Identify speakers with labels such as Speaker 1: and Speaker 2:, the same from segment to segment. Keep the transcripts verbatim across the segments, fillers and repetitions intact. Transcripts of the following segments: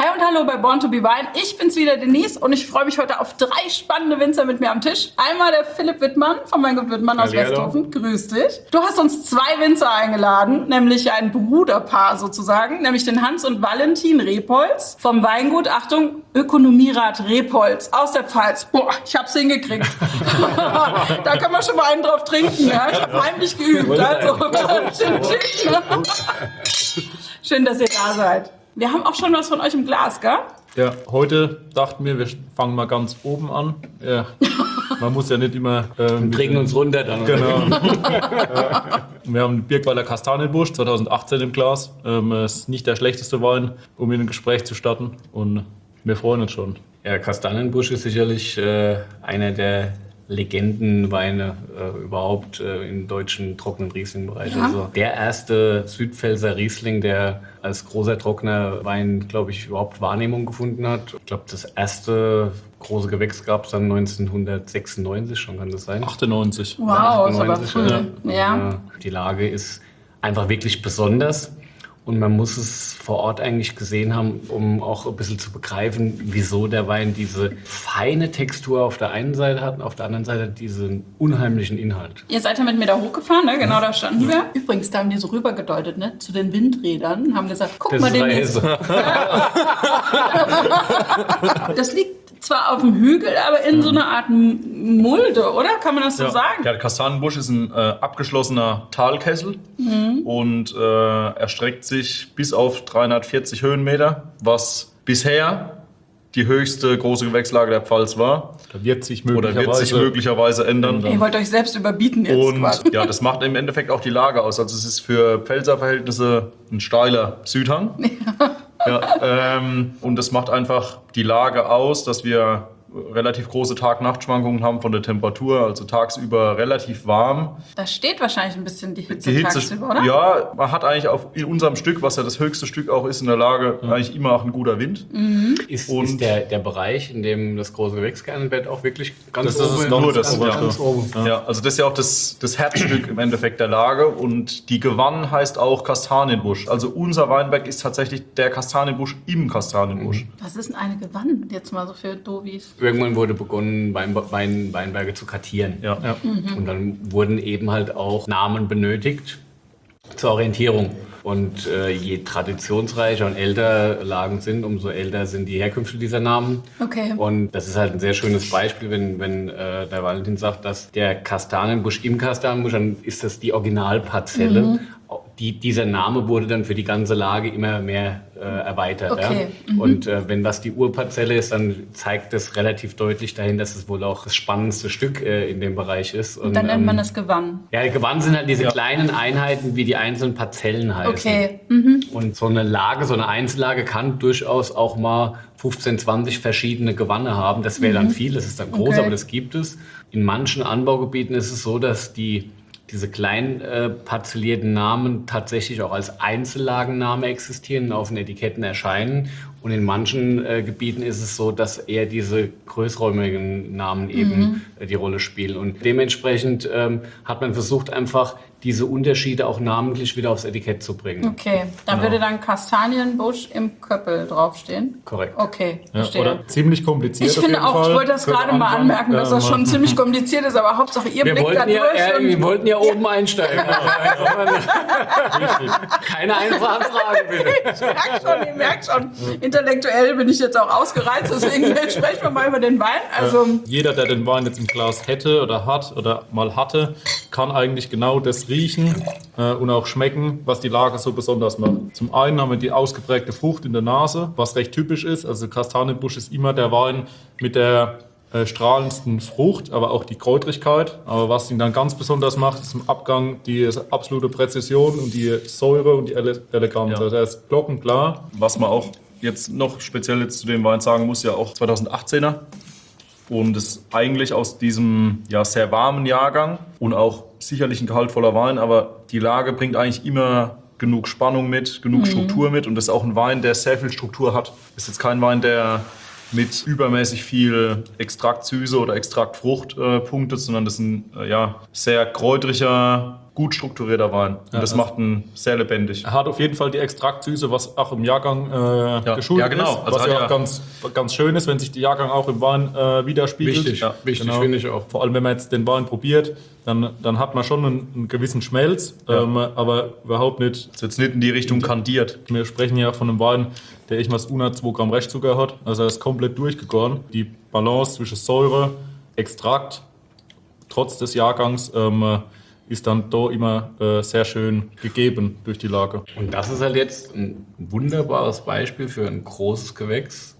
Speaker 1: Hi und hallo bei Born to be Wine. Ich bin's wieder, Denise, und ich freue mich heute auf drei spannende Winzer mit mir am Tisch. Einmal der Philipp Wittmann von Weingut Wittmann aus Westhofen. Grüß dich. Du hast uns zwei Winzer eingeladen, nämlich ein Bruderpaar sozusagen, nämlich den Hans und Valentin Rebholz vom Weingut, Achtung, Ökonomierat Rebholz aus der Pfalz. Boah, ich hab's hingekriegt. Da kann man schon mal einen drauf trinken. Ja? Ich habe heimlich geübt. Also, schön, dass ihr da seid. Wir haben auch schon was von euch im Glas, gell?
Speaker 2: Ja, heute dachten wir, wir fangen mal ganz oben an. Ja, man muss ja nicht immer... Ähm,
Speaker 3: wir trinken uns runter dann.
Speaker 2: Genau. Wir haben den Birkweiler Kastanienbusch zweitausendachtzehn im Glas. Ähm, ist nicht der schlechteste Wein, um in ein Gespräch zu starten. Und wir freuen uns schon.
Speaker 3: Ja, Kastanienbusch ist sicherlich äh, einer der Legendenweine äh, überhaupt äh, im deutschen trockenen Riesling-Bereich. Ja. Also der erste Südpfälzer Riesling, der als großer trockener Wein, glaube ich, überhaupt Wahrnehmung gefunden hat. Ich glaube, das erste große Gewächs gab es dann neunzehnhundertsechsundneunzig schon, kann das sein?
Speaker 2: achtundneunzig.
Speaker 1: Wow,
Speaker 3: achtundneunzig,
Speaker 1: ist aber früh. Ja.
Speaker 3: Ja. Die Lage ist einfach wirklich besonders. Und man muss es vor Ort eigentlich gesehen haben, um auch ein bisschen zu begreifen, wieso der Wein diese feine Textur auf der einen Seite hat und auf der anderen Seite diesen unheimlichen Inhalt.
Speaker 1: Ihr seid ja mit mir da hochgefahren, ne? Genau, da standen wir. Übrigens, da haben die so rübergedeutet, ne? Zu den Windrädern und haben gesagt, guck
Speaker 3: Das
Speaker 1: mal den jetzt. Das liegt zwar auf dem Hügel, aber in so einer Art Mulde, oder? Kann man das so
Speaker 2: ja.
Speaker 1: sagen?
Speaker 2: Ja, der Kastanienbusch ist ein äh, abgeschlossener Talkessel mhm. und äh, erstreckt sich bis auf dreihundertvierzig Höhenmeter, was bisher die höchste große Gewächslage der Pfalz war.
Speaker 3: Da wird sich möglicherweise,
Speaker 2: Oder wird sich möglicherweise ändern.
Speaker 1: Ihr wollt euch selbst überbieten jetzt
Speaker 2: und
Speaker 1: quasi.
Speaker 2: Ja, das macht im Endeffekt auch die Lage aus. Also es ist für Pfälzer Verhältnisse ein steiler Südhang. Ja. Ja, ähm, und das macht einfach die Lage aus, dass wir relativ große Tag-Nacht-Schwankungen haben von der Temperatur, also tagsüber relativ warm.
Speaker 1: Da steht wahrscheinlich ein bisschen die Hitze,
Speaker 2: die Hitze
Speaker 1: tagsüber, oder?
Speaker 2: Ja, man hat eigentlich auf in unserem Stück, was ja das höchste Stück auch ist in der Lage, mhm. eigentlich immer auch ein guter Wind.
Speaker 3: Mhm. Ist, und ist der, der Bereich, in dem das große Gewächs geerntet wird, auch wirklich ganz
Speaker 2: das
Speaker 3: oben?
Speaker 2: Das ist nur das,
Speaker 3: ganz,
Speaker 2: ja.
Speaker 3: ganz oben.
Speaker 2: Ja. Ja, also das ist ja auch das, das Herzstück im Endeffekt der Lage, und die Gewann heißt auch Kastanienbusch. Also unser Weinberg ist tatsächlich der Kastanienbusch im Kastanienbusch.
Speaker 1: Mhm. Was ist denn eine Gewann, jetzt mal so für Dovis?
Speaker 3: Irgendwann wurde begonnen, Wein, Wein, Weinberge zu kartieren.
Speaker 2: Ja. Ja.
Speaker 1: Mhm.
Speaker 3: Und dann wurden eben halt auch Namen benötigt zur Orientierung. Und äh, je traditionsreicher und älter Lagen sind, umso älter sind die Herkünfte dieser Namen.
Speaker 1: Okay.
Speaker 3: Und das ist halt ein sehr schönes Beispiel, wenn, wenn äh, der Valentin sagt, dass der Kastanienbusch im Kastanienbusch, dann ist das die Originalparzelle. Mhm. Die, dieser Name wurde dann für die ganze Lage immer mehr äh, erweitert.
Speaker 1: Okay.
Speaker 3: Ja? Mhm. Und äh, wenn das die Urparzelle ist, dann zeigt das relativ deutlich dahin, dass es wohl auch das spannendste Stück äh, in dem Bereich ist.
Speaker 1: Und, Und dann nennt man das Gewann.
Speaker 3: Ja, Gewann sind halt diese
Speaker 2: ja.
Speaker 3: kleinen Einheiten, wie die einzelnen Parzellen heißen.
Speaker 1: Okay. Mhm.
Speaker 3: Und so eine Lage, so eine Einzellage kann durchaus auch mal fünfzehn, zwanzig verschiedene Gewanne haben. Das wäre mhm. dann viel, das ist dann groß, okay. aber das gibt es. In manchen Anbaugebieten ist es so, dass die diese klein äh, parzellierten Namen tatsächlich auch als Einzellagenname existieren und auf den Etiketten erscheinen. Und in manchen äh, Gebieten ist es so, dass eher diese größräumigen Namen eben mhm. äh, die Rolle spielen. Und dementsprechend ähm, hat man versucht, einfach diese Unterschiede auch namentlich wieder aufs Etikett zu bringen.
Speaker 1: Okay, da genau. würde dann Kastanienbusch im Köppel draufstehen?
Speaker 3: Korrekt.
Speaker 1: Okay,
Speaker 2: verstehe. Ja, oder ziemlich kompliziert.
Speaker 1: Ich finde auch, Fall. ich wollte das Könnte gerade mal anmerken, dass ja, das schon ziemlich kompliziert ist, aber Hauptsache ihr
Speaker 3: wir
Speaker 1: blickt da
Speaker 3: ja,
Speaker 1: durch.
Speaker 3: Äh, wir wollten ja oben einsteigen. Keine einfachen Fragen, bitte.
Speaker 1: Ich merke schon, ihr merkt schon, intellektuell bin ich jetzt auch ausgereizt, deswegen sprechen wir mal über den Wein. Also,
Speaker 2: jeder, der den Wein jetzt im Glas hätte oder hat oder mal hatte, kann eigentlich genau das riechen äh, und auch schmecken, was die Lage so besonders macht. Zum einen haben wir die ausgeprägte Frucht in der Nase, was recht typisch ist. Also Kastanienbusch ist immer der Wein mit der äh, strahlendsten Frucht, aber auch die Kräutrigkeit. Aber was ihn dann ganz besonders macht, ist im Abgang die absolute Präzision und die Säure und die Ele Eleganz. Ja. Also er ist glockenklar. Was man auch jetzt noch speziell jetzt zu dem Wein sagen muss, ja auch zweitausendachtzehner. Und es ist eigentlich aus diesem ja, sehr warmen Jahrgang und auch sicherlich ein gehaltvoller Wein, aber die Lage bringt eigentlich immer genug Spannung mit, genug mhm. Struktur mit, und das ist auch ein Wein, der sehr viel Struktur hat. Das ist jetzt kein Wein, der mit übermäßig viel Extraktsüße oder Extraktfrucht äh, punktet, sondern das ist ein äh, ja, sehr kräutriger,
Speaker 4: gut strukturierter Wein. Und
Speaker 2: Ja,
Speaker 4: das
Speaker 2: also
Speaker 4: macht ihn sehr lebendig.
Speaker 2: Er hat auf jeden Fall die Extraktsüße, was auch im Jahrgang äh,
Speaker 4: Ja.
Speaker 2: geschuldet
Speaker 4: Ja, genau.
Speaker 2: ist.
Speaker 4: Also
Speaker 2: Was
Speaker 4: hat
Speaker 2: ja
Speaker 4: ja-
Speaker 2: auch ganz, ganz schön ist, wenn sich der Jahrgang auch im Wein äh, widerspiegelt.
Speaker 3: Wichtig,
Speaker 2: Ja,
Speaker 3: wichtig,
Speaker 2: genau.
Speaker 3: finde ich auch.
Speaker 2: Vor allem, wenn man jetzt den Wein probiert, dann, dann hat man schon einen, einen gewissen Schmelz,
Speaker 4: Ja.
Speaker 2: ähm, aber überhaupt nicht.
Speaker 4: Das ist jetzt nicht in die Richtung kandiert.
Speaker 2: Wir sprechen ja von einem Wein, der ich mal unter zwei Gramm Restzucker hat. Also er ist komplett durchgegoren. Die Balance zwischen Säure, Extrakt, trotz des Jahrgangs, ähm, ist dann da immer äh, sehr schön gegeben durch die Lage.
Speaker 3: Und das ist halt jetzt ein wunderbares Beispiel für ein großes Gewächs,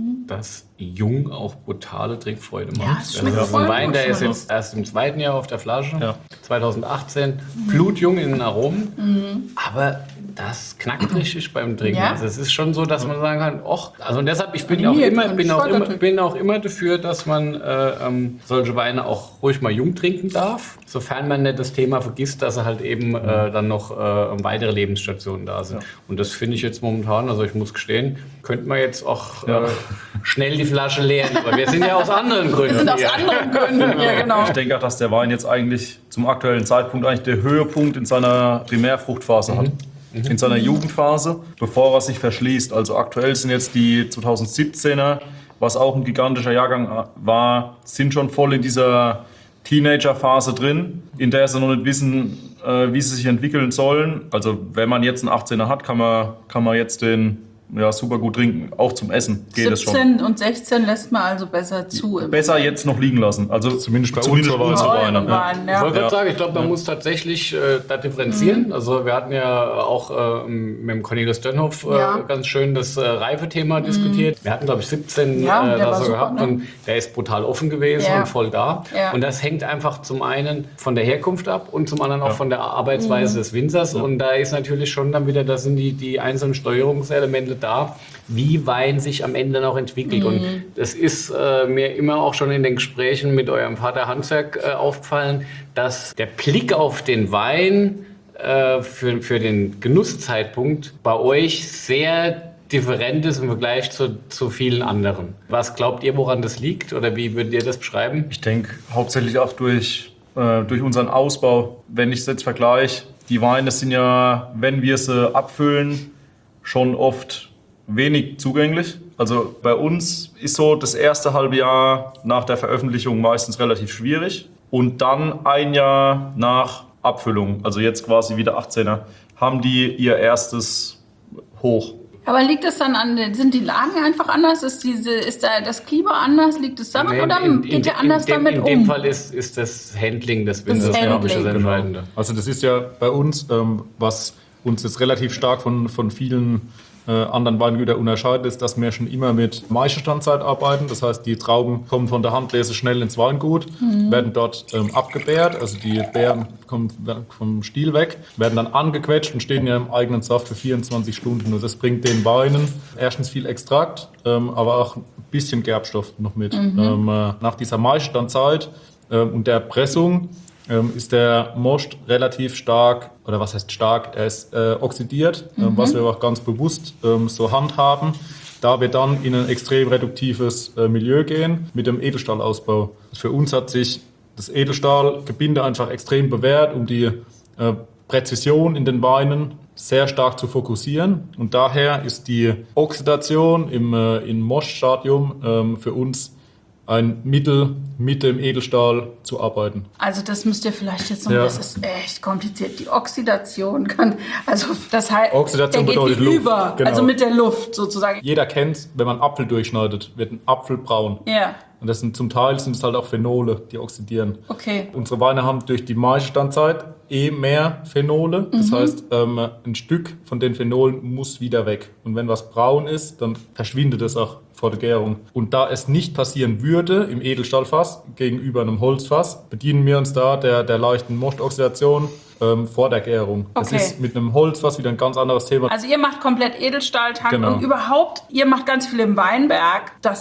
Speaker 3: das jung auch brutale Trinkfreude macht.
Speaker 1: Ja, es schmeckt
Speaker 3: das ist
Speaker 1: voll
Speaker 3: ein Wein,
Speaker 1: gut
Speaker 3: der ist
Speaker 1: schon.
Speaker 3: jetzt erst im zweiten Jahr auf der Flasche,
Speaker 4: Ja.
Speaker 3: zwanzig achtzehn, blutjung in den Aromen, aber das knackt richtig beim Trinken.
Speaker 1: Ja.
Speaker 3: Also es ist schon so, dass man sagen kann, och, also und deshalb, ich bin auch
Speaker 1: Animiert
Speaker 3: immer,
Speaker 1: und
Speaker 3: bin auch immer,
Speaker 1: Schleudertrick.
Speaker 3: bin auch immer dafür, dass man äh, ähm, solche Weine auch ruhig mal jung trinken darf, sofern man nicht das Thema vergisst, dass er halt eben äh, dann noch äh, weitere Lebensstationen da sind. Und das finde ich jetzt momentan, also ich muss gestehen, könnte man jetzt auch
Speaker 4: Ja.
Speaker 3: äh, schnell die Flasche leeren, aber wir sind ja aus anderen Gründen
Speaker 1: Wir sind aus
Speaker 3: hier.
Speaker 1: anderen Gründen hier, genau.
Speaker 4: Ich denke auch, dass der Wein jetzt eigentlich zum aktuellen Zeitpunkt eigentlich der Höhepunkt in seiner Primärfruchtphase hat. In seiner Jugendphase, bevor er sich verschließt. Also aktuell sind jetzt die zwanzig siebzehner, was auch ein gigantischer Jahrgang war, sind schon voll in dieser Teenagerphase drin, in der sie noch nicht wissen, äh, wie sie sich entwickeln sollen. Also wenn man jetzt einen achtzehner hat, kann man, kann man jetzt den ja, super gut trinken. Auch zum Essen geht es schon.
Speaker 1: siebzehn und sechzehn lässt man also besser zu. Im
Speaker 4: Besser jetzt noch liegen lassen. Also
Speaker 2: Zumindest bei
Speaker 4: zumindest
Speaker 2: uns, aber
Speaker 4: unsere
Speaker 1: Euren
Speaker 4: Weine. Ja.
Speaker 1: Wein,
Speaker 3: Ich
Speaker 1: ja.
Speaker 3: wollte gerade
Speaker 4: Ja.
Speaker 3: sagen, ich glaube, man muss tatsächlich äh, da differenzieren. Also wir hatten ja auch äh, mit dem Cornelis Dönhoff äh,
Speaker 1: Ja.
Speaker 3: ganz schön das äh, Reifethema diskutiert. Wir hatten, glaube ich, siebzehn
Speaker 1: Ja,
Speaker 3: äh,
Speaker 1: der
Speaker 3: da
Speaker 1: war
Speaker 3: so
Speaker 1: super,
Speaker 3: gehabt
Speaker 1: ne?
Speaker 3: und der ist brutal offen gewesen
Speaker 1: Ja.
Speaker 3: und voll da.
Speaker 1: Ja.
Speaker 3: Und das hängt einfach zum einen von der Herkunft ab und zum anderen auch von der Arbeitsweise
Speaker 1: Mhm.
Speaker 3: des Winzers. Und da ist natürlich schon dann wieder, da sind die, die einzelnen Steuerungselemente da, wie Wein sich am Ende noch entwickelt. Und das ist äh, mir immer auch schon in den Gesprächen mit eurem Vater Hansjörg äh, aufgefallen, dass der Blick auf den Wein äh, für, für den Genusszeitpunkt bei euch sehr different ist im Vergleich zu, zu vielen anderen. Was glaubt ihr, woran das liegt? Oder wie würdet ihr das beschreiben?
Speaker 4: Ich denke hauptsächlich auch durch, äh, durch unseren Ausbau. Wenn ich es jetzt vergleiche, die Weine sind ja, wenn wir sie abfüllen, schon oft wenig zugänglich. Also bei uns ist so das erste halbe Jahr nach der Veröffentlichung meistens relativ schwierig. Und dann ein Jahr nach Abfüllung, also jetzt quasi wieder achtzehner, haben die ihr erstes Hoch.
Speaker 1: Aber liegt es dann an, den- sind die Lagen einfach anders? Ist, diese, ist da das Klima anders? Liegt es daran?
Speaker 3: Nee,
Speaker 1: Oder
Speaker 3: in- in-
Speaker 1: geht ihr
Speaker 3: in
Speaker 1: anders
Speaker 3: dem,
Speaker 1: damit
Speaker 3: in
Speaker 1: um?
Speaker 3: dem Fall ist, ist das Handling des Winzers, glaube ich, das
Speaker 1: Handling.
Speaker 3: Entscheidende.
Speaker 2: Also das ist ja bei uns, ähm, was uns jetzt relativ stark von, von vielen äh, anderen Weingütern unterscheidet, ist, dass wir schon immer mit Maischestandzeit arbeiten. Das heißt, die Trauben kommen von der Handlese schnell ins Weingut, werden dort ähm, abgebärt, also die Beeren kommen vom Stiel weg, werden dann angequetscht und stehen ja im eigenen Saft für vierundzwanzig Stunden. Und das bringt den Weinen erstens viel Extrakt, ähm, aber auch ein bisschen Gerbstoff noch mit. Ähm, äh, nach dieser Maischestandzeit ähm, und der Pressung ähm, ist der Most relativ stark, oder was heißt stark, er ist äh, oxidiert, ähm, was wir auch ganz bewusst ähm, so handhaben, da wir dann in ein extrem reduktives äh, Milieu gehen mit dem Edelstahlausbau. Für uns hat sich das Edelstahlgebinde einfach extrem bewährt, um die äh, Präzision in den Weinen sehr stark zu fokussieren. Und daher ist die Oxidation im, äh, im Most-Stadium ähm, für uns ein Mittel, mit dem Edelstahl zu arbeiten.
Speaker 1: Also das müsst ihr vielleicht jetzt noch,
Speaker 2: Ja.
Speaker 1: das ist echt kompliziert. Die Oxidation kann, also das heißt,
Speaker 2: Oxidation
Speaker 1: der geht
Speaker 2: bedeutet
Speaker 1: wie
Speaker 2: Luft,
Speaker 1: über,
Speaker 2: genau.
Speaker 1: also mit der Luft sozusagen.
Speaker 2: Jeder kennt es, wenn man Apfel durchschneidet, wird ein Apfel braun.
Speaker 1: Ja,
Speaker 2: Und das sind zum Teil sind es halt auch Phenole, die oxidieren.
Speaker 1: okay.
Speaker 2: Unsere Weine haben durch die Maischestandzeit eh mehr Phenole. Das heißt, ähm, ein Stück von den Phenolen muss wieder weg. Und wenn was braun ist, dann verschwindet es auch vor der Gärung. Und da es nicht passieren würde im Edelstahlfass gegenüber einem Holzfass, bedienen wir uns da der, der leichten Mostoxidation ähm, vor der Gärung. Das
Speaker 1: Okay.
Speaker 2: ist mit einem Holzfass wieder ein ganz anderes Thema.
Speaker 1: Also ihr macht komplett Edelstahltank
Speaker 2: Genau.
Speaker 1: und überhaupt, ihr macht ganz viel im Weinberg. Das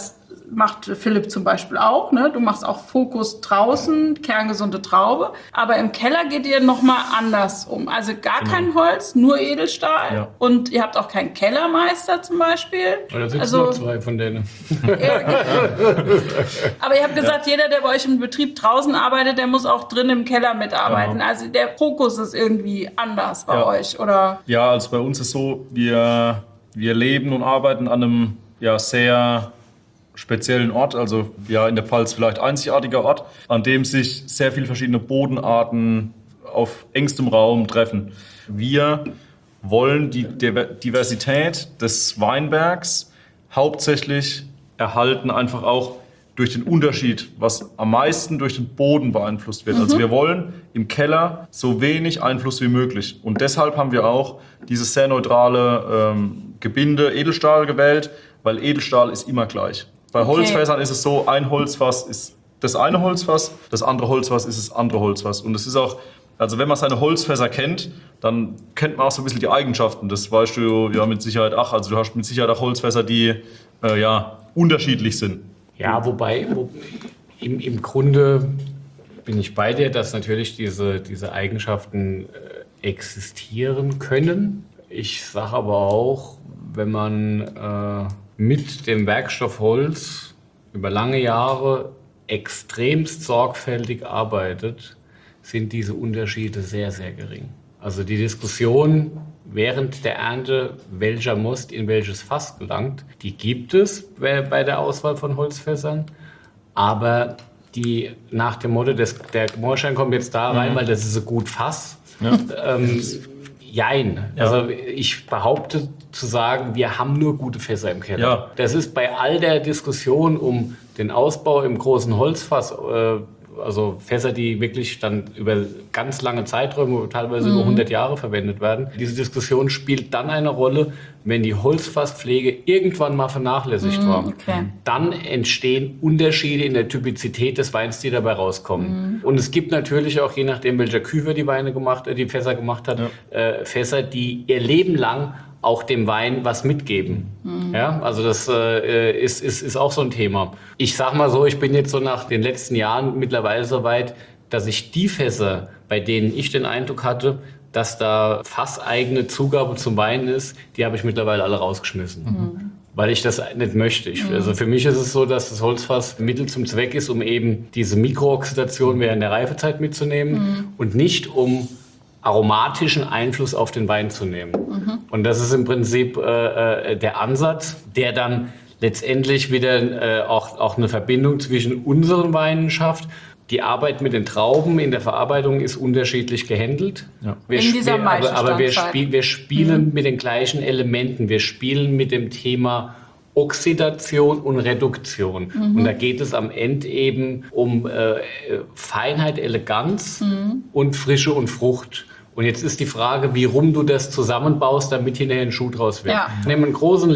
Speaker 1: macht Philipp zum Beispiel auch. Ne? Du machst auch Fokus draußen, kerngesunde Traube. Aber im Keller geht ihr nochmal anders um. Also gar genau. kein Holz, nur Edelstahl. Ja. Und ihr habt auch keinen Kellermeister zum Beispiel.
Speaker 3: Oder sind
Speaker 1: also,
Speaker 3: noch zwei von denen.
Speaker 1: Aber ihr habt gesagt, ja. jeder, der bei euch im Betrieb draußen arbeitet, der muss auch drin im Keller mitarbeiten. Ja. Also der Fokus ist irgendwie anders bei ja. euch, oder?
Speaker 4: Ja, also bei uns ist so, wir, wir leben und arbeiten an einem ja, sehr speziellen Ort, also ja in der Pfalz vielleicht einzigartiger Ort, an dem sich sehr viele verschiedene Bodenarten auf engstem Raum treffen. Wir wollen die Diversität des Weinbergs hauptsächlich erhalten, einfach auch durch den Unterschied, was am meisten durch den Boden beeinflusst wird. Mhm. Also wir wollen im Keller so wenig Einfluss wie möglich. Und deshalb haben wir auch dieses sehr neutrale ähm, Gebinde Edelstahl gewählt, weil Edelstahl ist immer gleich. Bei okay. Holzfässern ist es so, ein Holzfass ist das eine Holzfass, das andere Holzfass ist das andere Holzfass. Und es ist auch, also wenn man seine Holzfässer kennt, dann kennt man auch so ein bisschen die Eigenschaften. Das weißt du ja mit Sicherheit auch. Also du hast mit Sicherheit auch Holzfässer, die äh, ja unterschiedlich sind.
Speaker 3: Ja, wobei wo, im, im Grunde bin ich bei dir, dass natürlich diese, diese Eigenschaften äh, existieren können. Ich sage aber auch, wenn man äh, mit dem Werkstoff Holz über lange Jahre extremst sorgfältig arbeitet, sind diese Unterschiede sehr, sehr gering. Also die Diskussion während der Ernte, welcher Most in welches Fass gelangt, die gibt es bei, bei der Auswahl von Holzfässern, aber die nach dem Motto, des, der Moorstein kommt jetzt da rein, mhm. weil das ist ein gut Fass. Ja. Ähm, Jein. Ja. Also ich behaupte zu sagen, wir haben nur gute Fässer im Keller. Ja. Das ist bei all der Diskussion um den Ausbau im großen Holzfass, äh, also Fässer, die wirklich dann über ganz lange Zeiträume, teilweise mhm. über hundert Jahre verwendet werden. Diese Diskussion spielt dann eine Rolle, wenn die Holzfasspflege irgendwann mal vernachlässigt mhm, war. Okay. Dann entstehen Unterschiede in der Typizität des Weins, die dabei rauskommen. Mhm. Und es gibt natürlich auch, je nachdem, welcher Küfer die Weine gemacht, die Fässer gemacht hat, ja. äh, Fässer, die ihr Leben lang auch dem Wein was mitgeben. Mhm. Ja, also das äh, ist, ist, ist auch so ein Thema. Ich sag mal so, ich bin jetzt so nach den letzten Jahren mittlerweile so weit, dass ich die Fässer, bei denen ich den Eindruck hatte, dass da fasseigene Zugabe zum Wein ist, die habe ich mittlerweile alle rausgeschmissen. Mhm. Weil ich das nicht möchte. Ich, also für mich ist es so, dass das Holzfass Mittel zum Zweck ist, um eben diese Mikrooxidation während der Reifezeit mitzunehmen mhm. und nicht um aromatischen Einfluss auf den Wein zu nehmen. Mhm. Und das ist im Prinzip äh, der Ansatz, der dann letztendlich wieder äh, auch, auch eine Verbindung zwischen unseren Weinen schafft. Die Arbeit mit den Trauben in der Verarbeitung ist unterschiedlich gehandelt. Ja. Wir
Speaker 1: in dieser
Speaker 3: wir, aber, aber wir, spiel, wir spielen mhm. mit den gleichen Elementen. Wir spielen mit dem Thema Oxidation und Reduktion. Mhm. Und da geht es am Ende eben um äh, Feinheit, Eleganz mhm. und Frische und Frucht. Und jetzt ist die Frage, wie rum du das zusammenbaust, damit hinterher ein Schuh draus wird. Ja. Nimm einen großen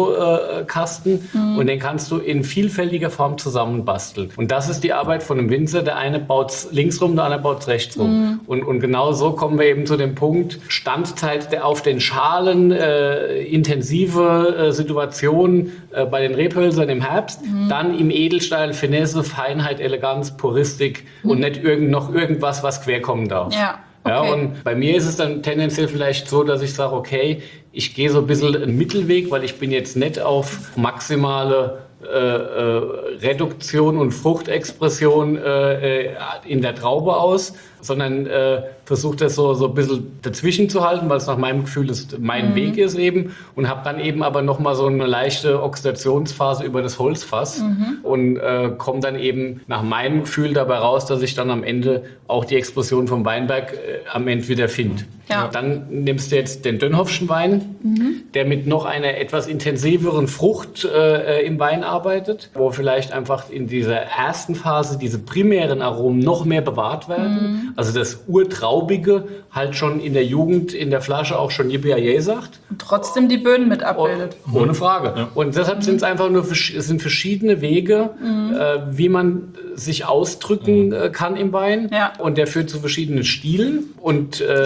Speaker 3: Lego-Kasten mhm. und den kannst du in vielfältiger Form zusammenbasteln. Und das ist die Arbeit von einem Winzer. Der eine baut es links rum, der andere baut es rechts rum. Mhm. Und, und genau so kommen wir eben zu dem Punkt, Standzeit der auf den Schalen, äh, intensive äh, Situationen äh, bei den Rebhölzern im Herbst, mhm. dann im Edelstahl, Finesse, Feinheit, Eleganz, Puristik mhm. und nicht irgend, noch irgendwas, was querkommen darf. Ja. Okay. Ja, und bei mir ist es dann tendenziell vielleicht so, dass ich sage, okay, ich gehe so ein bisschen einen Mittelweg, weil ich bin jetzt nicht auf maximale äh, äh, Reduktion und Fruchtexpression äh, in der Traube aus, sondern äh, versuche das so, so ein bisschen dazwischen zu halten, weil es nach meinem Gefühl ist, mein mhm. Weg ist eben, und habe dann eben aber nochmal so eine leichte Oxidationsphase über das Holzfass mhm. und äh, komme dann eben nach meinem Gefühl dabei raus, dass ich dann am Ende auch die Explosion vom Weinberg äh, am Ende wieder finde. Ja. Dann nimmst du jetzt den Dönhoffschen Wein, mhm. der mit noch einer etwas intensiveren Frucht äh, im Wein arbeitet, wo vielleicht einfach in dieser ersten Phase diese primären Aromen noch mehr bewahrt werden. Mhm. Also das Urtraubige halt schon in der Jugend, in der Flasche auch schon Yippie sagt.
Speaker 1: Und trotzdem die Böden mit abbildet.
Speaker 3: Oh, ohne Frage. Ja. Und deshalb mhm. sind es einfach nur es sind verschiedene Wege, mhm. äh, wie man sich ausdrücken äh, kann im Wein. Ja. Und der führt zu verschiedenen Stilen. Und äh, ich glaube,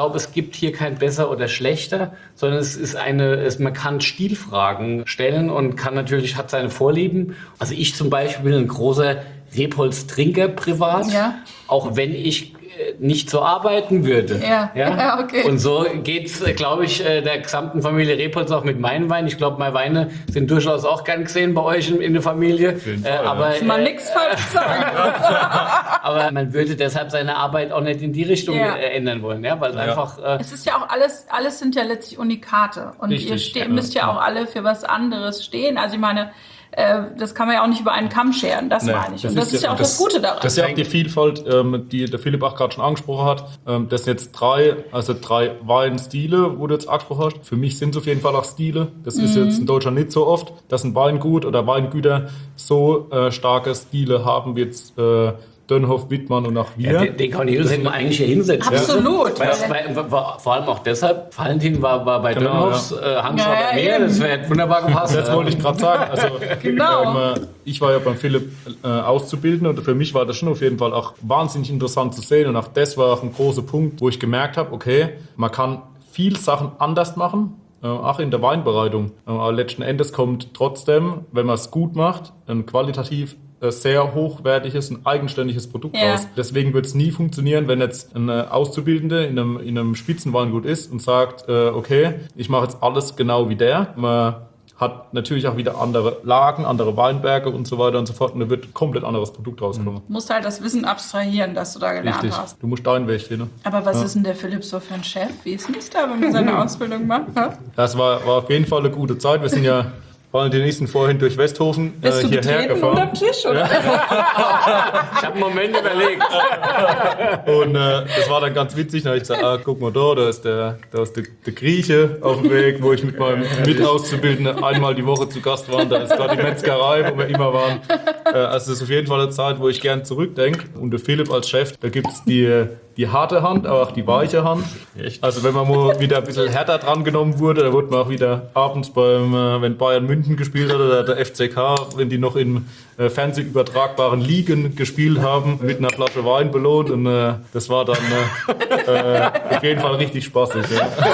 Speaker 3: glaube, es gibt hier kein besser oder schlechter, sondern es ist eine, es, man kann Stilfragen stellen und kann natürlich, hat seine Vorlieben. Also ich zum Beispiel bin ein großer Rebholz-Trinker privat,
Speaker 1: Ja.
Speaker 3: auch wenn ich nicht so arbeiten würde.
Speaker 1: Ja, ja, okay.
Speaker 3: Und so geht's, glaube ich, der gesamten Familie Rebholz auch mit meinen Weinen. Ich glaube, meine Weine sind durchaus auch gern gesehen bei euch in, in der Familie.
Speaker 2: jeden
Speaker 3: Äh,
Speaker 2: Fall,
Speaker 3: aber,
Speaker 1: Kann man
Speaker 3: äh,
Speaker 1: nichts falsch sagen.
Speaker 3: aber man würde deshalb seine Arbeit auch nicht in die Richtung
Speaker 1: Ja.
Speaker 3: äh, ändern wollen, ja, weil einfach äh,
Speaker 1: Es ist ja auch alles, alles sind ja letztlich Unikate. Und
Speaker 2: Richtig,
Speaker 1: ihr ste-
Speaker 2: ja.
Speaker 1: müsst ja auch alle für was anderes stehen. Also ich meine, äh, das kann man ja auch nicht über einen Kamm scheren, das
Speaker 2: Nee,
Speaker 1: meine ich.
Speaker 2: das
Speaker 1: Und das
Speaker 2: ist
Speaker 1: ist ja
Speaker 2: ja-
Speaker 1: auch das,
Speaker 2: das-
Speaker 1: Gute daran.
Speaker 2: Das ist ja auch die Vielfalt, ähm, die der Philipp auch gerade schon angesprochen hat. Ähm, das sind jetzt drei, also drei Weinstile, wo du jetzt angesprochen hast. Für mich sind es auf jeden Fall auch Stile. Das ist
Speaker 1: Mhm.
Speaker 2: jetzt in Deutschland nicht so oft, dass ein Weingut oder Weingüter so äh, starke Stile haben wie jetzt äh, Dönhoff, Wittmann und auch wir.
Speaker 3: ja, den, den Cornelius hätten wir eigentlich hier hinsetzen.
Speaker 1: Absolut.
Speaker 3: Weil, weil, war, vor allem auch deshalb, Valentin war, war bei
Speaker 2: Genau,
Speaker 3: Dönhoffs, äh, Hans
Speaker 1: Ja,
Speaker 3: war bei
Speaker 1: ja,
Speaker 3: mir,
Speaker 1: eben.
Speaker 3: das wäre wunderbar gepasst.
Speaker 2: Das wollte ich gerade sagen. Also,
Speaker 1: Genau.
Speaker 2: ähm, äh, ich war ja beim Philipp äh, auszubilden und für mich war das schon auf jeden Fall auch wahnsinnig interessant zu sehen. Und auch das war auch ein großer Punkt, wo ich gemerkt habe, okay, man kann viel Sachen anders machen, äh, auch in der Weinbereitung. Äh, aber letzten Endes kommt trotzdem, wenn man es gut macht, ein qualitativ äh, sehr hochwertiges, ein eigenständiges Produkt
Speaker 1: Ja.
Speaker 2: raus. Deswegen wird es nie funktionieren, wenn jetzt ein äh, Auszubildender in einem, in einem Spitzenweingut ist und sagt, äh, okay, ich mache jetzt alles genau wie der. Man hat natürlich auch wieder andere Lagen, andere Weinberge und so weiter und so fort. Und da wird ein komplett anderes Produkt rauskommen.
Speaker 1: Du musst halt das Wissen abstrahieren, das du da gelernt
Speaker 2: Richtig.
Speaker 1: hast.
Speaker 2: Du musst deinen Weg finden.
Speaker 1: Aber was ist denn der Philipp so für ein Chef? Wie ist denn das da, wenn man seine Ausbildung macht? Ja?
Speaker 2: Das war, war auf jeden Fall eine gute Zeit. Wir sind ja Valentin sind vorhin durch Westhofen äh,
Speaker 1: Bist du
Speaker 2: hierher
Speaker 1: getreten
Speaker 2: gefahren.
Speaker 1: unterm Tisch? Oder?
Speaker 3: Ich habe einen Moment überlegt.
Speaker 2: Und äh, das war dann ganz witzig. Da habe ich gesagt, ah, guck mal da, da ist, der, da ist der, der Grieche auf dem Weg, wo ich mit meinem Mitauszubildenden einmal die Woche zu Gast war. Da ist da die Metzgerei, wo wir immer waren. Äh, also das ist auf jeden Fall eine Zeit, wo ich gern zurückdenke. Und der Philipp als Chef, da gibt es die, die harte Hand, aber auch die weiche Hand. Also wenn man mal wieder ein bisschen härter dran genommen wurde, da wurde man auch wieder abends beim, äh, wenn Bayern München gespielt hat oder der F C K, wenn die noch in äh, fernsehübertragbaren Ligen gespielt haben, mit einer Flasche Wein belohnt. Und äh, das war dann äh, äh, auf jeden Fall richtig spaßig.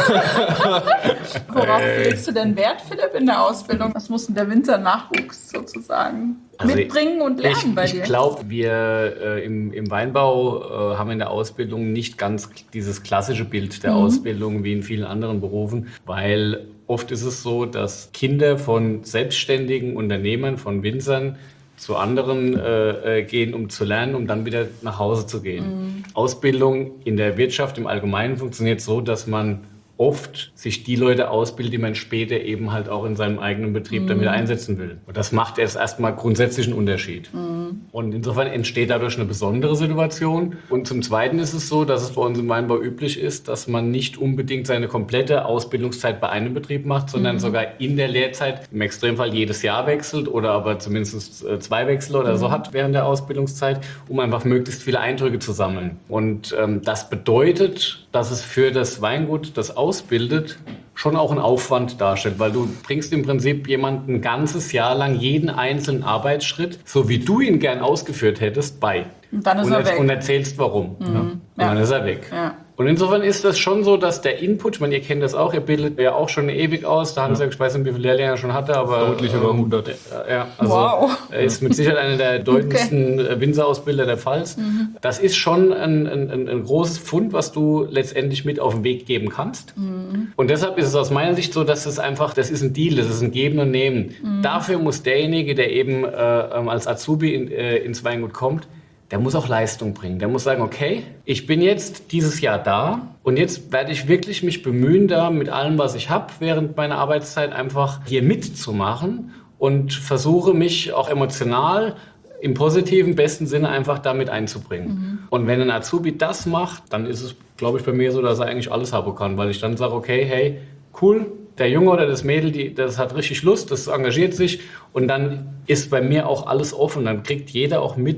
Speaker 2: Ja.
Speaker 1: Worauf legst du denn Wert, Philipp, in der Ausbildung? Was muss denn der Winzer-Nachwuchs sozusagen
Speaker 3: Also
Speaker 1: mitbringen und lernen
Speaker 3: ich,
Speaker 1: bei
Speaker 3: ich
Speaker 1: dir?
Speaker 3: Ich glaube, wir äh, im, im Weinbau äh, haben in der Ausbildung nicht ganz dieses klassische Bild der
Speaker 1: Mhm.
Speaker 3: Ausbildung wie in vielen anderen Berufen, weil oft ist es so, dass Kinder von selbstständigen Unternehmern, von Winzern zu anderen äh, äh, gehen, um zu lernen, um dann wieder nach Hause zu gehen.
Speaker 1: Mhm.
Speaker 3: Ausbildung in der Wirtschaft im Allgemeinen funktioniert so, dass man oft sich die Leute ausbildet, die man später eben halt auch in seinem eigenen Betrieb dann wieder einsetzen will. Und das macht erst erstmal grundsätzlich einen Unterschied. Und insofern entsteht dadurch eine besondere Situation. Und zum Zweiten ist es so, dass es bei uns im Weinbau üblich ist, dass man nicht unbedingt seine komplette Ausbildungszeit bei einem Betrieb macht, sondern sogar in der Lehrzeit im Extremfall jedes Jahr wechselt oder aber zumindest äh, zwei Wechsel oder so hat während der Ausbildungszeit, um einfach möglichst viele Eindrücke zu sammeln. Und ähm, das bedeutet, dass es für das Weingut, das ausbildet, schon auch einen Aufwand darstellt, weil du bringst im Prinzip jemanden ein ganzes Jahr lang jeden einzelnen Arbeitsschritt, so wie du ihn gern ausgeführt hättest, bei.
Speaker 1: Und dann ist
Speaker 3: und,
Speaker 1: er
Speaker 3: erz-
Speaker 1: weg.
Speaker 3: und erzählst warum. Ja. Und
Speaker 1: Ja.
Speaker 3: dann ist er weg.
Speaker 1: Ja.
Speaker 3: Und insofern ist das schon so, dass der Input, ich meine, ihr kennt das auch, ihr bildet ja auch schon ewig aus, da haben sie ja, ich weiß nicht, wie viele Lehrlinge er schon hatte, aber...
Speaker 2: Deutlich über hundert.
Speaker 3: äh, Ja, also
Speaker 1: Wow.
Speaker 3: er ist mit Sicherheit einer der bedeutendsten okay. Winzerausbilder der Pfalz. Mhm. Das ist schon ein, ein, ein großes Pfund, was du letztendlich mit auf den Weg geben kannst. Mhm. Und deshalb ist es aus meiner Sicht so, dass es einfach, das ist ein Deal, das ist ein Geben und Nehmen. Mhm. Dafür muss derjenige, der eben äh, als Azubi in, äh, ins Weingut kommt, der muss auch Leistung bringen. Der muss sagen, okay, ich bin jetzt dieses Jahr da und jetzt werde ich wirklich mich bemühen, da mit allem, was ich habe, während meiner Arbeitszeit einfach hier mitzumachen und versuche mich auch emotional im positiven, besten Sinne einfach damit einzubringen. Mhm. Und wenn ein Azubi das macht, dann ist es, glaube ich, bei mir so, dass er eigentlich alles haben kann, weil ich dann sage, okay, hey, cool, der Junge oder das Mädel, die, das hat richtig Lust, das engagiert sich und dann ist bei mir auch alles offen. Dann kriegt jeder auch mit,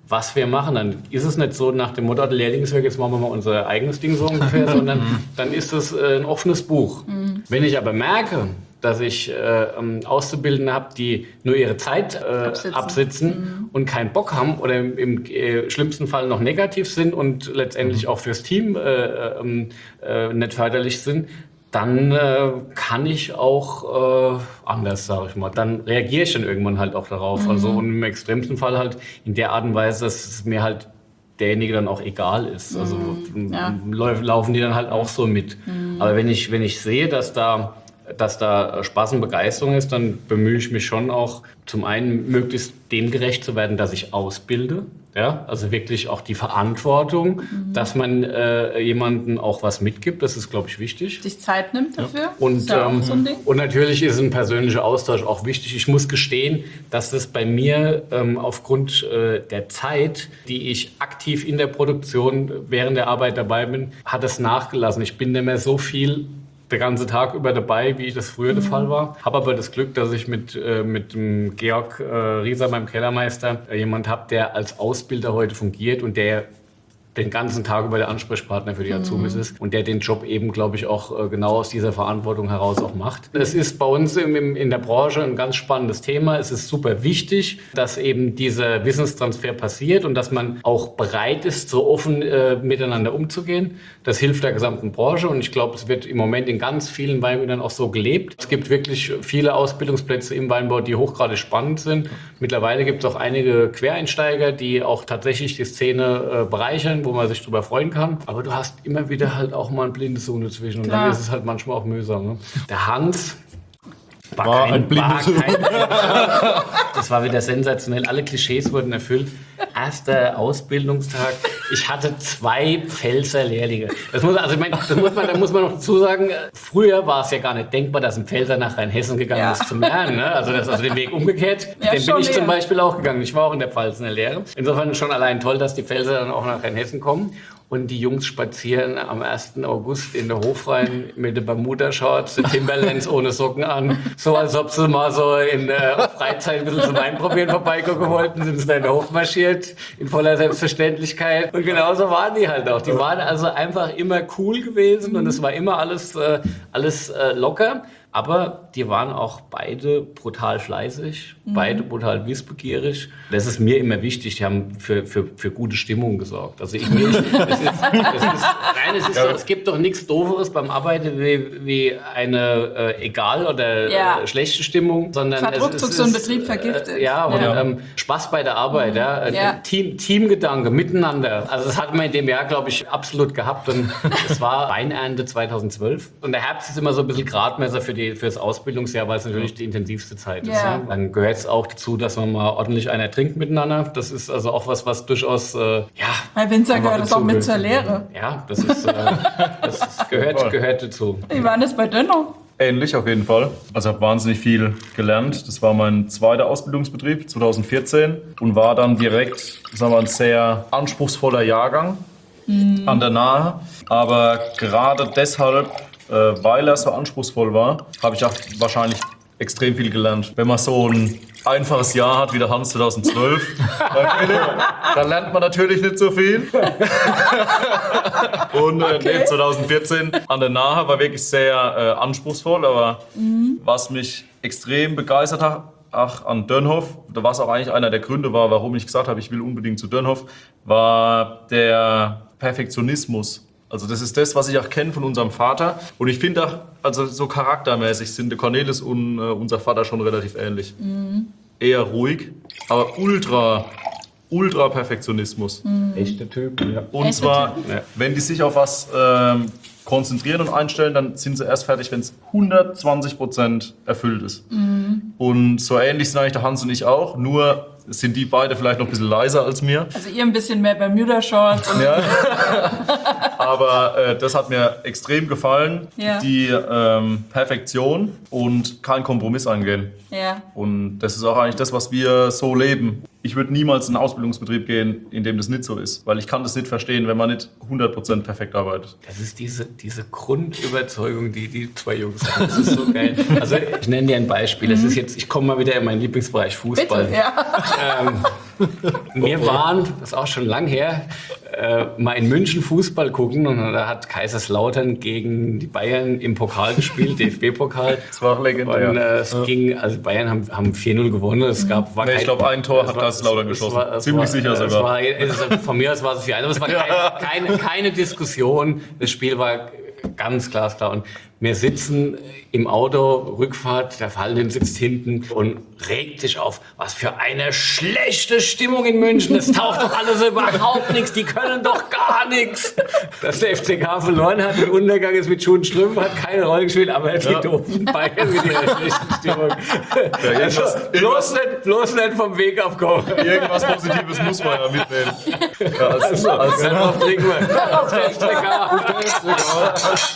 Speaker 3: was wir machen. Dann ist es nicht so nach dem Motto, der Lehrlingswerk, jetzt machen wir mal unser eigenes Ding so ungefähr, sondern dann ist es äh, ein offenes Buch. Mhm. Wenn ich aber merke, dass ich äh, Auszubildende habe, die nur ihre Zeit äh, absitzen, absitzen mhm. und keinen Bock haben oder im, im äh, schlimmsten Fall noch negativ sind und letztendlich mhm. auch fürs Team äh, äh, äh, nicht förderlich sind, dann äh, kann ich auch äh, anders, sage ich mal. Dann reagiere ich dann irgendwann halt auch darauf. Mhm. Also und im extremsten Fall halt in der Art und Weise, dass es mir halt derjenige dann auch egal ist. Also mhm. ja. laufen die dann halt auch so mit. Mhm. Aber wenn ich, wenn ich sehe, dass da dass da Spaß und Begeisterung ist, dann bemühe ich mich schon auch, zum einen möglichst dem gerecht zu werden, dass ich ausbilde. Ja? Also wirklich auch die Verantwortung, mhm. dass man äh, jemandem auch was mitgibt. Das ist, glaube ich, wichtig.
Speaker 1: Sich Zeit nimmt dafür.
Speaker 3: Ja. Und, ist ja ähm, so ein Ding. Und natürlich ist ein persönlicher Austausch auch wichtig. Ich muss gestehen, dass das bei mir ähm, aufgrund äh, der Zeit, die ich aktiv in der Produktion während der Arbeit dabei bin, hat es nachgelassen. Ich bin nicht mehr so viel der ganze Tag über dabei, wie das früher mhm. der Fall war. Habe aber das Glück, dass ich mit, äh, mit dem Georg äh, Rieser, meinem Kellermeister, äh, jemand habe, der als Ausbilder heute fungiert und der den ganzen Tag über der Ansprechpartner für die Azubis mhm. ist und der den Job eben, glaube ich, auch äh, genau aus dieser Verantwortung heraus auch macht. Es ist bei uns im, im, in der Branche ein ganz spannendes Thema. Es ist super wichtig, dass eben dieser Wissenstransfer passiert und dass man auch bereit ist, so offen äh, miteinander umzugehen. Das hilft der gesamten Branche und ich glaube, es wird im Moment in ganz vielen Weingütern auch so gelebt. Es gibt wirklich viele Ausbildungsplätze im Weinbau, die hochgradig spannend sind. Mittlerweile gibt es auch einige Quereinsteiger, die auch tatsächlich die Szene äh, bereichern, wo man sich drüber freuen kann. Aber du hast immer wieder halt auch mal ein blindes Huhn dazwischen. Und Klar. dann ist es halt manchmal auch mühsam. Ne? Der Hans war, war kein, ein blindes Huhn. Das war wieder sensationell. Alle Klischees wurden erfüllt. Erster Ausbildungstag. Ich hatte zwei Pfälzer Lehrlinge. Das muss, also ich meine, das muss man, da muss man noch dazu sagen, früher war es ja gar nicht denkbar, dass ein Pfälzer nach Rheinhessen gegangen ja. ist zum Lernen. Ne? Also, das, also den Weg umgekehrt, ja, den bin ich zum Beispiel auch gegangen. Ich war auch in der Pfalz in der Lehre. Insofern schon allein toll, dass die Pfälzer dann auch nach Rheinhessen kommen. Und die Jungs spazieren am ersten August in der Hof rein mit den Bermuda-Shorts, den Timberlands ohne Socken an. So als ob sie mal so in der Freizeit ein bisschen zum Weinprobieren vorbeigucken wollten, sind sie da in der Hof marschiert, in voller Selbstverständlichkeit. Und genauso waren die halt auch. Die waren also einfach immer cool gewesen und es war immer alles, äh, alles äh, locker. Aber die waren auch beide brutal fleißig, mhm. beide brutal wissbegierig. Das ist mir immer wichtig, die haben für, für, für gute Stimmung gesorgt. Also ich, es, ist, es, ist, nein, es, ist ja. so, es gibt doch nichts Dooferes beim Arbeiten wie, wie eine äh, egal oder ja. äh, schlechte Stimmung, sondern
Speaker 1: es, es ist, so ein Betrieb vergiftet.
Speaker 3: Äh, ja, und ja. Ähm, Spaß bei der Arbeit, mhm. ja. Äh, ja. Team, Teamgedanke, miteinander. Also das hatten wir in dem Jahr, glaube ich, absolut gehabt. Und es war Weinernte zweitausendzwölf. Und der Herbst ist immer so ein bisschen Gradmesser für die für das Ausbildungsjahr, weil es natürlich die intensivste Zeit ist. Yeah. Ne? Dann gehört es auch dazu, dass man mal ordentlich einer trinkt miteinander. Das ist also auch was, was durchaus, äh, ja...
Speaker 1: Bei Winzer gehört das auch mit zur Lehre.
Speaker 3: Ja, das, ist, äh, das ist, gehört, gehört dazu.
Speaker 1: Wie war das bei Dönhoff?
Speaker 4: Ähnlich auf jeden Fall. Also ich habe wahnsinnig viel gelernt. Das war mein zweiter Ausbildungsbetrieb, zweitausendvierzehn. Und war dann direkt, sagen wir, ein sehr anspruchsvoller Jahrgang mhm. an der Nahe. Aber gerade deshalb, weil er so anspruchsvoll war, habe ich auch wahrscheinlich extrem viel gelernt. Wenn man so ein einfaches Jahr hat wie der Hans zweitausendzwölf, dann lernt man natürlich nicht so viel. Und äh, okay. nee, zweitausendvierzehn an der Nahe war wirklich sehr äh, anspruchsvoll, aber mhm. was mich extrem begeistert hat, ach, an Dönhoff, was auch eigentlich einer der Gründe war, warum ich gesagt habe, ich will unbedingt zu Dönhoff, war der Perfektionismus. Also das ist das, was ich auch kenne von unserem Vater. Und ich finde auch, also so charaktermäßig sind der Cornelis und äh, unser Vater schon relativ ähnlich. Mhm. Eher ruhig, aber ultra, ultra Perfektionismus.
Speaker 3: Mhm. Echter Typ, ja.
Speaker 4: Und Echte zwar, typ. wenn die sich auf was ähm, konzentrieren und einstellen, dann sind sie erst fertig, wenn es hundertzwanzig Prozent erfüllt ist. Mhm. Und so ähnlich sind eigentlich der Hans und ich auch, nur sind die beide vielleicht noch ein bisschen leiser als mir.
Speaker 1: Also ihr ein bisschen mehr Bermuda-Shorts. Ja.
Speaker 4: Aber äh, das hat mir extrem gefallen, ja. die ähm, Perfektion und kein Kompromiss eingehen.
Speaker 1: Ja.
Speaker 4: Und das ist auch eigentlich das, was wir so leben. Ich würde niemals in einen Ausbildungsbetrieb gehen, in dem das nicht so ist. Weil ich kann das nicht verstehen, wenn man nicht hundert Prozent perfekt arbeitet.
Speaker 3: Das ist diese, diese Grundüberzeugung, die die zwei Jungs haben. Das ist so geil. Also ich nenne dir ein Beispiel. Das ist jetzt, ich komme mal wieder in meinen Lieblingsbereich Fußball.
Speaker 1: Bitte, ja.
Speaker 3: ähm, wir waren, das ist auch schon lang her, äh, mal in München Fußball gucken und da hat Kaiserslautern gegen die Bayern im Pokal gespielt, D F B-Pokal.
Speaker 4: Das war legendär.
Speaker 3: Und äh, es ja. ging, also Bayern haben, haben vier null gewonnen. Es gab, war
Speaker 4: nee,
Speaker 3: kein,
Speaker 4: ich glaube, ein Tor hat Kaiserslautern geschossen.
Speaker 3: War, es
Speaker 4: Ziemlich
Speaker 3: war,
Speaker 4: sicher
Speaker 3: es
Speaker 4: sogar.
Speaker 3: War, es war, von mir aus war es vier eins, aber es war kein, keine, keine Diskussion. Das Spiel war ganz glasklar. Und wir sitzen im Auto, Rückfahrt, der Fallende sitzt hinten und regt sich auf. Was für eine schlechte Stimmung in München. Es taucht doch alles überhaupt nichts. Die können doch gar nichts. Dass der F C K verloren hat, der Untergang ist mit Schuhen und Strümpfen, hat keine Rolle gespielt, aber die ja. doofen Bayern mit ihrer schlechten Stimmung. Ja, also, bloß, nicht, bloß nicht vom Weg abkommen.
Speaker 4: Irgendwas Positives muss man ja mitnehmen. Ja, also,
Speaker 3: also, also, darauf trinken wir. Auf den F C K.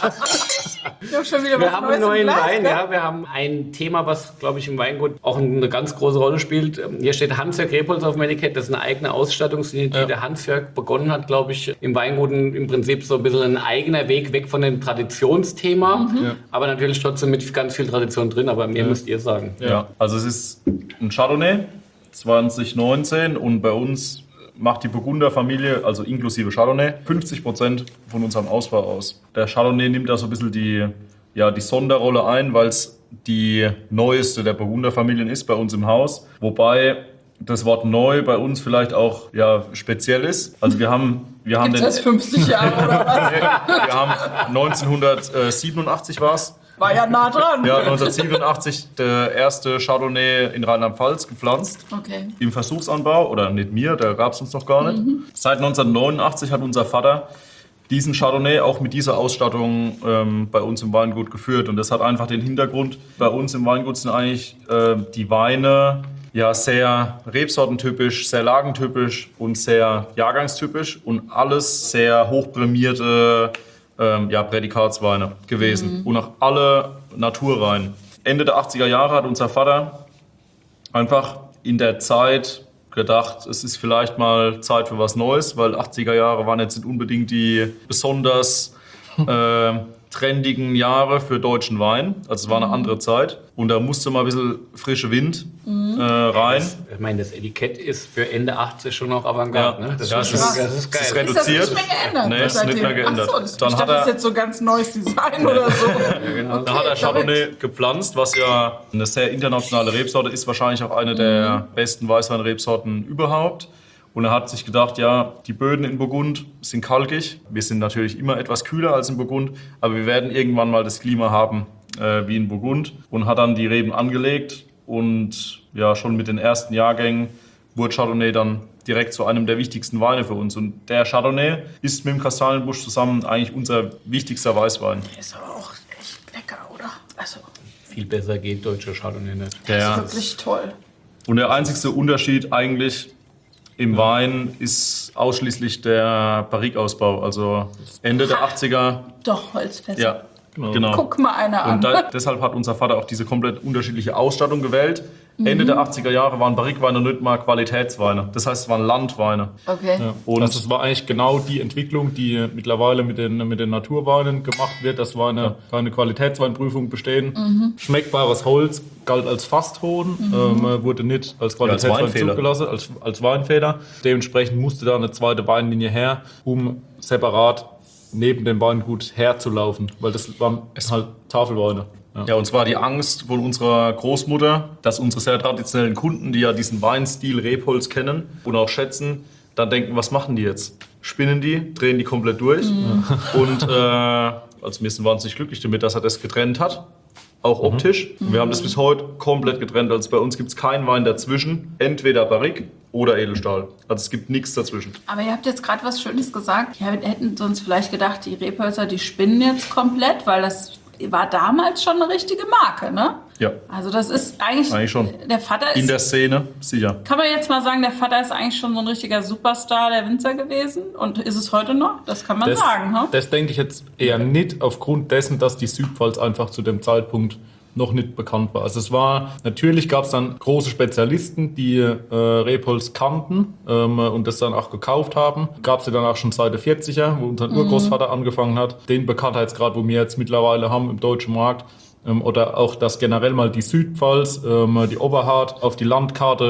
Speaker 1: Schon wieder
Speaker 3: wir
Speaker 1: was
Speaker 3: haben
Speaker 1: Neues
Speaker 3: einen neuen
Speaker 1: Glas,
Speaker 3: Wein,
Speaker 1: ne?
Speaker 3: ja, wir haben ein Thema, was, glaube ich, im Weingut auch eine ganz große Rolle spielt. Hier steht Hansjörg Rebholz auf dem Etikett, das ist eine eigene Ausstattungslinie, die ja. der Hansjörg begonnen hat, glaube ich, im Weingut im Prinzip so ein bisschen ein eigener Weg weg von dem Traditionsthema, mhm. ja. aber natürlich trotzdem mit ganz viel Tradition drin, aber mehr ja. müsst ihr sagen.
Speaker 4: Ja. ja, also es ist ein Chardonnay zwanzig neunzehn und bei uns macht die Burgunder-Familie, also inklusive Chardonnay, fünfzig Prozent von unserem Ausbau aus. Der Chardonnay nimmt da so ein bisschen die, ja, die Sonderrolle ein, weil es die neueste der Burgunder-Familien ist bei uns im Haus. Wobei das Wort neu bei uns vielleicht auch ja, speziell ist. Also wir haben... Wir haben
Speaker 1: Gibt's
Speaker 4: den,
Speaker 1: das fünfzig Jahre oder was?
Speaker 4: Wir haben neunzehnhundertsiebenundachtzig war es.
Speaker 1: War ja nah dran.
Speaker 4: Ja, neunzehnhundertsiebenundachtzig der erste Chardonnay in Rheinland-Pfalz gepflanzt.
Speaker 1: Okay.
Speaker 4: Im Versuchsanbau, oder nicht mir, da gab es uns noch gar nicht. Mhm. Seit neunzehnhundertneunundachtzig hat unser Vater diesen Chardonnay auch mit dieser Ausstattung ähm, bei uns im Weingut geführt. Und das hat einfach den Hintergrund, bei uns im Weingut sind eigentlich äh, die Weine ja sehr rebsortentypisch, sehr lagentypisch und sehr jahrgangstypisch und alles sehr hochprämierte ähm, ja, Prädikatsweine gewesen. Mhm. Und auch alle naturrein. Ende der achtziger Jahre hat unser Vater einfach in der Zeit gedacht, es ist vielleicht mal Zeit für was Neues, weil achtziger Jahre waren jetzt nicht unbedingt die besonders äh, trendigen Jahre für deutschen Wein. Also es war eine andere Zeit. Und da musste mal ein bisschen frischer Wind mhm. äh, rein.
Speaker 3: Das, ich meine, das Etikett ist für Ende achtzig schon noch Avantgarde.
Speaker 4: Ja,
Speaker 3: ne? Das,
Speaker 4: ja,
Speaker 3: ist,
Speaker 4: das,
Speaker 3: das ist geil.
Speaker 4: Das ist reduziert.
Speaker 1: Ist das nicht mehr geändert?
Speaker 4: Nee, ist nicht mehr geändert.
Speaker 1: Ach so, das,
Speaker 4: Dann
Speaker 1: ich
Speaker 4: hat
Speaker 1: dachte,
Speaker 4: er,
Speaker 1: das ist jetzt so ganz neues Design oder so.
Speaker 3: Ja, genau.
Speaker 1: Okay,
Speaker 4: da hat er Chardonnay
Speaker 1: verrückt.
Speaker 4: gepflanzt, was ja eine sehr internationale Rebsorte ist. Wahrscheinlich auch eine der mhm. besten Weißweinrebsorten überhaupt. Und er hat sich gedacht, ja, die Böden in Burgund sind kalkig. Wir sind natürlich immer etwas kühler als in Burgund, aber wir werden irgendwann mal das Klima haben äh, wie in Burgund. Und hat dann die Reben angelegt und ja, schon mit den ersten Jahrgängen wurde Chardonnay dann direkt zu einem der wichtigsten Weine für uns. Und der Chardonnay ist mit dem Kastanienbusch zusammen eigentlich unser wichtigster Weißwein.
Speaker 1: Der ist aber auch echt lecker, oder? Also,
Speaker 3: Viel besser geht deutscher Chardonnay nicht.
Speaker 1: der
Speaker 4: Ja.
Speaker 1: ist wirklich toll.
Speaker 4: Und der einzigste Unterschied eigentlich im Wein ist ausschließlich der Barrique-Ausbau. Also Ende der achtziger.
Speaker 1: Doch, Holzfässer.
Speaker 4: Ja, genau. genau.
Speaker 1: Guck mal einer an.
Speaker 4: Und da, deshalb hat unser Vater auch diese komplett unterschiedliche Ausstattung gewählt. Mhm. Ende der achtziger Jahre waren Barrique-Weine nicht mal Qualitätsweine. Das heißt, es waren Landweine.
Speaker 1: Okay.
Speaker 2: Ja.
Speaker 4: Und
Speaker 2: das war eigentlich genau die Entwicklung, die mittlerweile mit den, mit den Naturweinen gemacht wird. Das war eine, eine Qualitätsweinprüfung bestehen. Mhm. Schmeckbares Holz galt als Fastton, mhm. ähm, wurde nicht als Qualitätswein
Speaker 4: ja, als
Speaker 2: zugelassen, als, als Weinfeder. Dementsprechend musste da eine zweite Weinlinie her, um separat neben dem Weingut herzulaufen, weil das waren halt Tafelweine. Ja.
Speaker 4: Ja, und zwar die Angst von unserer Großmutter, dass unsere sehr traditionellen Kunden, die ja diesen Weinstil Rebholz kennen und auch schätzen, dann denken, was machen die jetzt? Spinnen die, drehen die komplett durch. Mhm. Und äh, also wir sind wahnsinnig glücklich damit, dass er das getrennt hat, auch optisch. Mhm. Wir haben das bis heute komplett getrennt. Also bei uns gibt es keinen Wein dazwischen, entweder Barrique oder Edelstahl. Also es gibt nichts dazwischen.
Speaker 1: Aber ihr habt jetzt gerade was Schönes gesagt. Wir hätten uns vielleicht gedacht, die Rebhölzer, die spinnen jetzt komplett, weil das war damals schon eine richtige Marke, ne?
Speaker 4: Ja.
Speaker 1: Also das ist eigentlich,
Speaker 4: Eigentlich schon.
Speaker 1: Der Vater ist,
Speaker 4: In der Szene, sicher.
Speaker 1: kann man jetzt mal sagen, der Vater ist eigentlich schon so ein richtiger Superstar der Winzer gewesen und ist es heute noch? Das kann man
Speaker 2: Das,
Speaker 1: sagen, ne?
Speaker 2: das denke ich jetzt eher nicht aufgrund dessen, dass die Südpfalz einfach zu dem Zeitpunkt noch nicht bekannt war. Also es war, natürlich gab es dann große Spezialisten, die äh, Rebholz kannten ähm, und das dann auch gekauft haben. Gab es ja dann auch schon seit den vierziger, wo unser mhm. Urgroßvater angefangen hat. Den Bekanntheitsgrad, wo wir jetzt mittlerweile haben im deutschen Markt. Ähm, oder auch, dass generell mal die Südpfalz, ähm, die Oberhart auf die Landkarte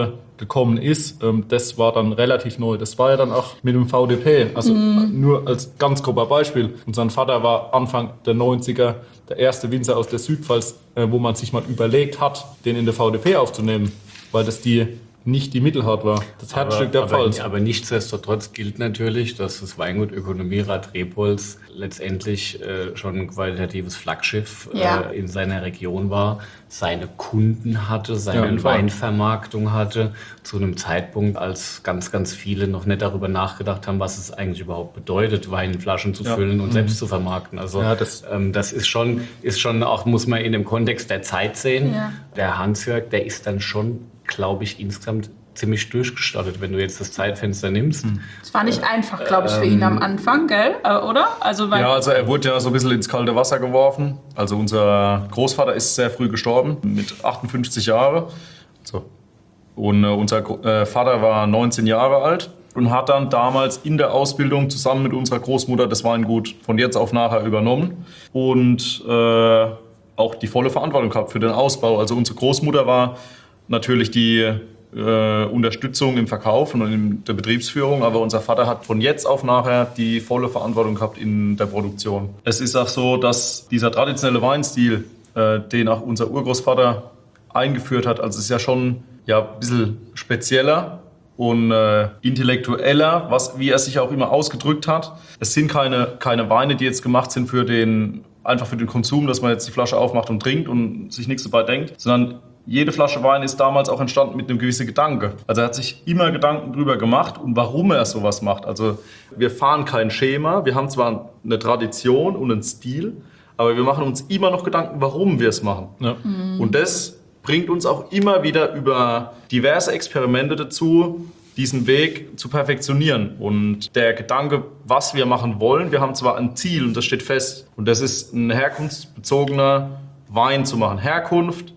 Speaker 2: gekommen ist, ähm, das war dann relativ neu. Das war ja dann auch mit dem V D P. Also mm. nur als ganz grober Beispiel. Unser Vater war Anfang der neunziger der erste Winzer aus der Südpfalz, äh, wo man sich mal überlegt hat, den in der V D P aufzunehmen, weil das die nicht die Mittelhart war, das Herzstück der Pfalz.
Speaker 3: Aber, aber nichtsdestotrotz gilt natürlich, dass das Weingut Ökonomierat Rebholz letztendlich äh, schon ein qualitatives Flaggschiff
Speaker 1: ja.
Speaker 3: äh, in seiner Region war, seine Kunden hatte, seine
Speaker 2: ja,
Speaker 3: Weinvermarktung hatte, zu einem Zeitpunkt, als ganz, ganz viele noch nicht darüber nachgedacht haben, was es eigentlich überhaupt bedeutet, Wein in Flaschen zu
Speaker 2: ja.
Speaker 3: füllen und
Speaker 2: mhm.
Speaker 3: selbst zu vermarkten. Also
Speaker 2: ja, das,
Speaker 3: ähm, das ist schon, ist schon auch, muss man in dem Kontext der Zeit sehen.
Speaker 1: Ja.
Speaker 3: Der Hans-Jörg, der ist dann schon, glaube ich, insgesamt ziemlich durchgestartet, wenn du jetzt das Zeitfenster nimmst.
Speaker 1: Es war nicht einfach, glaube ich, für ihn am Anfang, gell? Äh, oder? Also, weil
Speaker 4: Ja, also er wurde ja so ein bisschen ins kalte Wasser geworfen. Also unser Großvater ist sehr früh gestorben, mit achtundfünfzig Jahren. So. Und äh, unser äh, Vater war neunzehn Jahre alt und hat dann damals in der Ausbildung zusammen mit unserer Großmutter das Weingut von jetzt auf nachher übernommen und äh, auch die volle Verantwortung gehabt für den Ausbau. Also unsere Großmutter war natürlich die Äh, Unterstützung im Verkauf und in der Betriebsführung, aber unser Vater hat von jetzt auf nachher die volle Verantwortung gehabt in der Produktion. Es ist auch so, dass dieser traditionelle Weinstil, äh, den auch unser Urgroßvater eingeführt hat, also es ist ja schon ja, ein bisschen spezieller und äh, intellektueller, was, wie er sich auch immer ausgedrückt hat. Es sind keine, keine Weine, die jetzt gemacht sind für den, einfach für den Konsum, dass man jetzt die Flasche aufmacht und trinkt und sich nichts dabei denkt, sondern jede Flasche Wein ist damals auch entstanden mit einem gewissen Gedanke. Also er hat sich immer Gedanken drüber gemacht und warum er sowas macht. Also wir fahren kein Schema, wir haben zwar eine Tradition und einen Stil, aber wir machen uns immer noch Gedanken, warum wir es machen.
Speaker 2: ja.
Speaker 1: Mhm.
Speaker 4: Und das bringt uns auch immer wieder über diverse Experimente dazu, diesen Weg zu perfektionieren. Und der Gedanke, was wir machen wollen, wir haben zwar ein Ziel und das steht fest. Und das ist ein herkunftsbezogener Wein zu machen. Herkunft,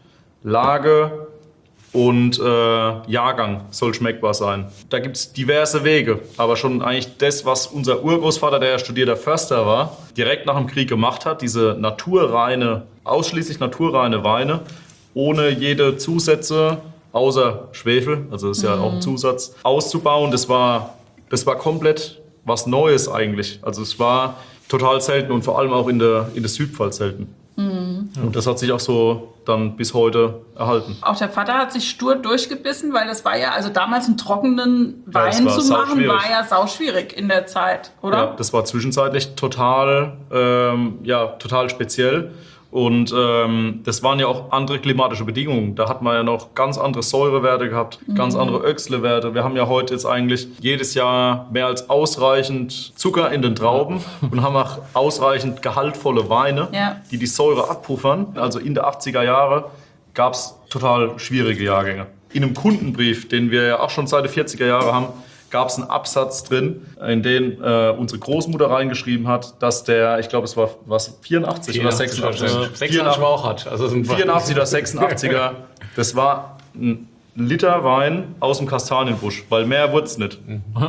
Speaker 4: Lage und äh, Jahrgang soll schmeckbar sein. Da gibt es diverse Wege, aber schon eigentlich das, was unser Urgroßvater, der ja studierter Förster war, direkt nach dem Krieg gemacht hat, diese naturreine, ausschließlich naturreine Weine, ohne jede Zusätze, außer Schwefel, also das ist ja auch ein Zusatz, auszubauen. Das war, das war komplett was Neues eigentlich. Also es war total selten und vor allem auch in der, in der Südpfalz selten. Mhm. Und das hat sich auch so dann bis heute erhalten.
Speaker 1: Auch der Vater hat sich stur durchgebissen, weil das war ja, also damals einen trockenen
Speaker 4: Ja, das
Speaker 1: Wein
Speaker 4: war
Speaker 1: zu machen,
Speaker 4: sauschwierig.
Speaker 1: war ja sauschwierig in der Zeit, oder?
Speaker 4: Ja, das war zwischenzeitlich total, ähm, ja, total speziell. Und ähm, das waren ja auch andere klimatische Bedingungen. Da hat man ja noch ganz andere Säurewerte gehabt, mhm. ganz andere Öchslewerte. Wir haben ja heute jetzt eigentlich jedes Jahr mehr als ausreichend Zucker in den Trauben und haben auch ausreichend gehaltvolle Weine,
Speaker 1: Ja.
Speaker 4: die die Säure abpuffern. Also in der achtziger Jahre gab es total schwierige Jahrgänge. In einem Kundenbrief, den wir ja auch schon seit den vierziger Jahren haben, gab es einen Absatz drin, in den äh, unsere Großmutter reingeschrieben hat, dass der, ich glaube es war was, vierundachtzig oder sechsundachtzig?
Speaker 3: sechsundachtzig war auch hat. Also
Speaker 4: vierundachtzig oder sechsundachtziger, das war ein Liter Wein aus dem Kastanienbusch, weil mehr wurde es nicht.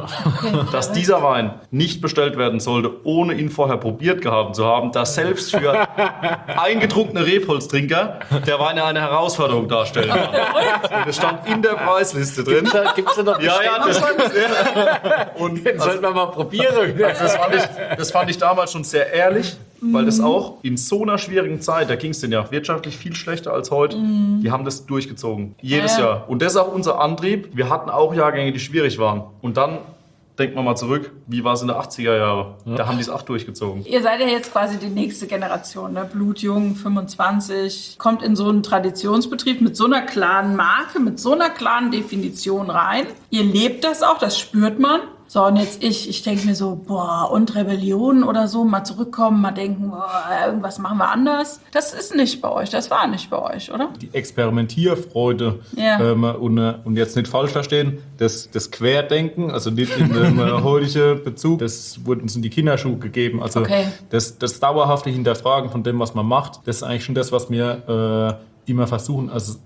Speaker 4: Dass dieser Wein nicht bestellt werden sollte, ohne ihn vorher probiert gehabt zu haben, dass selbst für eingetrunkene Rebholztrinker der Wein eine Herausforderung darstellt. Und es stand in der Preisliste drin.
Speaker 3: Gibt es da noch
Speaker 4: Ja, ja, das stand ja. Und
Speaker 3: Den sollten wir mal probieren.
Speaker 4: das fand, ich, das fand ich damals schon sehr ehrlich, weil das auch in so einer schwierigen Zeit, da ging es denen ja wirtschaftlich viel schlechter als heute, die haben das durchgezogen. Jedes
Speaker 1: Ja, ja.
Speaker 4: Jahr. Und das ist auch unser Antrieb. Wir hatten auch Jahrgänge, die schwierig waren. Und dann denkt man mal zurück, wie war es in den achtziger Jahren? Da haben die es auch durchgezogen.
Speaker 1: Ihr seid ja jetzt quasi die nächste Generation, ne? Blutjung, fünfundzwanzig, kommt in so einen Traditionsbetrieb mit so einer klaren Marke, mit so einer klaren Definition rein. Ihr lebt das auch, das spürt man. So, und jetzt ich, ich denke mir so, boah, und Rebellion oder so, mal zurückkommen, mal denken, boah, irgendwas machen wir anders. Das ist nicht bei euch, das war nicht bei euch, oder?
Speaker 2: Die Experimentierfreude
Speaker 1: Ja.
Speaker 2: ähm, und, äh, und jetzt nicht falsch verstehen, das, das Querdenken, also nicht in dem äh, heutigen Bezug, das wurde uns in die Kinderschuhe gegeben. Also
Speaker 1: Okay.
Speaker 2: das, das dauerhafte Hinterfragen von dem, was man macht, das ist eigentlich schon das, was wir äh, immer versuchen. Also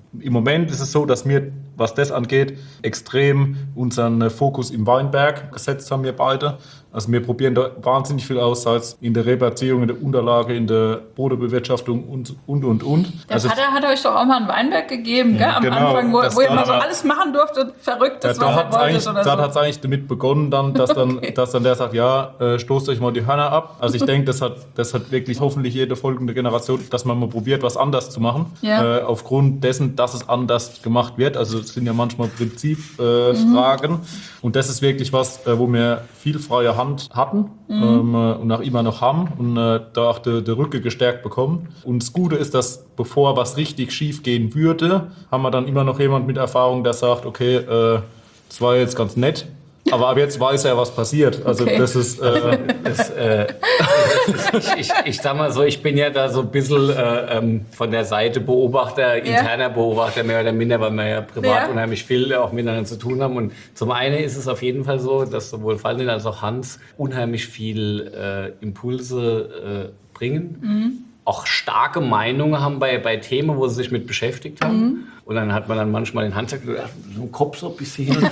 Speaker 2: im Moment ist es so, dass wir, was das angeht, extrem unseren Fokus im Weinberg gesetzt haben, wir beide. Also wir probieren da wahnsinnig viel aus, sei es in der Repartierung, in der Unterlage, in der Bodenbewirtschaftung und, und, und, und.
Speaker 1: Der
Speaker 2: also
Speaker 1: Vater hat euch doch auch mal einen Weinberg gegeben, gell? Am
Speaker 2: genau,
Speaker 1: Anfang, wo, wo ihr mal so
Speaker 2: dann,
Speaker 1: alles machen durftet, Verrücktes,
Speaker 2: ja, da
Speaker 1: was ihr wolltet oder so.
Speaker 2: Da hat es eigentlich damit begonnen, dann, dass, dann,
Speaker 1: Okay.
Speaker 2: dass dann der sagt, ja, äh, stoßt euch mal die Hörner ab. Also ich denke, das hat, das hat wirklich hoffentlich jede folgende Generation, dass man mal probiert, was anders zu machen.
Speaker 1: Ja.
Speaker 2: Äh, aufgrund dessen, dass es anders gemacht wird. Also es sind ja manchmal Prinzipfragen. Äh,
Speaker 1: Mhm.
Speaker 2: Fragen. Und das ist wirklich was, äh, wo wir viel freie Hand hatten
Speaker 1: Mhm.
Speaker 2: ähm, äh, und auch immer noch haben und äh, da auch der de Rücken gestärkt bekommen. Und das Gute ist, dass bevor was richtig schief gehen würde, haben wir dann immer noch jemand mit Erfahrung, der sagt, okay, äh, das war jetzt ganz nett, aber ab jetzt weiß er, was passiert. Also
Speaker 1: Okay.
Speaker 2: das ist... Äh,
Speaker 3: Das, äh, ich, ich, ich sag mal so, ich bin ja da so ein bisschen äh, ähm, von der Seite Beobachter, interner Beobachter mehr oder minder, weil wir ja privat
Speaker 1: Ja.
Speaker 3: unheimlich viel auch miteinander zu tun haben. Und zum einen ist es auf jeden Fall so, dass sowohl Valentin als auch Hans unheimlich viel äh, Impulse äh, bringen.
Speaker 1: Mhm.
Speaker 3: Auch starke Meinungen haben bei, bei Themen, wo sie sich mit beschäftigt haben.
Speaker 1: Mhm.
Speaker 3: Und dann hat man dann manchmal den Hans gesagt, so im Kopf so ein bisschen, so, so,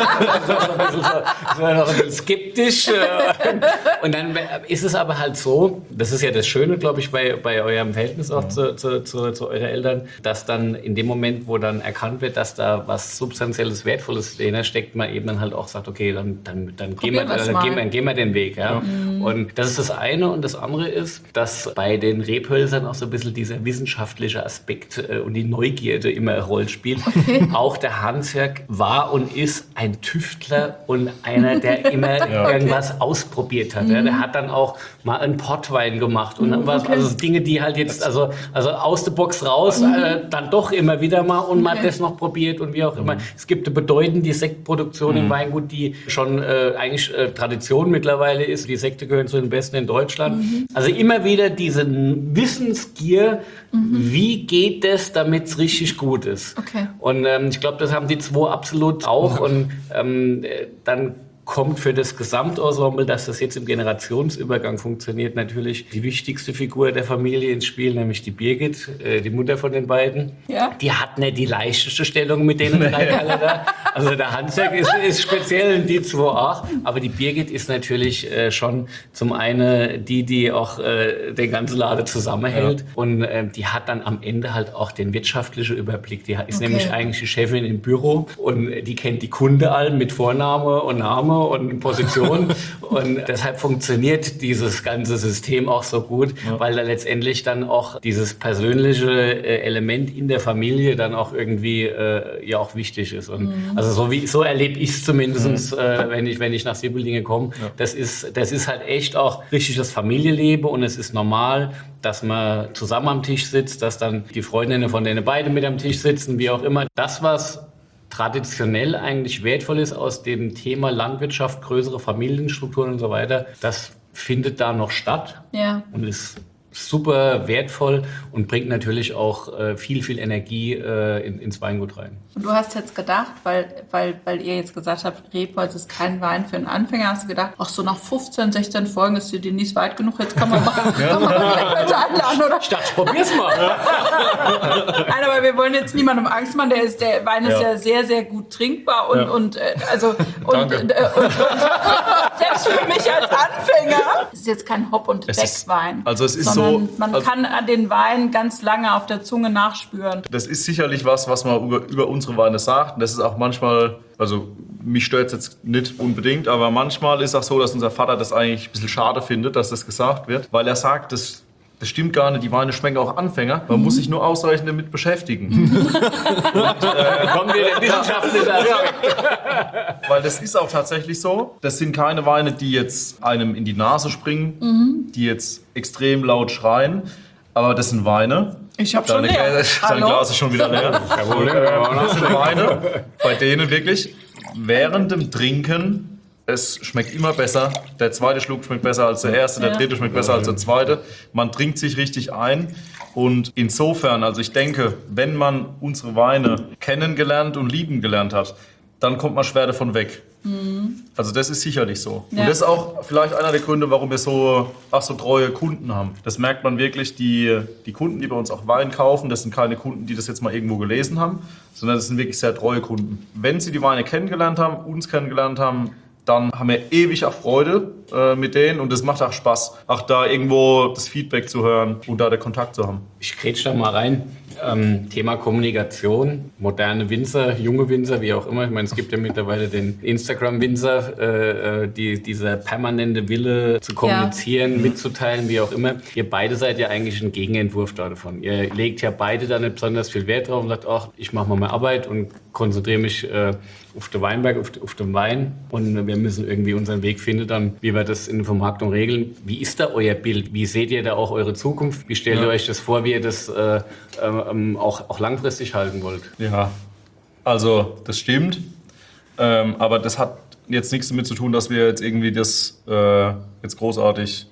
Speaker 3: so, so noch ein bisschen skeptisch. Und dann ist es aber halt so, das ist ja das Schöne, glaube ich, bei, bei eurem Verhältnis auch zu, zu, zu, zu euren Eltern, dass dann in dem Moment, wo dann erkannt wird, dass da was Substanzielles, Wertvolles dahinter steckt, man eben dann halt auch sagt, okay, dann, dann, dann, gehen, wir,
Speaker 1: wir's
Speaker 3: dann
Speaker 1: mal.
Speaker 3: gehen, wir, gehen wir den Weg. Ja?
Speaker 1: Mhm.
Speaker 3: Und das ist das eine. Und das andere ist, dass bei den Rebhölzern auch so ein bisschen dieser wissenschaftliche Aspekt äh, und die Neugierde immer eine Rolle spielt.
Speaker 1: Okay.
Speaker 3: Auch der Hans-Jörg war und ist ein Tüftler und einer, der immer
Speaker 4: Ja.
Speaker 3: irgendwas ausprobiert hat. Ja, der hat dann auch mal einen Portwein gemacht und dann was,
Speaker 1: Okay.
Speaker 3: also Dinge, die halt jetzt, also, also aus der Box raus, äh, dann doch immer wieder mal und mal
Speaker 1: Okay.
Speaker 3: das noch probiert und wie auch immer. Es gibt eine bedeutende Sektproduktion im Weingut, die schon äh, eigentlich äh, Tradition mittlerweile ist. Die Sekte gehören zu den besten in Deutschland. Also immer wieder diese Wissensgier, wie geht es, damit es richtig gut ist.
Speaker 1: Okay.
Speaker 3: Und ähm, ich glaube, das haben die zwei absolut auch. Und ähm, äh, dann kommt für das Gesamtensemble, dass das jetzt im Generationsübergang funktioniert, natürlich die wichtigste Figur der Familie ins Spiel, nämlich die Birgit, äh, die Mutter von den beiden.
Speaker 1: Ja.
Speaker 3: Die hat nicht die leichteste Stellung mit denen drei Kerle da. Also der Hans-Jörg ist, ist speziell in die zwei auch. Aber die Birgit ist natürlich äh, schon zum einen die, die auch äh, den ganzen Laden zusammenhält. Und äh, die hat dann am Ende halt auch den wirtschaftlichen Überblick. Die ist
Speaker 1: Okay.
Speaker 3: nämlich eigentlich die Chefin im Büro und die kennt die Kunde allen mit Vorname und Name und Position. Und deshalb funktioniert dieses ganze System auch so gut, weil da letztendlich dann auch dieses persönliche äh, Element in der Familie dann auch irgendwie äh, ja auch wichtig ist. Und also so wie so erlebe ich es zumindest, äh, wenn ich wenn ich nach Siebeldingen komme. Das ist das ist halt echt auch richtig das Familienleben und es ist normal, dass man zusammen am Tisch sitzt, dass dann die Freundinnen von denen beide mit am Tisch sitzen, wie auch immer. Das, was traditionell eigentlich wertvoll ist aus dem Thema Landwirtschaft, größere Familienstrukturen und so weiter, das findet da noch statt
Speaker 1: Ja.
Speaker 3: und ist super wertvoll und bringt natürlich auch äh, viel, viel Energie äh, in, ins Weingut rein.
Speaker 1: Und du hast jetzt gedacht, weil, weil, weil ihr jetzt gesagt habt, Rebholz ist kein Wein für einen Anfänger, hast du gedacht, ach so nach fünfzehn, sechzehn Folgen ist die Denise weit genug, jetzt kann man mal, kann man mal Rebholz einladen, oder?
Speaker 3: Ich dachte, ich probier's mal.
Speaker 1: Nein, aber wir wollen jetzt niemandem Angst machen, der, ist, der Wein ist ja.
Speaker 4: Ja.
Speaker 1: sehr, sehr gut trinkbar und,
Speaker 2: Ja.
Speaker 1: und äh, also und,
Speaker 2: Danke.
Speaker 1: äh, und, und selbst für mich als Anfänger ist es jetzt kein Hop- und
Speaker 4: Es ist-
Speaker 1: Wegwein.
Speaker 4: also es ist
Speaker 1: sondern
Speaker 4: so,
Speaker 1: man
Speaker 4: also-
Speaker 1: kann den Wein ganz lange auf der Zunge nachspüren.
Speaker 4: Das ist sicherlich was, was man über, über unsere Weine sagt. Und das ist auch manchmal, also mich stört es jetzt nicht unbedingt, aber manchmal ist auch so, dass unser Vater das eigentlich ein bisschen schade findet, dass das gesagt wird, weil er sagt, das, das stimmt gar nicht, die Weine schmecken auch Anfänger, man muss sich nur ausreichend damit beschäftigen.
Speaker 3: Kommen wir der Wissenschaftler
Speaker 4: Weil das ist auch tatsächlich so. Das sind keine Weine, die jetzt einem in die Nase springen, die jetzt extrem laut schreien, aber das sind Weine.
Speaker 1: Ich habe schon
Speaker 4: Deine
Speaker 1: leer.
Speaker 4: Gläser- Dein
Speaker 1: Hallo?
Speaker 4: Glas ist schon wieder leer. Das sind Weine, bei denen wirklich während dem Trinken, es schmeckt immer besser. Der zweite Schluck schmeckt besser als der erste, der
Speaker 1: Ja.
Speaker 4: dritte schmeckt besser als der zweite. Man trinkt sich richtig ein. Und insofern, also ich denke, wenn man unsere Weine kennengelernt und lieben gelernt hat, dann kommt man schwer davon weg.
Speaker 1: Mhm.
Speaker 4: Also das ist sicherlich so.
Speaker 1: Ja.
Speaker 4: Und das ist auch vielleicht einer der Gründe, warum wir so, ach, so treue Kunden haben. Das merkt man wirklich, die, die Kunden, die bei uns auch Wein kaufen, das sind keine Kunden, die das jetzt mal irgendwo gelesen haben, sondern das sind wirklich sehr treue Kunden. Wenn sie die Weine kennengelernt haben, uns kennengelernt haben, dann haben wir ewig auch Freude äh, mit denen und es macht auch Spaß, auch da irgendwo das Feedback zu hören und da den Kontakt zu haben.
Speaker 3: Ich grätsch da mal rein. Ähm, Thema Kommunikation, moderne Winzer, junge Winzer, wie auch immer. Ich meine, es gibt ja mittlerweile den Instagram-Winzer, äh, äh, die, dieser permanente Wille zu kommunizieren, ja. mitzuteilen, wie auch immer. Ihr beide seid ja eigentlich ein Gegenentwurf davon. Ihr legt ja beide da nicht besonders viel Wert drauf und sagt, ach, ich mache mal meine Arbeit und konzentriere mich äh, auf den Weinberg, auf, auf den Wein und wir müssen irgendwie unseren Weg finden, dann, wie wir das in der Vermarktung regeln. Wie ist da euer Bild? Wie seht ihr da auch eure Zukunft? Wie stellt ihr ja. euch das vor, wie ihr das äh, ähm, auch, auch langfristig halten wollt?
Speaker 4: Ja, also das stimmt, ähm, aber das hat jetzt nichts damit zu tun, dass wir jetzt irgendwie das äh, jetzt großartig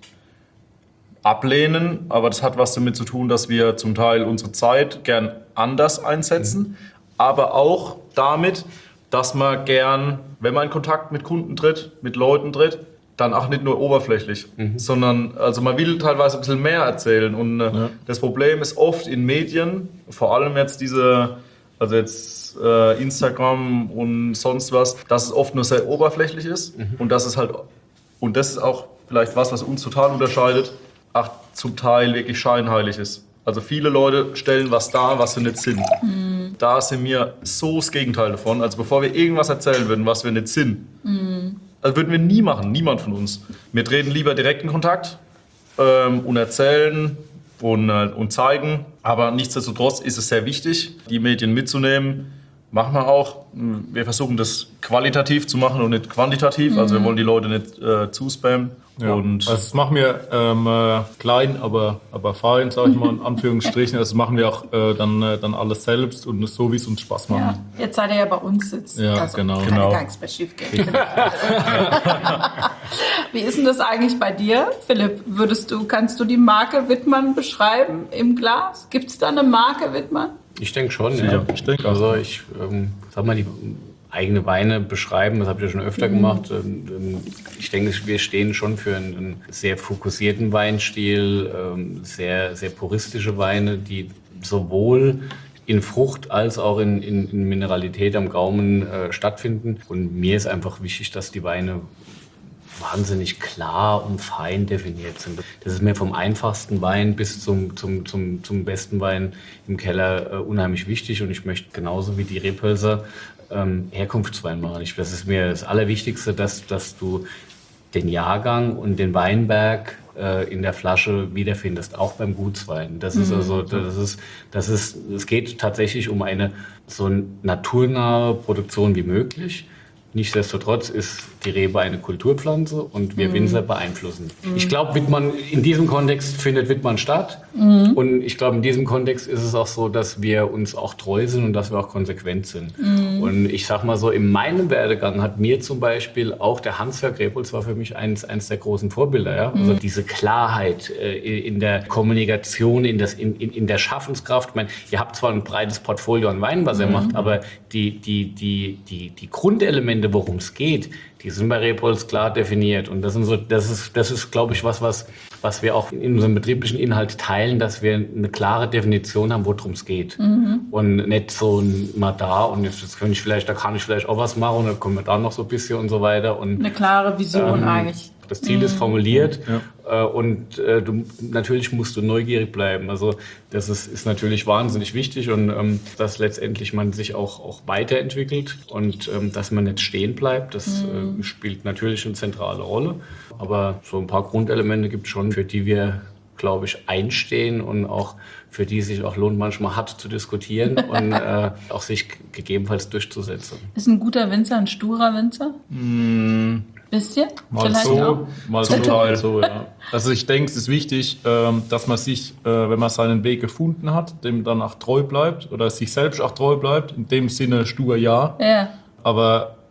Speaker 4: ablehnen, aber das hat was damit zu tun, dass wir zum Teil unsere Zeit gern anders einsetzen, mhm. aber auch damit, dass man gern, wenn man in Kontakt mit Kunden tritt, mit Leuten tritt, dann auch nicht nur oberflächlich, mhm. sondern also man will teilweise ein bisschen mehr erzählen. Und äh, ja. das Problem ist oft in Medien, vor allem jetzt diese, also jetzt äh, Instagram und sonst was, dass es oft nur sehr oberflächlich ist mhm. und das ist halt, und das ist auch vielleicht was, was uns total unterscheidet, auch zum Teil wirklich scheinheilig ist. Also viele Leute stellen was dar, was sie nicht sind. Mhm. Da sind wir so das Gegenteil davon. Also bevor wir irgendwas erzählen würden, was wir nicht sind, mhm. das würden wir nie machen, niemand von uns. Wir treten lieber direkt in Kontakt ähm, und erzählen und, äh, und zeigen. Aber nichtsdestotrotz ist es sehr wichtig, die Medien mitzunehmen. Machen wir auch. Wir versuchen das qualitativ zu machen und nicht quantitativ. Mhm. Also wir wollen die Leute nicht äh, zuspammen.
Speaker 2: Ja. Und also das machen wir ähm, äh, klein, aber, aber fein, sage ich mal in Anführungsstrichen. Das machen wir auch äh, dann, äh, dann alles selbst und so, wie es uns Spaß macht.
Speaker 1: Ja. Jetzt seid ihr ja bei uns sitzt.
Speaker 2: Ja,
Speaker 1: also
Speaker 2: genau.
Speaker 1: Kann
Speaker 2: genau.
Speaker 1: gar nichts mehr schief gehen. Wie ist denn das eigentlich bei dir, Philipp? Würdest du, kannst du die Marke Wittmann beschreiben im Glas? Gibt es da eine Marke Wittmann?
Speaker 3: Ich denke schon, ja. Ich denke also ich ähm, sag mal, die eigene Weine beschreiben, das habe ich ja schon öfter mhm. gemacht. Ich denke, wir stehen schon für einen sehr fokussierten Weinstil, sehr, sehr puristische Weine, die sowohl in Frucht als auch in, in, in Mineralität am Gaumen äh, stattfinden. Und mir ist einfach wichtig, dass die Weine wahnsinnig klar und fein definiert sind. Das ist mir vom einfachsten Wein bis zum, zum, zum, zum besten Wein im Keller äh, unheimlich wichtig. Und ich möchte genauso wie die Rebhölzer ähm, Herkunftswein machen. Ich, das ist mir das Allerwichtigste, dass, dass du den Jahrgang und den Weinberg äh, in der Flasche wiederfindest, auch beim Gutswein. Das mhm. ist also, das ist, das ist, es geht tatsächlich um eine so naturnahe Produktion wie möglich. Nichtsdestotrotz ist die Rebe eine Kulturpflanze und wir mm. Winzer beeinflussen. Mm. Ich glaube, Wittmann, in diesem Kontext findet Wittmann statt. Mm. Und ich glaube, in diesem Kontext ist es auch so, dass wir uns auch treu sind und dass wir auch konsequent sind. Mm. Und ich sag mal so, in meinem Werdegang hat mir zum Beispiel auch der Hans-Jörg Rebholz war für mich eins, eins der großen Vorbilder. Ja? Mm. Also diese Klarheit äh, in der Kommunikation, in, das, in, in, in der Schaffenskraft. Ich meine, ihr habt zwar ein breites Portfolio an Weinen, was mm. ihr macht, aber die, die, die, die, die Grundelemente, worum es geht, die sind bei Rebholz klar definiert. Und das, sind so, das ist, das ist glaube ich, was, was, was wir auch in unserem betrieblichen Inhalt teilen, dass wir eine klare Definition haben, worum es geht. Mhm. Und nicht so ein, mal da und jetzt, jetzt kann ich vielleicht, da kann ich vielleicht auch was machen und dann kommen wir da noch so ein bisschen und so weiter. Und,
Speaker 1: eine klare Vision ähm, eigentlich.
Speaker 3: Das Ziel ist formuliert ja. äh, und äh, du, natürlich musst du neugierig bleiben. Also das ist, ist natürlich wahnsinnig wichtig und ähm, dass letztendlich man sich auch, auch weiterentwickelt und ähm, dass man nicht stehen bleibt, das mhm. äh, spielt natürlich eine zentrale Rolle. Aber so ein paar Grundelemente gibt es schon, für die wir, glaube ich, einstehen und auch für die sich auch lohnt, manchmal hart zu diskutieren und äh, auch sich gegebenenfalls durchzusetzen.
Speaker 1: Ist ein guter Winzer ein sturer Winzer?
Speaker 2: Mm.
Speaker 1: Bisschen?
Speaker 2: Mal
Speaker 1: Vielleicht
Speaker 2: so,
Speaker 1: auch?
Speaker 2: mal so, mal so, ja. Also ich denke, es ist wichtig, dass man sich, wenn man seinen Weg gefunden hat, dem dann auch treu bleibt oder sich selbst auch treu bleibt. In dem Sinne stur ja.
Speaker 1: Ja.
Speaker 2: Aber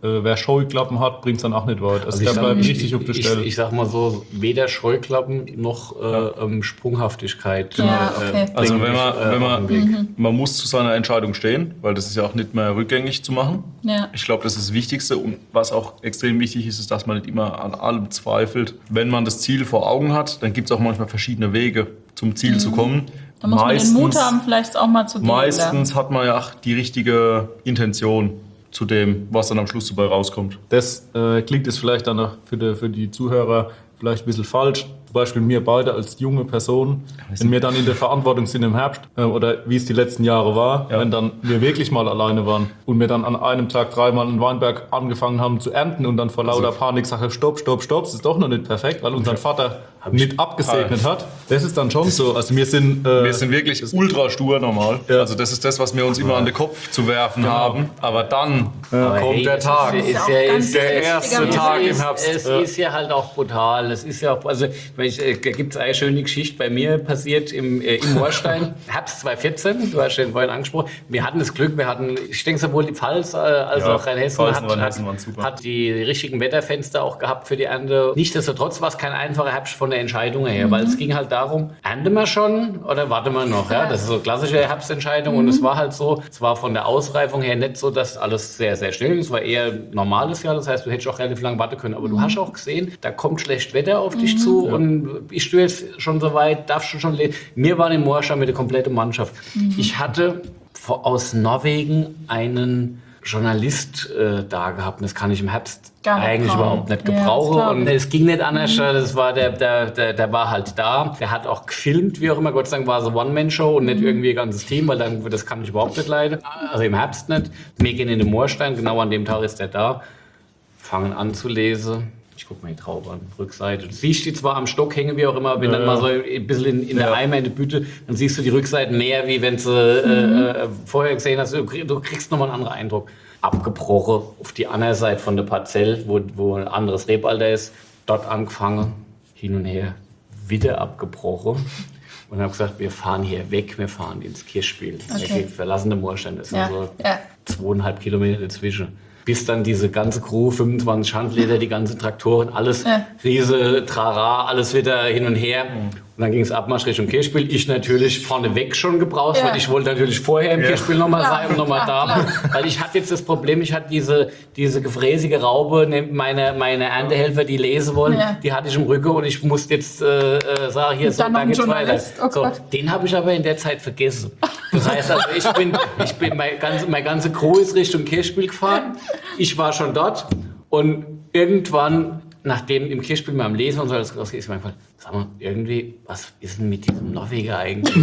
Speaker 2: äh, wer Scheuklappen hat, bringt es dann auch nicht weit. Also,
Speaker 3: ich
Speaker 2: der
Speaker 3: sag-
Speaker 2: bleibt
Speaker 3: ich-
Speaker 2: richtig auf der
Speaker 3: ich,
Speaker 2: Stelle.
Speaker 3: Ich, ich sag mal so, weder Scheuklappen noch äh, ähm, Sprunghaftigkeit.
Speaker 1: Ja,
Speaker 3: äh,
Speaker 1: okay.
Speaker 3: bringen
Speaker 4: Also wenn
Speaker 3: mich,
Speaker 4: man,
Speaker 3: äh,
Speaker 4: wenn
Speaker 3: auf den
Speaker 4: man,
Speaker 3: Weg.
Speaker 4: man muss zu seiner Entscheidung stehen, weil das ist ja auch nicht mehr rückgängig zu machen.
Speaker 1: Ja.
Speaker 4: Ich glaube, das ist das Wichtigste. Und was auch extrem wichtig ist, ist, dass man nicht immer an allem zweifelt. Wenn man das Ziel vor Augen hat, dann gibt es auch manchmal verschiedene Wege, zum Ziel zu kommen.
Speaker 1: Da muss man den Mut haben, vielleicht auch mal zu gehen.
Speaker 4: meistens hat man ja auch die richtige Intention zu dem, was dann am Schluss dabei rauskommt.
Speaker 2: Das äh, klingt jetzt vielleicht dann noch für die, für die Zuhörer vielleicht ein bisschen falsch. Zum Beispiel wir beide als junge Personen, wenn wir dann in der Verantwortung sind im Herbst äh, oder wie es die letzten Jahre war,
Speaker 4: Ja.
Speaker 2: wenn dann wir wirklich mal alleine waren und wir dann an einem Tag dreimal in Weinberg angefangen haben zu ernten und dann vor lauter Panik sagen, stopp, stopp, stopp, es ist doch noch nicht perfekt, weil unser Vater nicht abgesegnet hat. Das ist dann schon so. Also wir sind... Äh,
Speaker 4: Wir sind wirklich ultra stur normal.
Speaker 2: Ja.
Speaker 4: Also das ist das, was wir uns immer an den Kopf zu werfen haben. Aber dann
Speaker 3: Aber
Speaker 4: kommt
Speaker 3: hey,
Speaker 4: der
Speaker 3: es
Speaker 4: Tag.
Speaker 3: Ist, ist,
Speaker 1: auch
Speaker 3: ja,
Speaker 1: ganz
Speaker 3: ist, der
Speaker 1: wichtiger
Speaker 3: erste
Speaker 1: Moment.
Speaker 3: Tag im
Speaker 1: Es
Speaker 3: Herbst. Es
Speaker 2: Ja.
Speaker 3: ist ja halt auch brutal. Es ist ja auch, also ich, äh, da gibt es eine schöne Geschichte bei mir passiert im, äh, im Moorstein. Herbst zwanzig vierzehn, du hast den vorhin angesprochen. Wir hatten das Glück, wir hatten, ich denke sowohl die Pfalz äh, als
Speaker 4: Ja,
Speaker 3: auch Rheinhessen
Speaker 4: Pfalz
Speaker 3: hat,
Speaker 4: und Rheinhessen
Speaker 3: hat,
Speaker 4: waren super.
Speaker 3: hat die richtigen Wetterfenster auch gehabt für die Ernte. Nichtsdestotrotz war es kein einfacher Herbst von der Entscheidung her, weil es ging halt darum, ernten wir schon oder warten wir noch? Ja? Das ist so eine klassische Herbstentscheidung und es war halt so, es war von der Ausreifung her nicht so, dass alles sehr, sehr schnell ist. Es war eher ein normales Jahr, das heißt, du hättest auch relativ lange warten können. Aber du hast auch gesehen, da kommt schlecht Wetter auf dich zu und ich stehe jetzt schon so weit, darfst du schon lesen. Wir waren im Moorstein mit der kompletten Mannschaft. Ich hatte vor- aus Norwegen einen Journalist äh, da gehabt und das kann ich im Herbst
Speaker 1: Gar nicht
Speaker 3: eigentlich
Speaker 1: kaum.
Speaker 3: überhaupt nicht
Speaker 1: Ja, das
Speaker 3: gebrauchen.
Speaker 1: glaub ich.
Speaker 3: Und es ging nicht anders, das war der, der, der, der war halt da. Der hat auch gefilmt, wie auch immer. Gott sei Dank war es eine One-Man-Show und nicht irgendwie ein ganzes Team, weil dann, das kann ich überhaupt nicht leiden. Also im Herbst nicht. Wir gehen in den Moorstein, genau an dem Tag ist der da. Fangen an zu lesen. Ich gucke mir die Traube an, Rückseite. Du siehst die zwar am Stock hängen, wie auch immer, wenn
Speaker 2: Ja,
Speaker 3: dann mal
Speaker 2: ja.
Speaker 3: so ein bisschen in, in der
Speaker 2: Ja.
Speaker 3: Eimer, in der Bütte, dann siehst du die Rückseiten mehr, wie wenn du äh, äh, vorher gesehen hast. Du krieg- du kriegst nochmal einen anderen Eindruck. Abgebrochen auf die andere Seite von der Parzelle, wo, wo ein anderes Rebalter ist. Dort angefangen, hin und her, wieder abgebrochen. Und habe gesagt, wir fahren hier weg, wir fahren ins Kirchspiel.
Speaker 1: Okay.
Speaker 3: Wir verlassen den Moorstein, das sind
Speaker 1: Ja,
Speaker 3: so
Speaker 1: ja.
Speaker 3: zweieinhalb Kilometer dazwischen. Bis dann diese ganze Crew, fünfundzwanzig Handleder, die ganzen Traktoren, alles
Speaker 1: Ja.
Speaker 3: Riese, Trara, alles wieder hin und her. Und dann ging es Abmarsch Richtung Kirchspiel. Ich natürlich vorneweg schon gebraucht,
Speaker 1: Ja.
Speaker 3: weil ich wollte natürlich vorher im Kirchspiel nochmal
Speaker 1: Klar,
Speaker 3: sein und nochmal da.
Speaker 1: klar,
Speaker 3: Weil ich hatte jetzt das Problem, ich hatte diese, diese gefräßige Raube, ne, meine, meine Erntehelfer, die lesen wollen,
Speaker 1: Ja.
Speaker 3: die hatte ich im Rücken und ich musste jetzt äh, äh, sagen, hier,
Speaker 1: Und
Speaker 3: so,
Speaker 1: dann
Speaker 3: da
Speaker 1: noch ein
Speaker 3: geht's weiter.
Speaker 1: Journalist. Oh
Speaker 3: So,
Speaker 1: Gott.
Speaker 3: den habe ich aber in der Zeit vergessen. Das heißt also, ich bin, ich bin meine ganze, meine ganze Crew ist Richtung Kirchspiel gefahren. Ich war schon dort und irgendwann, nachdem im Kirchspiel mal am Lesen und so alles rausgeht, ist mir gefallen, sag mal, irgendwie, was ist denn mit diesem Norweger eigentlich?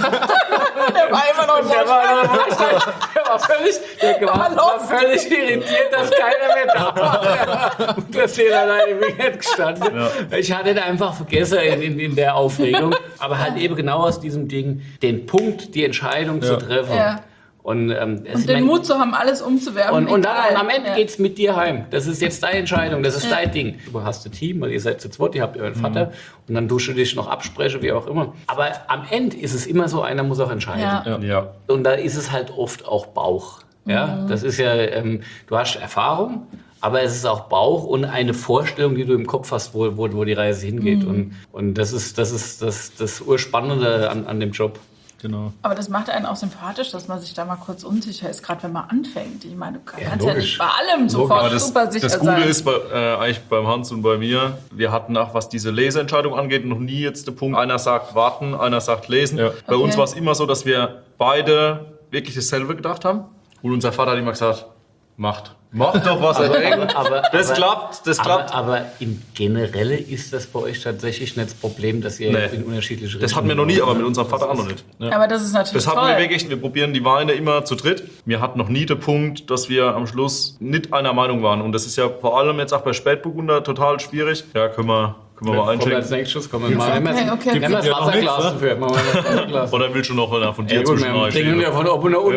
Speaker 1: Der war immer noch
Speaker 3: Der war, der war völlig, der war, war völlig irritiert, dass keiner mehr da war. Und das hier allein im Weg gestanden. Ich hatte den einfach vergessen in, in, in der Aufregung. Aber halt eben genau aus diesem Ding, den Punkt, die Entscheidung zu treffen.
Speaker 1: Ja.
Speaker 3: Und, ähm, es-
Speaker 1: Und
Speaker 3: ich
Speaker 1: den
Speaker 3: mein-
Speaker 1: Mut zu haben, alles umzuwerfen.
Speaker 3: und, und dann
Speaker 1: egal.
Speaker 3: und am Ende
Speaker 1: Ja.
Speaker 3: geht's mit dir heim. Das ist jetzt deine Entscheidung, das ist
Speaker 1: Ja.
Speaker 3: dein Ding. Du hast ein Team, weil ihr seid zu zweit, ihr habt euren Vater und dann tust du dich noch absprechen, wie auch immer. Aber am Ende ist es immer so, einer muss auch entscheiden.
Speaker 1: Ja.
Speaker 4: Ja.
Speaker 3: Und da ist es halt oft auch Bauch. Ja, das ist ja, ähm, du hast Erfahrung, aber es ist auch Bauch und eine Vorstellung, die du im Kopf hast, wo, wo, wo die Reise hingeht. Und, und das ist das, ist das, das Urspannende an, an dem Job.
Speaker 2: Genau.
Speaker 1: Aber das macht einen auch sympathisch, dass man sich da mal kurz unsicher ist, gerade wenn man anfängt. Ich meine, du kannst ja,
Speaker 3: logisch.
Speaker 1: nicht bei allem sofort
Speaker 4: Aber das,
Speaker 1: super sicher
Speaker 4: das Gute
Speaker 1: sein.
Speaker 4: ist bei, äh, eigentlich beim Hans und bei mir, wir hatten auch, was diese Leseentscheidung angeht, noch nie jetzt den Punkt, einer sagt warten, einer sagt lesen.
Speaker 2: Ja.
Speaker 4: Bei
Speaker 1: Okay.
Speaker 4: uns war es immer so, dass wir beide wirklich dasselbe gedacht haben. Und unser Vater hat immer gesagt, macht. Macht doch, was er denkt.
Speaker 3: Aber,
Speaker 4: Das
Speaker 3: aber,
Speaker 4: klappt, das klappt.
Speaker 3: Aber, aber im Generelle ist das bei euch tatsächlich nicht das Problem, dass ihr
Speaker 4: Nee.
Speaker 3: in unterschiedliche
Speaker 4: Das hatten wir noch nie, aber mit unserem Vater auch noch nicht.
Speaker 1: Aber das ist natürlich
Speaker 4: Das hatten
Speaker 1: toll.
Speaker 4: wir wirklich, wir probieren die Weine immer zu dritt. Wir hatten noch nie den Punkt, dass wir am Schluss nicht einer Meinung waren. Und das ist ja vor allem jetzt auch bei Spätburgunder total schwierig. Ja, können wir, können wir mal
Speaker 3: Kommt als
Speaker 4: einschenken.
Speaker 3: nächstes, kommen wir mal.
Speaker 1: Okay,
Speaker 3: Nehmen wir
Speaker 1: okay,
Speaker 3: nehmen wir das
Speaker 2: okay.
Speaker 3: Wasserglas
Speaker 2: Ja, noch
Speaker 3: dafür. Machen wir das Wasserglas.
Speaker 4: Oder willst du noch einer von dir
Speaker 3: Ja, gut,
Speaker 4: zwischen
Speaker 3: wir trinken ja von oben nach unten.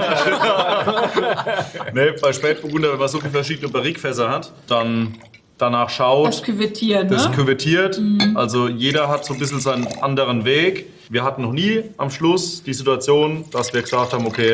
Speaker 4: Nee, bei Spätburgunder, wenn man so viele verschiedene Barrikfässer hat, dann danach
Speaker 1: Das
Speaker 4: schaut,
Speaker 1: Küvettieren,
Speaker 4: das
Speaker 1: ne?
Speaker 4: küvettiert. Also jeder hat so ein bisschen seinen anderen Weg. Wir hatten noch nie am Schluss die Situation, dass wir gesagt haben, okay,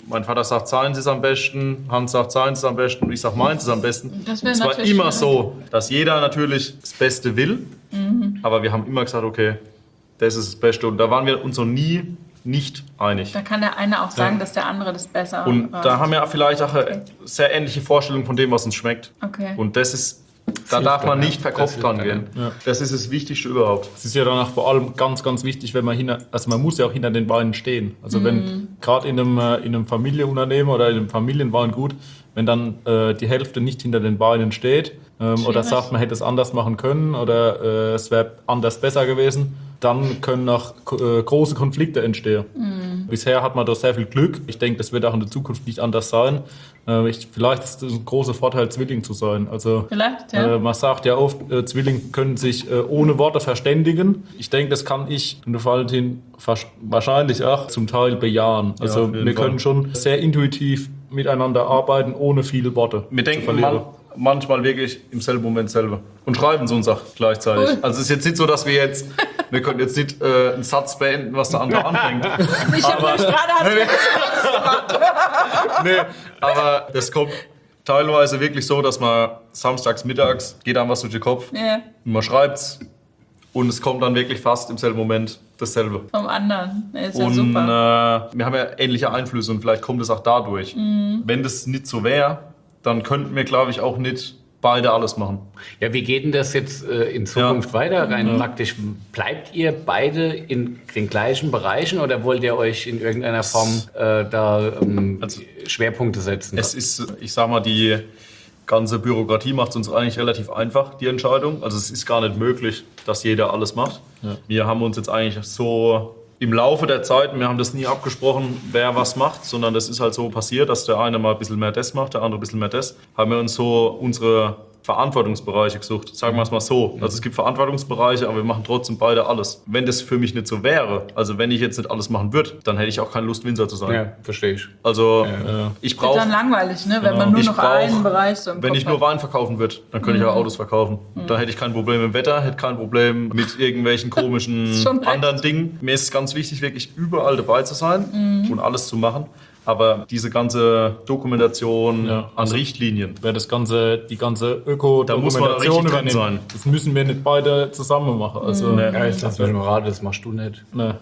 Speaker 4: Mein Vater sagt, seins ist am besten, Hans sagt, seins ist am besten und ich sage, meins ist am besten.
Speaker 1: Das
Speaker 4: und es war
Speaker 1: natürlich
Speaker 4: immer
Speaker 1: schwierig.
Speaker 4: so, dass jeder natürlich das Beste will, mhm. aber wir haben immer gesagt, okay, das ist das Beste. Und da waren wir uns noch nie nicht einig.
Speaker 1: Da kann der eine auch sagen, ja. dass der andere das besser
Speaker 4: Und
Speaker 1: war.
Speaker 4: da haben wir vielleicht auch eine sehr ähnliche Vorstellung von dem, was uns schmeckt.
Speaker 1: Okay.
Speaker 4: Und das ist, da darf man nicht verkopft dran gehen.
Speaker 2: Ja.
Speaker 4: Das ist das Wichtigste überhaupt.
Speaker 2: Es ist ja danach vor allem ganz, ganz wichtig, wenn man hinter, also man muss ja auch hinter den Weinen stehen. Also mhm. wenn gerade in einem, äh, in einem Familienunternehmen oder in einem Familienweingut, wenn dann äh, die Hälfte nicht hinter den Beinen steht ähm, oder sagt, man hätte es anders machen können oder äh, es wäre anders besser gewesen, dann können auch äh, große Konflikte entstehen. Mhm. Bisher hat man da sehr viel Glück. Ich denke, das wird auch in der Zukunft nicht anders sein. Äh, ich, vielleicht ist es ein großer Vorteil, Zwilling zu sein. Also,
Speaker 1: vielleicht, ja.
Speaker 2: Äh, man sagt ja oft, äh, Zwillinge können sich äh, ohne Worte verständigen. Ich denke, das kann ich und der Valentin wahrscheinlich auch zum Teil bejahen. Also ja, wir können schon sehr intuitiv miteinander arbeiten, ohne viele Worte.
Speaker 4: Wir denken man, manchmal wirklich im selben Moment selber und schreiben es uns auch gleichzeitig. Cool. Also es ist jetzt nicht so, dass wir jetzt, wir können jetzt nicht äh, einen Satz beenden, was der andere anfängt.
Speaker 1: Ich habe nämlich gerade gemacht.
Speaker 4: Nee, aber das kommt teilweise wirklich so, dass man samstags mittags geht einem was durch den Kopf, yeah. und man schreibt's und es kommt dann wirklich fast im selben Moment dasselbe.
Speaker 1: Vom anderen. Das ist
Speaker 4: und,
Speaker 1: ja super.
Speaker 4: Äh, wir haben ja ähnliche Einflüsse und vielleicht kommt es auch dadurch. Mhm. Wenn das nicht so wäre, dann könnten wir, glaube ich, auch nicht beide alles machen.
Speaker 3: Ja, wie geht denn das jetzt äh, in Zukunft ja. weiter? Rein ja. praktisch, bleibt ihr beide in den gleichen Bereichen oder wollt ihr euch in irgendeiner Form äh, da ähm, also, Schwerpunkte setzen?
Speaker 4: Es ist, ich sag mal, die ganze Bürokratie macht es uns eigentlich relativ einfach, die Entscheidung. Also es ist gar nicht möglich, dass jeder alles macht. Ja. Wir haben uns jetzt eigentlich so im Laufe der Zeit, wir haben das nie abgesprochen, wer was macht, sondern das ist halt so passiert, dass der eine mal ein bisschen mehr das macht, der andere ein bisschen mehr das. Haben wir uns so unsere Verantwortungsbereiche gesucht, sagen wir es mal so. Also es gibt Verantwortungsbereiche, aber wir machen trotzdem beide alles. Wenn das für mich nicht so wäre, also wenn ich jetzt nicht alles machen würde, dann hätte ich auch keine Lust, Winzer zu sein.
Speaker 3: Ja, verstehe ich.
Speaker 4: Also
Speaker 2: ja.
Speaker 4: ich brauche...
Speaker 1: Das ist dann langweilig, ne? Wenn man nur noch
Speaker 4: brauch,
Speaker 1: einen Bereich so im
Speaker 4: Wenn
Speaker 1: Kopf
Speaker 4: ich nur
Speaker 1: hat.
Speaker 4: Wein verkaufen würde, dann könnte mhm. ich auch Autos verkaufen. Mhm. Dann hätte ich kein Problem mit dem Wetter, hätte kein Problem mit irgendwelchen komischen anderen Dingen. Mir ist es ganz wichtig, wirklich überall dabei zu sein mhm. und alles zu machen. Aber diese ganze Dokumentation ja, an also Richtlinien.
Speaker 2: Wer das ganze, die ganze Öko-Dokumentation übernehmen, sein. Das müssen wir nicht beide zusammen machen. Also,
Speaker 3: mhm. ja, ich lasse mich mal raten, das machst du nicht.
Speaker 2: Nee.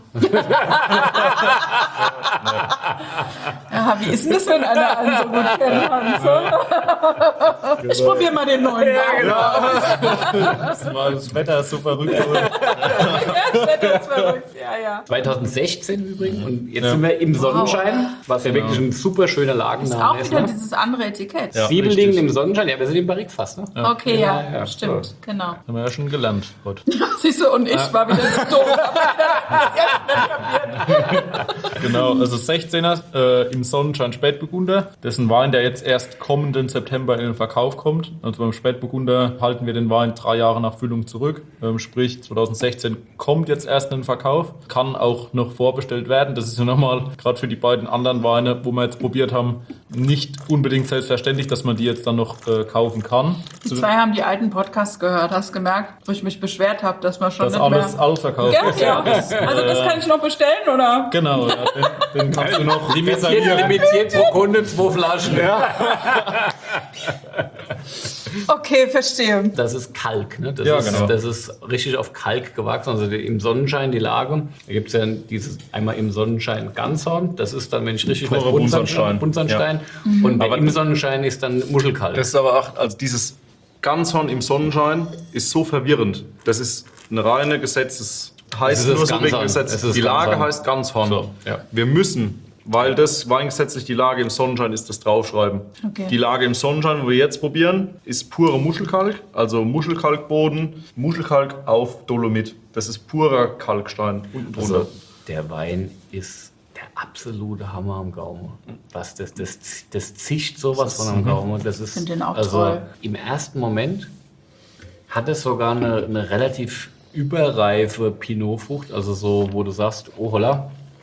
Speaker 1: Ja, wie ist denn das, wenn einer einen so gut kennt, Hans? Ich probiere mal den neuen Wagen.
Speaker 2: Ja, genau. Das Wetter ist so verrückt.
Speaker 1: Ja, das Wetter ist verrückt, ja, ja.
Speaker 3: zwanzig sechzehn übrigens und jetzt ja. sind wir im Sonnenschein, was ja wirklich ein super schöner Lagenname
Speaker 1: ist. Ist auch wieder dieses andere Etikett.
Speaker 3: Ja, Zwiebeln im Sonnenschein, ja, wir sind im Barrique fast, ne?
Speaker 1: Ja. Okay, ja, ja, ja stimmt, ja. genau.
Speaker 2: Haben wir ja schon gelernt heute.
Speaker 1: Siehst du, und ich ja. war wieder zu doof.
Speaker 2: Genau, also sechzehner äh, im Sonnenschein Spätburgunder. Das ist ein Wein, der jetzt erst kommenden September in den Verkauf kommt. Also beim Spätburgunder halten wir den Wein drei Jahre nach Füllung zurück. Ähm, sprich, zwanzig sechzehn kommt jetzt erst in den Verkauf. Kann auch noch vorbestellt werden. Das ist ja nochmal, gerade für die beiden anderen Weine, wo wir jetzt probiert haben, nicht unbedingt selbstverständlich, dass man die jetzt dann noch äh, kaufen kann.
Speaker 1: Die zwei haben die alten Podcasts gehört, hast gemerkt, wo ich mich beschwert habe, dass man schon
Speaker 2: das
Speaker 1: nicht
Speaker 2: alles
Speaker 1: mehr...
Speaker 2: ausverkauft
Speaker 1: ja, ist. Ja. Das, also das kann ich noch bestellen, oder?
Speaker 2: Genau, ja, den, den kannst du noch
Speaker 3: limitiert, limitiert pro Kunde zwei Flaschen. Ja.
Speaker 1: Okay, verstehe.
Speaker 3: Das ist Kalk, ne? Das,
Speaker 2: ja,
Speaker 3: ist,
Speaker 2: genau.
Speaker 3: das ist richtig auf Kalk gewachsen, also im Sonnenschein die Lage. Da gibt es ja dieses einmal im Sonnenschein Ganzhorn, das ist dann, wenn ich richtig weiß, Buntsandstein. Buntsandstein. Ja. Mhm. Und im Sonnenschein ist dann Muschelkalk.
Speaker 4: Das ist aber auch, also dieses Ganzhorn im Sonnenschein ist so verwirrend. Das ist eine reine Gesetzes... heißt nur so wegen Gesetz. Die Lage Ganzhorn. heißt Ganzhorn. So, ja. Wir müssen... Weil das weingesetzlich die Lage im Sonnenschein ist, das draufschreiben. Okay. Die Lage im Sonnenschein, wo wir jetzt probieren, ist pure Muschelkalk, also Muschelkalkboden, Muschelkalk auf Dolomit. Das ist purer Kalkstein unten drunter.
Speaker 3: Also, der Wein ist der absolute Hammer am Gaumen. Was das, das, das zischt sowas das von am Gaumen. Das ist,
Speaker 1: ich finde den auch
Speaker 3: also
Speaker 1: toll.
Speaker 3: Im ersten Moment hat es sogar eine, eine relativ überreife Pinotfrucht, also so, wo du sagst, oh holla.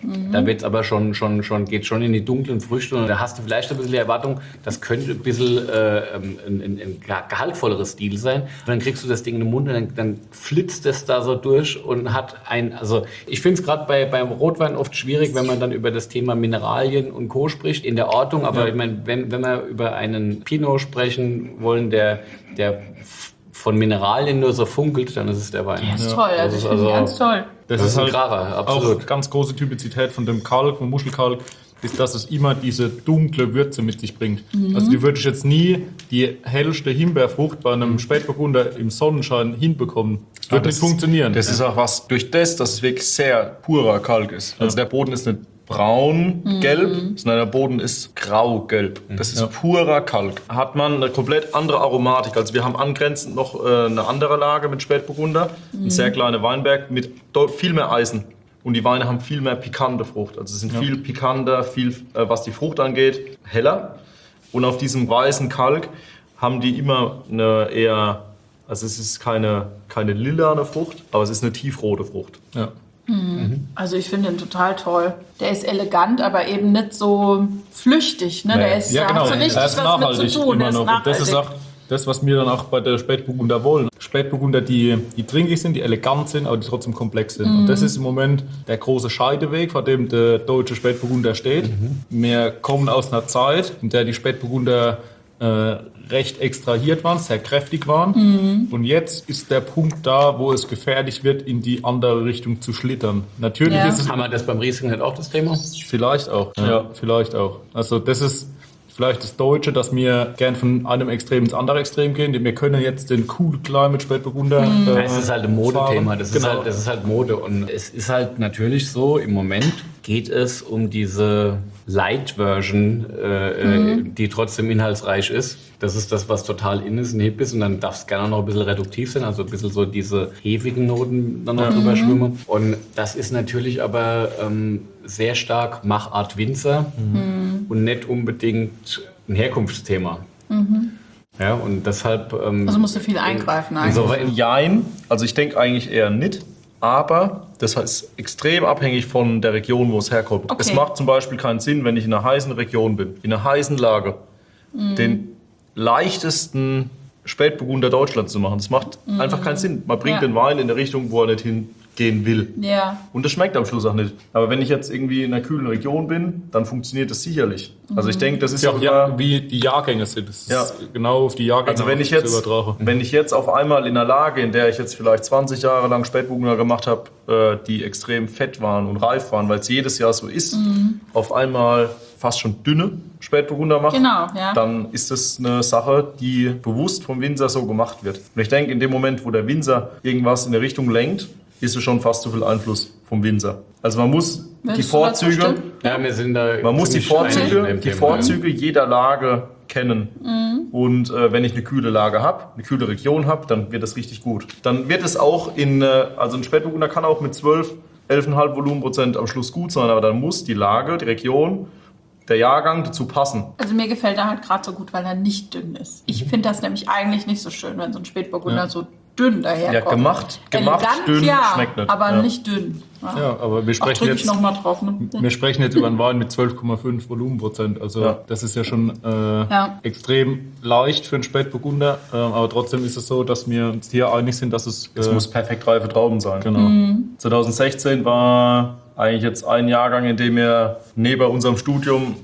Speaker 1: Mhm.
Speaker 3: Da wird's aber schon, schon, schon, geht schon in die dunklen Früchte und da hast du vielleicht ein bisschen die Erwartung, das könnte ein bisschen äh, ein, ein, ein gehaltvolleres Stil sein. Und dann kriegst du das Ding in den Mund und dann, dann flitzt es da so durch und hat ein, also ich finde es gerade bei, beim Rotwein oft schwierig, wenn man dann über das Thema Mineralien und Co. spricht, in der Ortung, aber ja. ich meine, wenn, wenn wir über einen Pinot sprechen wollen, der, der von Mineralien nur so funkelt, dann ist es der Wein.
Speaker 1: Der ist toll, also ich finde also, ganz toll.
Speaker 2: Das, das ist halt Kracher, absolut. Auch ganz große Typizität von dem Kalk, vom Muschelkalk, ist, dass es immer diese dunkle Würze mit sich bringt. Mhm. Also die würde ich jetzt nie die hellste Himbeerfrucht bei einem Spätburgunder im Sonnenschein hinbekommen. Das wird ja, das nicht funktionieren.
Speaker 4: Das ja. ist auch was, durch das, dass es wirklich sehr purer Kalk ist. Also ja. der Boden ist nicht braun-gelb, mhm. sondern der Boden ist grau-gelb. Das ist ja. purer Kalk. Hat man eine komplett andere Aromatik. Also wir haben angrenzend noch äh, eine andere Lage mit Spätburgunder, mhm. ein sehr kleiner Weinberg mit viel mehr Eisen. Und die Weine haben viel mehr pikante Frucht. Also sie sind ja. viel pikanter, viel, äh, was die Frucht angeht, heller. Und auf diesem weißen Kalk haben die immer eine eher, also es ist keine, keine lilane Frucht, aber es ist eine tiefrote Frucht.
Speaker 2: Ja.
Speaker 1: Mhm. Also ich finde ihn total toll. Der ist elegant, aber eben nicht so flüchtig. Ne?
Speaker 2: Nee.
Speaker 1: Der ist,
Speaker 2: ja, genau.
Speaker 1: hat so richtig
Speaker 2: was
Speaker 1: nachhaltig mit zu tun.
Speaker 2: Immer
Speaker 1: Der
Speaker 2: noch.
Speaker 1: ist
Speaker 2: das ist auch das, was wir dann auch bei der Spätburgunder wollen. Spätburgunder, die, die trinkig sind, die elegant sind, aber die trotzdem komplex sind. Mhm. Und das ist im Moment der große Scheideweg, vor dem der deutsche Spätburgunder steht. Mhm. Wir kommen aus einer Zeit, in der die Spätburgunder äh, recht extrahiert waren, sehr kräftig waren. Mhm. Und jetzt ist der Punkt da, wo es gefährlich wird, in die andere Richtung zu schlittern. Natürlich
Speaker 3: ja.
Speaker 2: ist es...
Speaker 3: Haben wir das beim Riesling halt auch das Thema?
Speaker 2: Vielleicht auch, ja. ja, vielleicht auch. Also das ist vielleicht das Deutsche, dass wir gern von einem Extrem ins andere Extrem gehen. Wir können jetzt den Cool Climate Spätburgunder
Speaker 3: mhm. äh, Es ist halt ein Modethema, das, genau. ist halt, das ist halt Mode. Und es ist halt natürlich so, im Moment geht es um diese Light-Version, äh, mhm. die trotzdem inhaltsreich ist. Das ist das, was total in ist, ein Hip ist. Und dann darf es gerne noch ein bisschen reduktiv sein, also ein bisschen so diese hefigen Noten dann noch mhm. drüber schwimmen. Und das ist natürlich aber ähm, sehr stark Machart Winzer mhm. und nicht unbedingt ein Herkunftsthema. Mhm. Ja, und deshalb... Ähm,
Speaker 1: also musst du viel eingreifen eigentlich.
Speaker 4: Insofern, jein, also ich denke eigentlich eher nicht. Aber das ist extrem abhängig von der Region, wo es herkommt. Okay. Es macht zum Beispiel keinen Sinn, wenn ich in einer heißen Region bin, in einer heißen Lage, mm. den leichtesten Spätburgunder Deutschlands zu machen. Das macht mm. einfach keinen Sinn. Man bringt ja. den Wein in eine Richtung, wo er nicht hingehen will.
Speaker 1: Ja.
Speaker 4: Und das schmeckt am Schluss auch nicht. Aber wenn ich jetzt irgendwie in einer kühlen Region bin, dann funktioniert das sicherlich. Mm. Also ich denke, das ist
Speaker 2: ja
Speaker 4: auch
Speaker 2: ja, wie die Jahrgänge sind. Das
Speaker 4: ja.
Speaker 2: ist genau auf die Jahrgänge
Speaker 4: also wenn ich jetzt, wenn ich jetzt auf einmal in einer Lage, in der ich jetzt vielleicht zwanzig Jahre lang Spätburgunder gemacht habe, äh, die extrem fett waren und reif waren, weil es jedes Jahr so ist, mm. auf einmal fast schon dünne Spätburgunder mache,
Speaker 1: genau, ja.
Speaker 4: dann ist das eine Sache, die bewusst vom Winzer so gemacht wird. Und ich denke, in dem Moment, wo der Winzer irgendwas in eine Richtung lenkt, ist es schon fast zu viel Einfluss vom Winzer. Also man muss Willst die Vorzüge,
Speaker 3: ja, wir sind da
Speaker 4: man muss die Vorzüge, die Vorzüge jeder Lage kennen. Mhm. Und äh, wenn ich eine kühle Lage habe, eine kühle Region habe, dann wird das richtig gut. Dann wird es auch in, äh, also ein Spätburgunder kann auch mit zwölf, elf Komma fünf Volumenprozent am Schluss gut sein, aber dann muss die Lage, die Region, der Jahrgang dazu passen.
Speaker 1: Also mir gefällt er halt gerade so gut, weil er nicht dünn ist. Ich mhm. finde das nämlich eigentlich nicht so schön, wenn so ein Spätburgunder ja. so dünn daherkommt.
Speaker 4: Ja, gemacht, gemacht
Speaker 1: Elegant,
Speaker 4: dünn
Speaker 1: ja,
Speaker 4: schmeckt nicht.
Speaker 1: Aber
Speaker 4: ja.
Speaker 1: nicht dünn. Ja,
Speaker 2: ja aber wir sprechen,
Speaker 1: Ach,
Speaker 2: jetzt,
Speaker 1: noch mal drauf, ne?
Speaker 2: wir sprechen jetzt über einen Wein mit zwölf Komma fünf Volumenprozent. Also ja. das ist ja schon äh, ja. extrem leicht für einen Spätburgunder. Äh, aber trotzdem ist es so, dass wir uns hier einig sind, dass es... Äh,
Speaker 4: es muss perfekt reife Trauben sein.
Speaker 2: Genau.
Speaker 1: Mhm.
Speaker 4: zwanzig sechzehn war eigentlich jetzt ein Jahrgang, in dem wir neben unserem Studium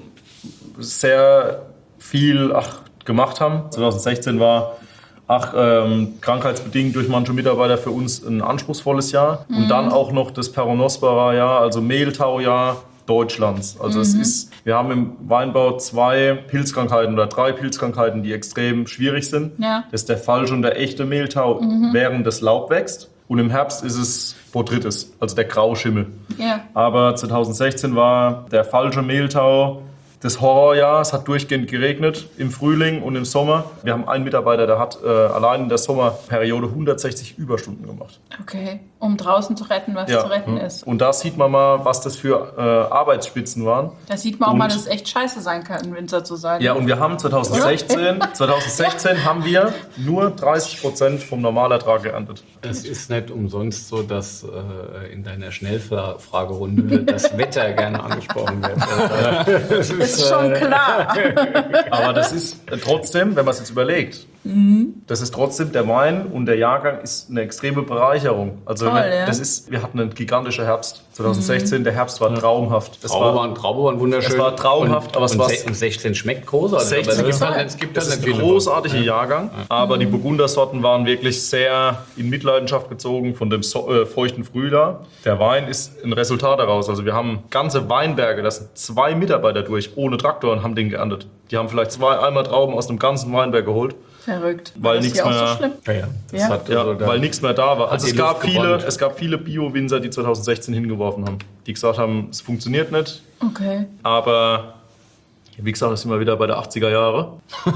Speaker 4: sehr viel ach, gemacht haben. zwanzig sechzehn war ach, ähm, krankheitsbedingt durch manche Mitarbeiter für uns ein anspruchsvolles Jahr. Mhm. Und dann auch noch das Peronospora-Jahr, also Mehltau-Jahr Deutschlands. Also mhm. es ist, wir haben im Weinbau zwei Pilzkrankheiten oder drei Pilzkrankheiten, die extrem schwierig sind.
Speaker 1: Ja.
Speaker 4: Das ist der falsche und der echte Mehltau, mhm. während das Laub wächst. Und im Herbst ist es Botrytis, also der Grauschimmel.
Speaker 1: Ja.
Speaker 4: Aber zwanzig sechzehn war der falsche Mehltau, das Horrorjahr. Es hat durchgehend geregnet im Frühling und im Sommer. Wir haben einen Mitarbeiter, der hat äh, allein in der Sommerperiode hundertsechzig Überstunden gemacht.
Speaker 1: Okay, um draußen zu retten, was
Speaker 4: Ja.
Speaker 1: zu retten ist.
Speaker 4: Und da sieht man mal, was das für äh, Arbeitsspitzen waren.
Speaker 1: Da sieht man auch
Speaker 4: Und-
Speaker 1: mal, dass es echt scheiße sein kann, ein Winzer zu sein.
Speaker 4: Ja, und wir haben zwanzig sechzehn, zwanzig sechzehn haben wir nur dreißig Prozent vom Normalertrag geerntet.
Speaker 3: Es ist nicht umsonst so, dass äh, in deiner Schnellfragerunde das Wetter gerne angesprochen wird. Also, das
Speaker 1: Ist schon klar.
Speaker 4: Aber das ist äh, trotzdem, wenn man es jetzt überlegt, das ist trotzdem, der Wein und der Jahrgang ist eine extreme Bereicherung. Also
Speaker 1: Toll,
Speaker 4: wenn-
Speaker 1: ja.
Speaker 4: das ist, wir hatten einen gigantischen Herbst. zwanzig sechzehn, der Herbst war traumhaft. Das
Speaker 3: Traube
Speaker 4: war
Speaker 3: waren, Traube waren wunderschön.
Speaker 4: Es war traumhaft,
Speaker 3: und,
Speaker 4: aber es
Speaker 3: und,
Speaker 4: war-
Speaker 3: se- und sechzehn schmeckt großartig.
Speaker 4: sechzehn
Speaker 3: aber es gibt
Speaker 1: ist-
Speaker 3: halt, es gibt
Speaker 4: Das
Speaker 3: halt
Speaker 4: ist
Speaker 3: nicht
Speaker 4: ein
Speaker 3: viele
Speaker 4: großartiger Jahrgang, aber die Burgundersorten waren wirklich sehr in Mitleidenschaft gezogen von dem so äh, feuchten Frühjahr. Der Wein ist ein Resultat daraus. Also wir haben ganze Weinberge, da sind zwei Mitarbeiter durch, ohne Traktor und haben den geerntet. Die haben vielleicht zwei Eimer Trauben aus einem ganzen Weinberg geholt,
Speaker 1: Verrückt.
Speaker 4: Weil
Speaker 1: das
Speaker 4: nichts
Speaker 1: hier auch
Speaker 4: mehr-
Speaker 1: so schlimm?
Speaker 3: Ja, ja. Das
Speaker 1: Ja.
Speaker 3: Hat,
Speaker 4: ja,
Speaker 3: also da-
Speaker 4: weil nichts mehr da war. Also
Speaker 3: die
Speaker 4: es gab,
Speaker 3: Luft
Speaker 4: viele,
Speaker 3: gebrannt.
Speaker 4: es gab viele Bio-Winzer, die zwanzig sechzehn hingeworfen haben, die gesagt haben, es funktioniert nicht,
Speaker 1: Okay.
Speaker 4: aber wie gesagt, das sind wir wieder bei der achtziger Jahre.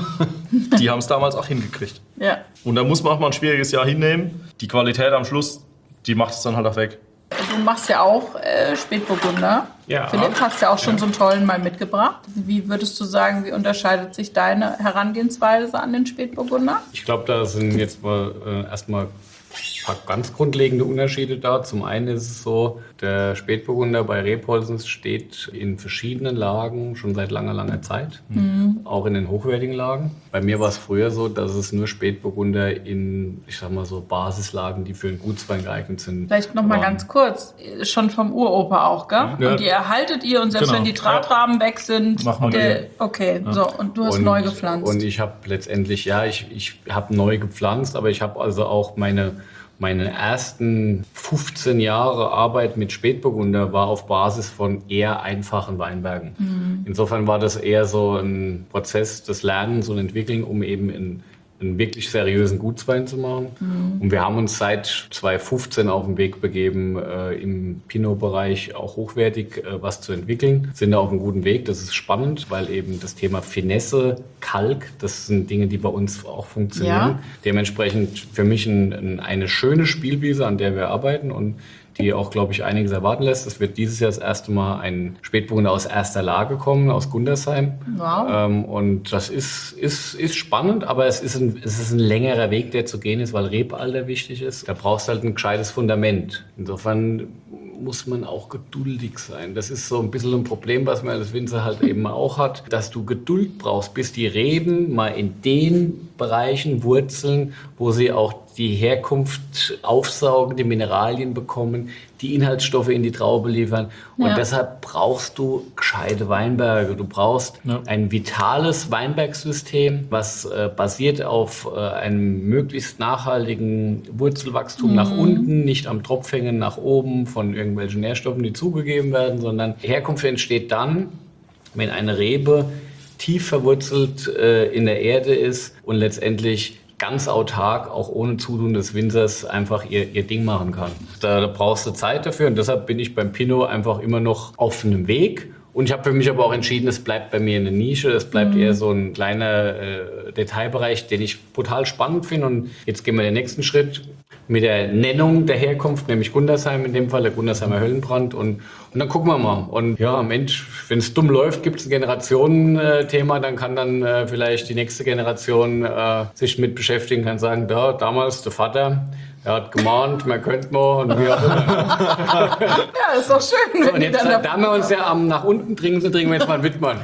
Speaker 4: Die haben es damals auch hingekriegt.
Speaker 1: Ja.
Speaker 4: Und da muss man auch mal ein schwieriges Jahr hinnehmen. Die Qualität am Schluss, die macht es dann halt auch weg.
Speaker 1: Du machst ja auch äh, Spätburgunder.
Speaker 3: Ja.
Speaker 1: Philipp, hast ja auch schon so einen tollen mal mitgebracht. Wie würdest du sagen, wie unterscheidet sich deine Herangehensweise an den Spätburgunder?
Speaker 3: Ich glaube, da sind jetzt mal äh, erstmal ein paar ganz grundlegende Unterschiede da. Zum einen ist es so, der Spätburgunder bei Rebholzens steht in verschiedenen Lagen schon seit langer, langer Zeit. Auch in den hochwertigen Lagen. Bei mir war es früher so, dass es nur Spätburgunder in, ich sag mal so, Basislagen, die für einen Gutswein geeignet sind.
Speaker 1: Vielleicht noch mal
Speaker 3: waren.
Speaker 1: ganz kurz, schon vom Uropa auch, gell?
Speaker 2: Ja.
Speaker 1: Und die erhaltet ihr und selbst
Speaker 2: Genau.
Speaker 1: wenn die Tratrahmen weg sind,
Speaker 2: Machen wir
Speaker 1: der,
Speaker 2: die.
Speaker 1: okay, so und du hast neu gepflanzt.
Speaker 3: Und ich habe letztendlich, ja, ich, ich habe neu gepflanzt, aber ich habe also auch meine, meine ersten fünfzehn Jahre Arbeit mit Spätburgunder war auf Basis von eher einfachen Weinbergen.
Speaker 1: Mhm.
Speaker 3: Insofern war das eher so ein Prozess des Lernens und Entwickeln, um eben in einen wirklich seriösen Gutswein zu machen.
Speaker 1: Mhm.
Speaker 3: Und wir haben uns seit zwanzig fünfzehn auf den Weg begeben, äh, im Pinot-Bereich auch hochwertig äh, was zu entwickeln. Sind da auf einem guten Weg. Das ist spannend, weil eben das Thema Finesse, Kalk, das sind Dinge, die bei uns auch funktionieren.
Speaker 1: Ja.
Speaker 3: Dementsprechend für mich ein, ein, eine schöne Spielwiese, an der wir arbeiten und die auch, glaube ich, einiges erwarten lässt. Es wird dieses Jahr das erste Mal ein Spätburgunder aus erster Lage kommen, aus Gundersheim.
Speaker 1: Wow.
Speaker 3: Ähm, und das ist, ist, ist spannend, aber es ist, ein, es ist ein längerer Weg, der zu gehen ist, weil Rebalter wichtig ist. Da brauchst du halt ein gescheites Fundament. Insofern muss man auch geduldig sein. Das ist so ein bisschen ein Problem, was man als Winzer halt eben auch hat, dass du Geduld brauchst, bis die Reben mal in den Bereichen wurzeln, wo sie auch die Herkunft aufsaugen, die Mineralien bekommen, die Inhaltsstoffe in die Traube liefern. Und
Speaker 1: Ja.
Speaker 3: deshalb brauchst du gescheite Weinberge. Du brauchst
Speaker 2: Ja.
Speaker 3: ein vitales Weinbergsystem, was äh, basiert auf äh, einem möglichst nachhaltigen Wurzelwachstum nach unten, nicht am Tropfhängen nach oben von irgendwelchen Nährstoffen, die zugegeben werden, sondern Herkunft entsteht dann, wenn eine Rebe tief verwurzelt äh, in der Erde ist und letztendlich ganz autark, auch ohne Zutun des Winzers, einfach ihr, ihr Ding machen kann. Da, da brauchst du Zeit dafür und deshalb bin ich beim Pinot einfach immer noch auf einem Weg. Und ich habe für mich aber auch entschieden, es bleibt bei mir eine Nische, es bleibt eher so ein kleiner äh, Detailbereich, den ich brutal spannend finde. Und jetzt gehen wir den nächsten Schritt mit der Nennung der Herkunft, nämlich Gundersheim in dem Fall, der Gundersheimer Höllenbrand. Und, und dann gucken wir mal. Und ja, Mensch, wenn es dumm läuft, gibt es ein Generationenthema, dann kann dann äh, vielleicht die nächste Generation äh, sich mit beschäftigen, kann sagen, da, damals der Vater, er hat gemahnt, man könnte mal und wie auch immer.
Speaker 1: Ja, ist doch schön, wenn
Speaker 3: Und
Speaker 1: die
Speaker 3: jetzt,
Speaker 1: dann
Speaker 3: da wir uns ja am nach unten trinken, so trinken wir jetzt mal einen Wittmann.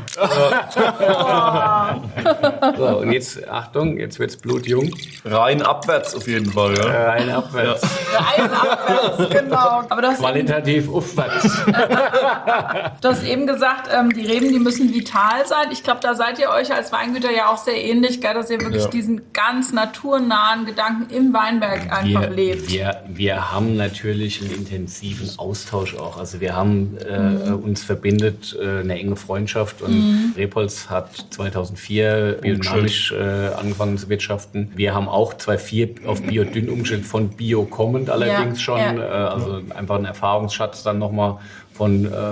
Speaker 3: So, und jetzt, Achtung, jetzt wird's blutjung.
Speaker 4: Rein abwärts auf jeden Fall. Ja.
Speaker 3: Rein abwärts.
Speaker 1: rein abwärts, genau. Aber du hast, eben,
Speaker 3: Qualitativ aufwärts.
Speaker 1: du hast eben gesagt, ähm, die Reben, die müssen vital sein. Ich glaube, da seid ihr euch als Weingüter ja auch sehr ähnlich, gell, dass ihr wirklich
Speaker 4: Ja.
Speaker 1: diesen ganz naturnahen Gedanken im Weinberg einfach
Speaker 3: Wir,
Speaker 1: lebt.
Speaker 3: wir, wir haben natürlich einen intensiven Austausch auch. Also wir haben äh,
Speaker 1: Mhm.
Speaker 3: uns verbindet äh, eine enge Freundschaft und mhm. Rebholz hat zweitausendvier biodynamisch äh, angefangen zu wirtschaften. Wir haben auch zweitausendvier auf Biodünn umgestellt, von Bio kommend allerdings
Speaker 1: Ja,
Speaker 3: schon.
Speaker 1: ja.
Speaker 3: Äh, also einfach ein Erfahrungsschatz dann nochmal von äh,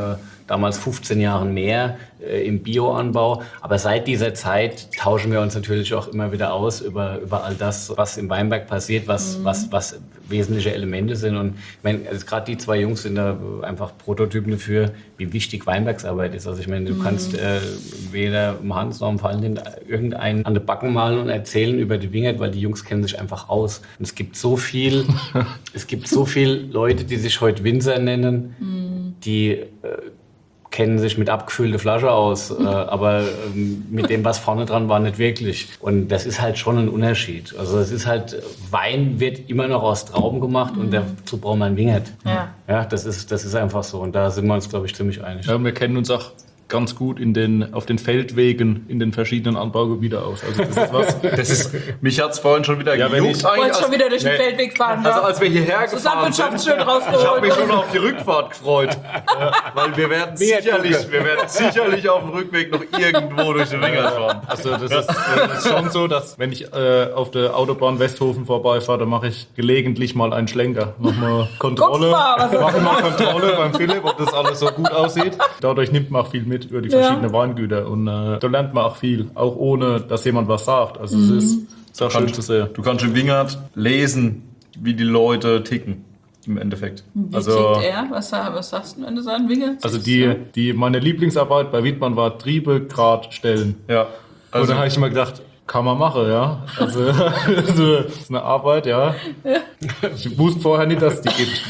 Speaker 3: damals fünfzehn Jahren mehr äh, im Bioanbau. Aber seit dieser Zeit tauschen wir uns natürlich auch immer wieder aus über, über all das, was im Weinberg passiert, was, mhm. was, was wesentliche Elemente sind. Und ich meine, also gerade die zwei Jungs sind da einfach Prototypen dafür, wie wichtig Weinbergsarbeit ist. Also ich meine, du mhm. kannst äh, weder dem Hans noch dem Valentin irgendeinen an die Backen malen und erzählen über die Wingert, weil die Jungs kennen sich einfach aus. Und es gibt so viel, es gibt so viele Leute, die sich heute Winzer nennen, mhm. die äh, kennen sich mit abgefüllter Flasche aus, äh, aber ähm, mit dem, was vorne dran war, nicht wirklich. Und das ist halt schon ein Unterschied. Also es ist halt, Wein wird immer noch aus Trauben gemacht mhm. und dazu braucht man einen Wingert. Ja. Ja, das ist, das ist einfach so. Und da sind wir uns, glaube ich, ziemlich einig.
Speaker 2: Ja, wir kennen uns auch ganz gut in den, auf den Feldwegen in den verschiedenen Anbaugebieten aus. Also das ist was.
Speaker 4: Das ist, mich hat es vorhin schon wieder
Speaker 2: ja,
Speaker 4: gejuckt.
Speaker 1: Ich wollte schon wieder durch den
Speaker 4: nee.
Speaker 1: Feldweg fahren.
Speaker 4: Also als wir hierher
Speaker 1: das
Speaker 4: gefahren sind,
Speaker 1: schön rausgeholt.
Speaker 4: ich habe mich schon auf die Rückfahrt gefreut. Ja, weil wir werden, sicherlich, wir werden sicherlich auf dem Rückweg noch irgendwo durch den Wingert fahren.
Speaker 2: Also das ist, das ist schon so, dass wenn ich äh, auf der Autobahn Westhofen vorbeifahre, dann mache ich gelegentlich mal einen Schlenker. Mach mal Kontrolle. Mach mal Kontrolle beim Philipp, ob das alles so gut aussieht. Dadurch nimmt man auch viel mit über die verschiedenen ja. Weingüter und äh, da lernt man auch viel, auch ohne, dass jemand was sagt. Also mhm. es ist sehr schön zu sehen.
Speaker 4: Du kannst im Wingert lesen, wie die Leute ticken, im Endeffekt.
Speaker 1: Wie
Speaker 4: also,
Speaker 1: tickt er? Was, was sagst du, wenn du so einen Wingert?
Speaker 2: Also die, die, meine Lieblingsarbeit bei Wittmann war Triebe grad stellen.
Speaker 4: Ja. Also,
Speaker 2: und dann habe ich immer gedacht, kann man machen, ja. Also das ist eine Arbeit, ja. Ich wusste vorher nicht, dass es die gibt.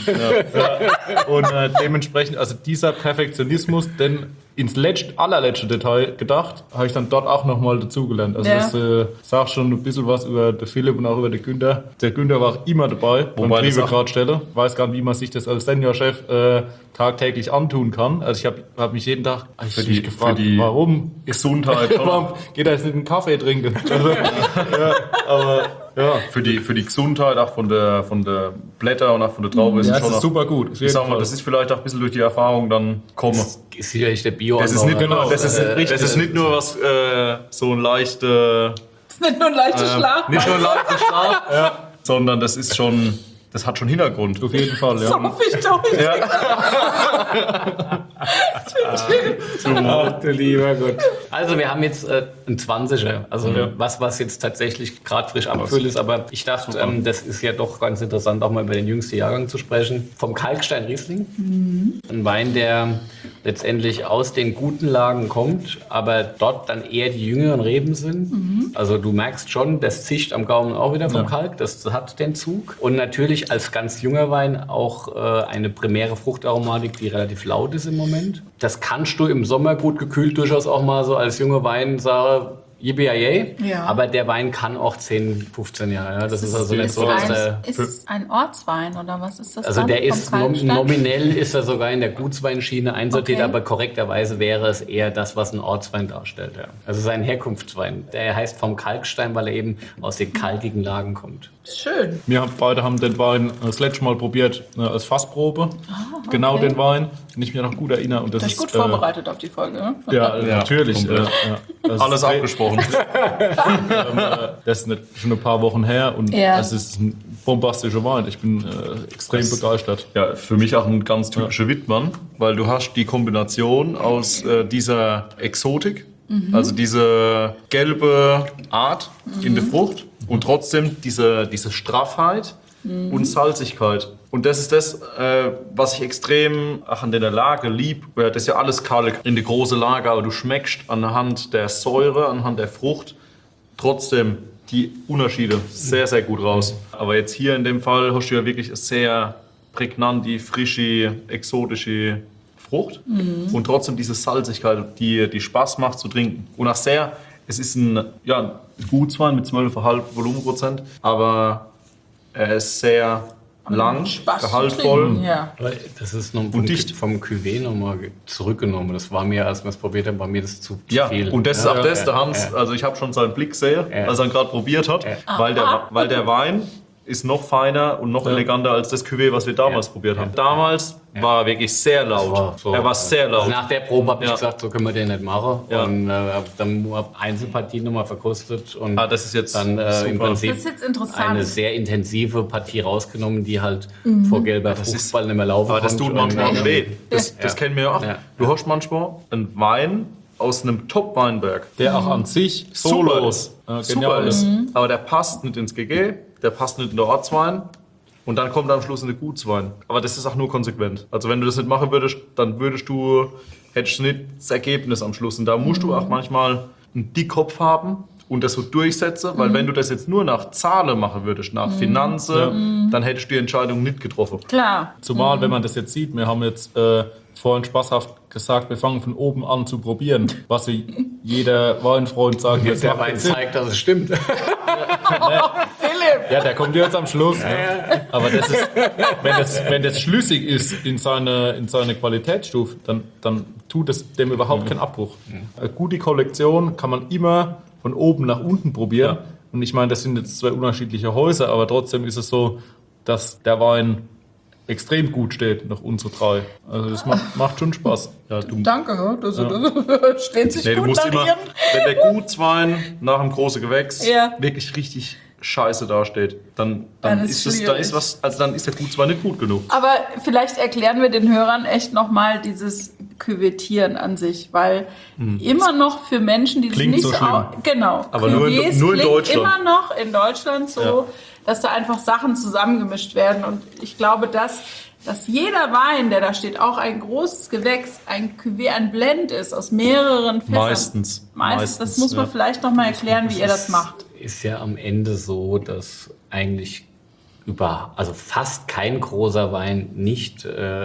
Speaker 2: Ja. Und äh, dementsprechend, also dieser Perfektionismus, denn ins letzt, allerletzte Detail gedacht, habe ich dann dort auch nochmal dazugelernt. Also
Speaker 1: ja.
Speaker 2: das äh, sagt schon ein bisschen was über den Philipp und auch über den Günther. Der Günther war auch immer dabei beim Triebegradstelle. Ich weiß gar nicht, wie man sich das als Seniorchef äh, tagtäglich antun kann. Also ich habe hab mich jeden Tag
Speaker 4: für die,
Speaker 2: gefragt,
Speaker 4: für die
Speaker 2: warum?
Speaker 4: Gesundheit.
Speaker 2: Warum geht er jetzt nicht einen Kaffee trinken? Also, ja, aber ja.
Speaker 4: Für die, für die Gesundheit, auch von der, von der Blätter und auch von der Traube ist
Speaker 2: ja,
Speaker 4: es schon
Speaker 2: ist
Speaker 4: auch,
Speaker 2: super gut.
Speaker 4: Ich sag mal, das ist vielleicht auch ein bisschen durch die Erfahrung dann kommen.
Speaker 3: Das ist sicherlich der Bio.
Speaker 4: Das ist nicht, genau, das ist,
Speaker 3: äh,
Speaker 4: das ist nicht nur was, äh, so ein leichter,
Speaker 1: das ist nicht nur ein leichter
Speaker 4: äh,
Speaker 1: Schlag.
Speaker 4: Nicht nur ein leichter Schlag, ja, sondern das ist schon, das hat schon Hintergrund.
Speaker 2: Auf jeden Fall, ja.
Speaker 1: So hoffe ich doch. Ja.
Speaker 3: Ach, du lieber Gott. Also wir haben jetzt äh, einen zwanziger, also ja. was, was jetzt tatsächlich gerade frisch abgefüllt ist, aber ich dachte, ähm, das ist ja doch ganz interessant, auch mal über den jüngsten Jahrgang zu sprechen. Vom Kalkstein Riesling, mhm. ein Wein, der letztendlich aus den guten Lagen kommt, aber dort dann eher die jüngeren Reben sind. Mhm. Also du merkst schon, das zischt am Gaumen auch wieder vom ja. Kalk, das hat den Zug. Und natürlich als ganz junger Wein auch äh, eine primäre Fruchtaromatik, die relativ laut ist im Moment. Das kannst du im Sommer gut gekühlt durchaus auch mal so als junger Wein sagen, yippie ja. aber der Wein kann auch zehn, fünfzehn Jahre. Ja? Das ist, ist also nicht so, dass der...
Speaker 1: Ist es ein Ortswein oder was ist das?
Speaker 3: Also der ist nom nominell ist er sogar in der Gutsweinschiene einsortiert, okay. aber korrekterweise wäre es eher das, was ein Ortswein darstellt. Ja. Also sein Herkunftswein. Der heißt vom Kalkstein, weil er eben aus den kalkigen Lagen kommt.
Speaker 1: Schön.
Speaker 2: Wir haben, beide haben den Wein das letzte Mal probiert äh, als Fassprobe. Ah, okay. Genau den Wein, wenn ich mich noch gut erinnere. Und das
Speaker 1: ist gut äh, vorbereitet auf die Folge. Ne?
Speaker 2: Ja, ja, natürlich. Äh, ja.
Speaker 4: Alles abgesprochen.
Speaker 2: ähm, äh, das ist nicht, schon ein paar Wochen her und
Speaker 1: ja.
Speaker 2: es ist ein bombastischer Wein. Ich bin äh, extrem das, begeistert.
Speaker 4: Ja, für mich auch ein ganz typischer ja. Wittmann, weil du hast die Kombination aus äh, dieser Exotik, mhm. also diese gelbe Art mhm. in der Frucht und trotzdem diese, diese Straffheit mhm. und Salzigkeit. Und das ist das, äh, was ich extrem auch an der Lage lieb. Das ist ja alles Kalk in der großen Lage, aber du schmeckst anhand der Säure, anhand der Frucht trotzdem die Unterschiede sehr, sehr gut raus. Aber jetzt hier in dem Fall hast du ja wirklich eine sehr prägnante, frische, exotische Frucht mhm. und trotzdem diese Salzigkeit, die, die Spaß macht zu trinken. Und auch sehr, es ist ein, ja, Gutswein mit zwölf Komma fünf Volumenprozent, aber er ist sehr lang,
Speaker 1: Spaß
Speaker 4: gehaltvoll.
Speaker 1: Ja.
Speaker 3: Das ist noch vom, dicht. vom Cuvée nochmal zurückgenommen. Das war mir, als wir es probiert haben, war mir das zu, zu
Speaker 4: ja,
Speaker 3: viel.
Speaker 4: Und das ist
Speaker 3: ja,
Speaker 4: auch das,
Speaker 3: ja,
Speaker 4: der Hans,
Speaker 3: ja.
Speaker 4: also ich habe schon seinen Blick gesehen, ja. als er ihn gerade probiert hat,
Speaker 3: ja.
Speaker 4: weil, der, weil der Wein ist noch feiner und noch ja. eleganter als das Cuvée, was wir damals ja. probiert haben. Damals ja. war er wirklich sehr laut. War so, er war sehr laut.
Speaker 3: Also nach der Probe habe ich ja. gesagt, so können wir den nicht machen. Ja. Und äh, habe dann Einzelpartien nochmal verkostet und
Speaker 4: ah, das ist jetzt
Speaker 3: dann äh, im Prinzip
Speaker 1: das ist jetzt interessant.
Speaker 3: eine sehr intensive Partie rausgenommen, die halt mhm. vor gelber Fruchtball nicht mehr laufen
Speaker 4: aber das tut manchmal
Speaker 3: und,
Speaker 4: weh. Das, das ja. kennen wir ja auch. Ja. Du hast manchmal einen Wein aus einem Top-Weinberg,
Speaker 2: der auch an sich
Speaker 4: super ist. Äh, super ist. Mhm. Aber der passt nicht ins G G, der passt nicht in den Ortswein und dann kommt am Schluss in den Gutswein. Aber das ist auch nur konsequent. Also wenn du das nicht machen würdest, dann würdest du, hättest du nicht das Ergebnis am Schluss. Und da musst mhm. du auch manchmal einen Dickkopf haben und das so durchsetzen, weil mhm. wenn du das jetzt nur nach Zahlen machen würdest, nach mhm. Finanzen, ja. dann hättest du die Entscheidung nicht getroffen.
Speaker 1: Klar.
Speaker 2: Zumal,
Speaker 1: mhm.
Speaker 2: wenn man das jetzt sieht, wir haben jetzt äh, vorhin spaßhaft gesagt, wir fangen von oben an zu probieren, was wie jeder Weinfreund sagt.
Speaker 3: Jetzt der Wein zeigt, dass es stimmt.
Speaker 1: Philipp!
Speaker 2: Ja, der kommt jetzt am Schluss. Ja, ja. Aber das ist, wenn, das, wenn das schlüssig ist in seine, in seine Qualitätsstufe, dann, dann tut es dem überhaupt mhm. keinen Abbruch. Mhm. Eine gute Kollektion kann man immer von oben nach unten probieren. Ja. Und ich meine, das sind jetzt zwei unterschiedliche Häuser, aber trotzdem ist es so, dass der Wein extrem gut steht, nach unsere drei. Also das macht, macht schon Spaß.
Speaker 1: Ja, du, Danke, das, ja. das steht sich nee, gut
Speaker 4: du musst immer, wenn der Gutswein nach einem großen Gewächs
Speaker 1: ja.
Speaker 4: wirklich richtig scheiße dasteht, dann, dann, dann ist, ist, das, da ist was, also dann ist der Gutswein nicht gut genug.
Speaker 1: Aber vielleicht erklären wir den Hörern echt nochmal dieses Küvettieren an sich, weil hm. immer noch für Menschen, die sich nicht
Speaker 4: so
Speaker 1: so
Speaker 4: schlimm.
Speaker 1: Genau,
Speaker 4: aber nur in, nur in Deutschland.
Speaker 1: Immer noch in Deutschland so, ja. dass da einfach Sachen zusammengemischt werden. Und ich glaube, dass, dass jeder Wein, der da steht, auch ein großes Gewächs, ein Cuvée, ein Blend ist aus mehreren Fässern.
Speaker 4: Meistens.
Speaker 1: Meistens. Das muss man ja. vielleicht noch mal erklären, wie das ihr das macht.
Speaker 3: Ist ja am Ende so, dass eigentlich über, also fast kein großer Wein nicht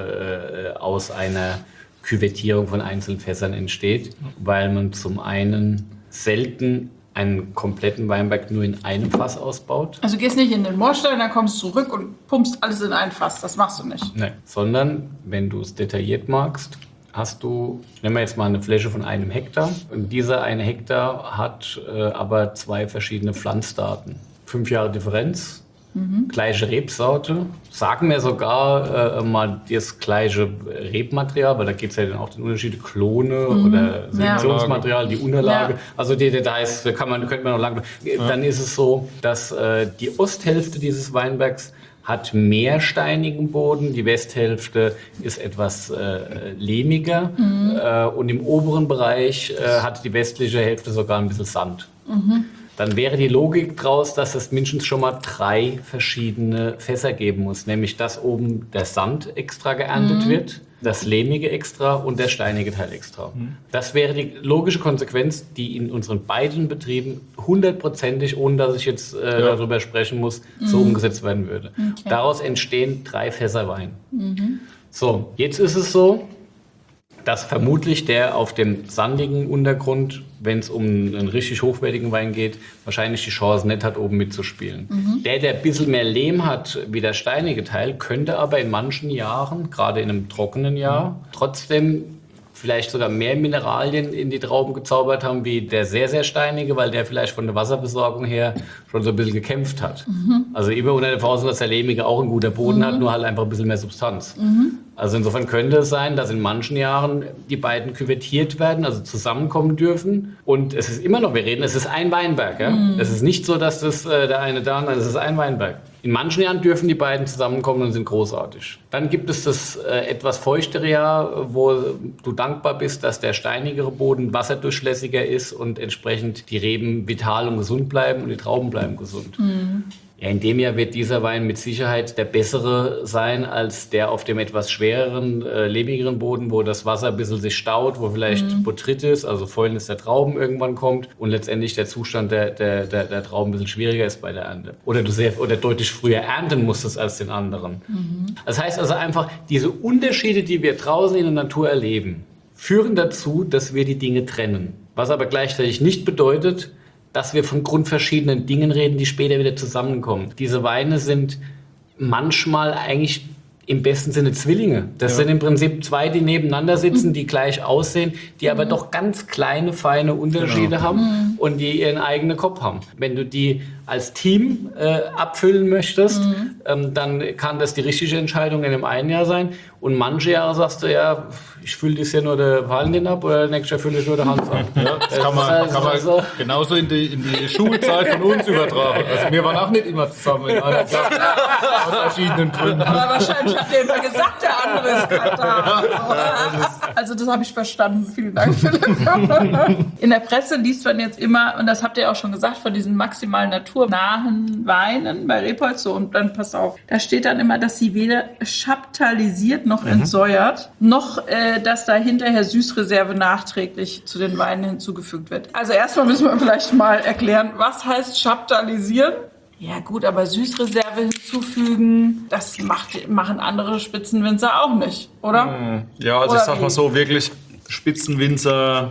Speaker 3: äh, aus einer Küvettierung von einzelnen Fässern entsteht, weil man zum einen selten einen kompletten Weinberg nur in einem Fass ausbaut.
Speaker 1: Also du gehst nicht in den Moorstein, dann kommst du zurück und pumpst alles in ein Fass. Das machst du nicht.
Speaker 3: Nein, sondern wenn du es detailliert magst, hast du, nehmen wir jetzt mal eine Fläche von einem Hektar. Und dieser eine Hektar hat äh, aber zwei verschiedene Pflanzdaten. Fünf Jahre Differenz, mhm. gleiche Rebsorte. Sagen wir sogar äh, mal das gleiche Rebmaterial, weil da geht es ja dann auch den Unterschied, Klone mhm. oder Selektionsmaterial, die Unterlage. Ja. Also die Details da kann man, könnte man noch lange... Ja. Dann ist es so, dass äh, die Osthälfte dieses Weinbergs hat mehr steinigen Boden, die Westhälfte ist etwas äh, lehmiger mhm. äh, und im oberen Bereich äh, hat die westliche Hälfte sogar ein bisschen Sand. Mhm. Dann wäre die Logik draus, dass es mindestens schon mal drei verschiedene Fässer geben muss, nämlich dass oben der Sand extra geerntet mhm. wird, das lehmige extra und der steinige Teil extra. Mhm. Das wäre die logische Konsequenz, die in unseren beiden Betrieben hundertprozentig, ohne dass ich jetzt äh, ja. darüber sprechen muss, mhm. so umgesetzt werden würde. Okay. Daraus entstehen drei Fässer Wein. Mhm. So, jetzt ist es so, dass vermutlich der auf dem sandigen Untergrund, wenn es um einen richtig hochwertigen Wein geht, wahrscheinlich die Chance nicht hat, oben mitzuspielen. Mhm. Der, der ein bisschen mehr Lehm hat wie der steinige Teil, könnte aber in manchen Jahren, gerade in einem trockenen Jahr, mhm. trotzdem vielleicht sogar mehr Mineralien in die Trauben gezaubert haben wie der sehr, sehr steinige, weil der vielleicht von der Wasserbesorgung her schon so ein bisschen gekämpft hat. Mhm. Also immer unter der Voraussetzung, dass der lehmige auch einen guten Boden mhm. hat, nur halt einfach ein bisschen mehr Substanz. Mhm. Also insofern könnte es sein, dass in manchen Jahren die beiden küvettiert werden, also zusammenkommen dürfen. Und es ist immer noch, wir reden, es ist ein Weinberg. Ja? Mhm. Es ist nicht so, dass das äh, der eine da, nein, es ist ein Weinberg. In manchen Jahren dürfen die beiden zusammenkommen und sind großartig. Dann gibt es das äh, etwas feuchtere Jahr, wo du dankbar bist, dass der steinigere Boden wasserdurchlässiger ist und entsprechend die Reben vital und gesund bleiben und die Trauben bleiben gesund. Mhm. Ja, in dem Jahr wird dieser Wein mit Sicherheit der bessere sein als der auf dem etwas schwereren, äh, lehmigeren Boden, wo das Wasser ein bisschen sich staut, wo vielleicht mhm. Botrytis, also Fäulnis der Trauben irgendwann kommt und letztendlich der Zustand der, der, der, der Trauben ein bisschen schwieriger ist bei der Ernte. Oder du sehr, oder deutlich früher ernten musstest als den anderen. Mhm. Das heißt also einfach, diese Unterschiede, die wir draußen in der Natur erleben, führen dazu, dass wir die Dinge trennen. Was aber gleichzeitig nicht bedeutet, dass wir von grundverschiedenen Dingen reden, die später wieder zusammenkommen. Diese Weine sind manchmal eigentlich im besten Sinne Zwillinge. Das ja. sind im Prinzip zwei, die nebeneinander sitzen, die gleich aussehen, die aber doch ganz kleine, feine Unterschiede genau. haben. mhm. und die ihren eigenen Kopf haben. Wenn du die als Team äh, abfüllen möchtest, mhm. ähm, dann kann das die richtige Entscheidung in einem einen Jahr sein. Und manche Jahre sagst du, ja, ich fülle das ja nur der Valentin ab oder nächstes Jahr fülle ich nur der Hans ab.
Speaker 2: Ja, das kann man, das kann man so. genauso in die, in die Schulzeit von uns übertragen. Also wir waren auch nicht immer zusammen in einer Klasse, aus verschiedenen Gründen.
Speaker 1: Aber wahrscheinlich hat der immer gesagt, der andere ist gerade da. Also das habe ich verstanden. Vielen Dank, Philipp. In der Presse liest man jetzt immer, und das habt ihr auch schon gesagt, von diesen maximal naturnahen Weinen bei Rebholz. So, und dann pass auf, da steht dann immer, dass sie weder chaptalisiert noch mhm. entsäuert, noch äh, dass da hinterher Süßreserve nachträglich zu den Weinen hinzugefügt wird. Also erstmal müssen wir vielleicht mal erklären, was heißt chaptalisieren? Ja gut, aber Süßreserve hinzufügen, das macht, machen andere Spitzenwinzer auch nicht, oder?
Speaker 4: Ja, also
Speaker 1: oder
Speaker 4: ich sag mal so, wirklich Spitzenwinzer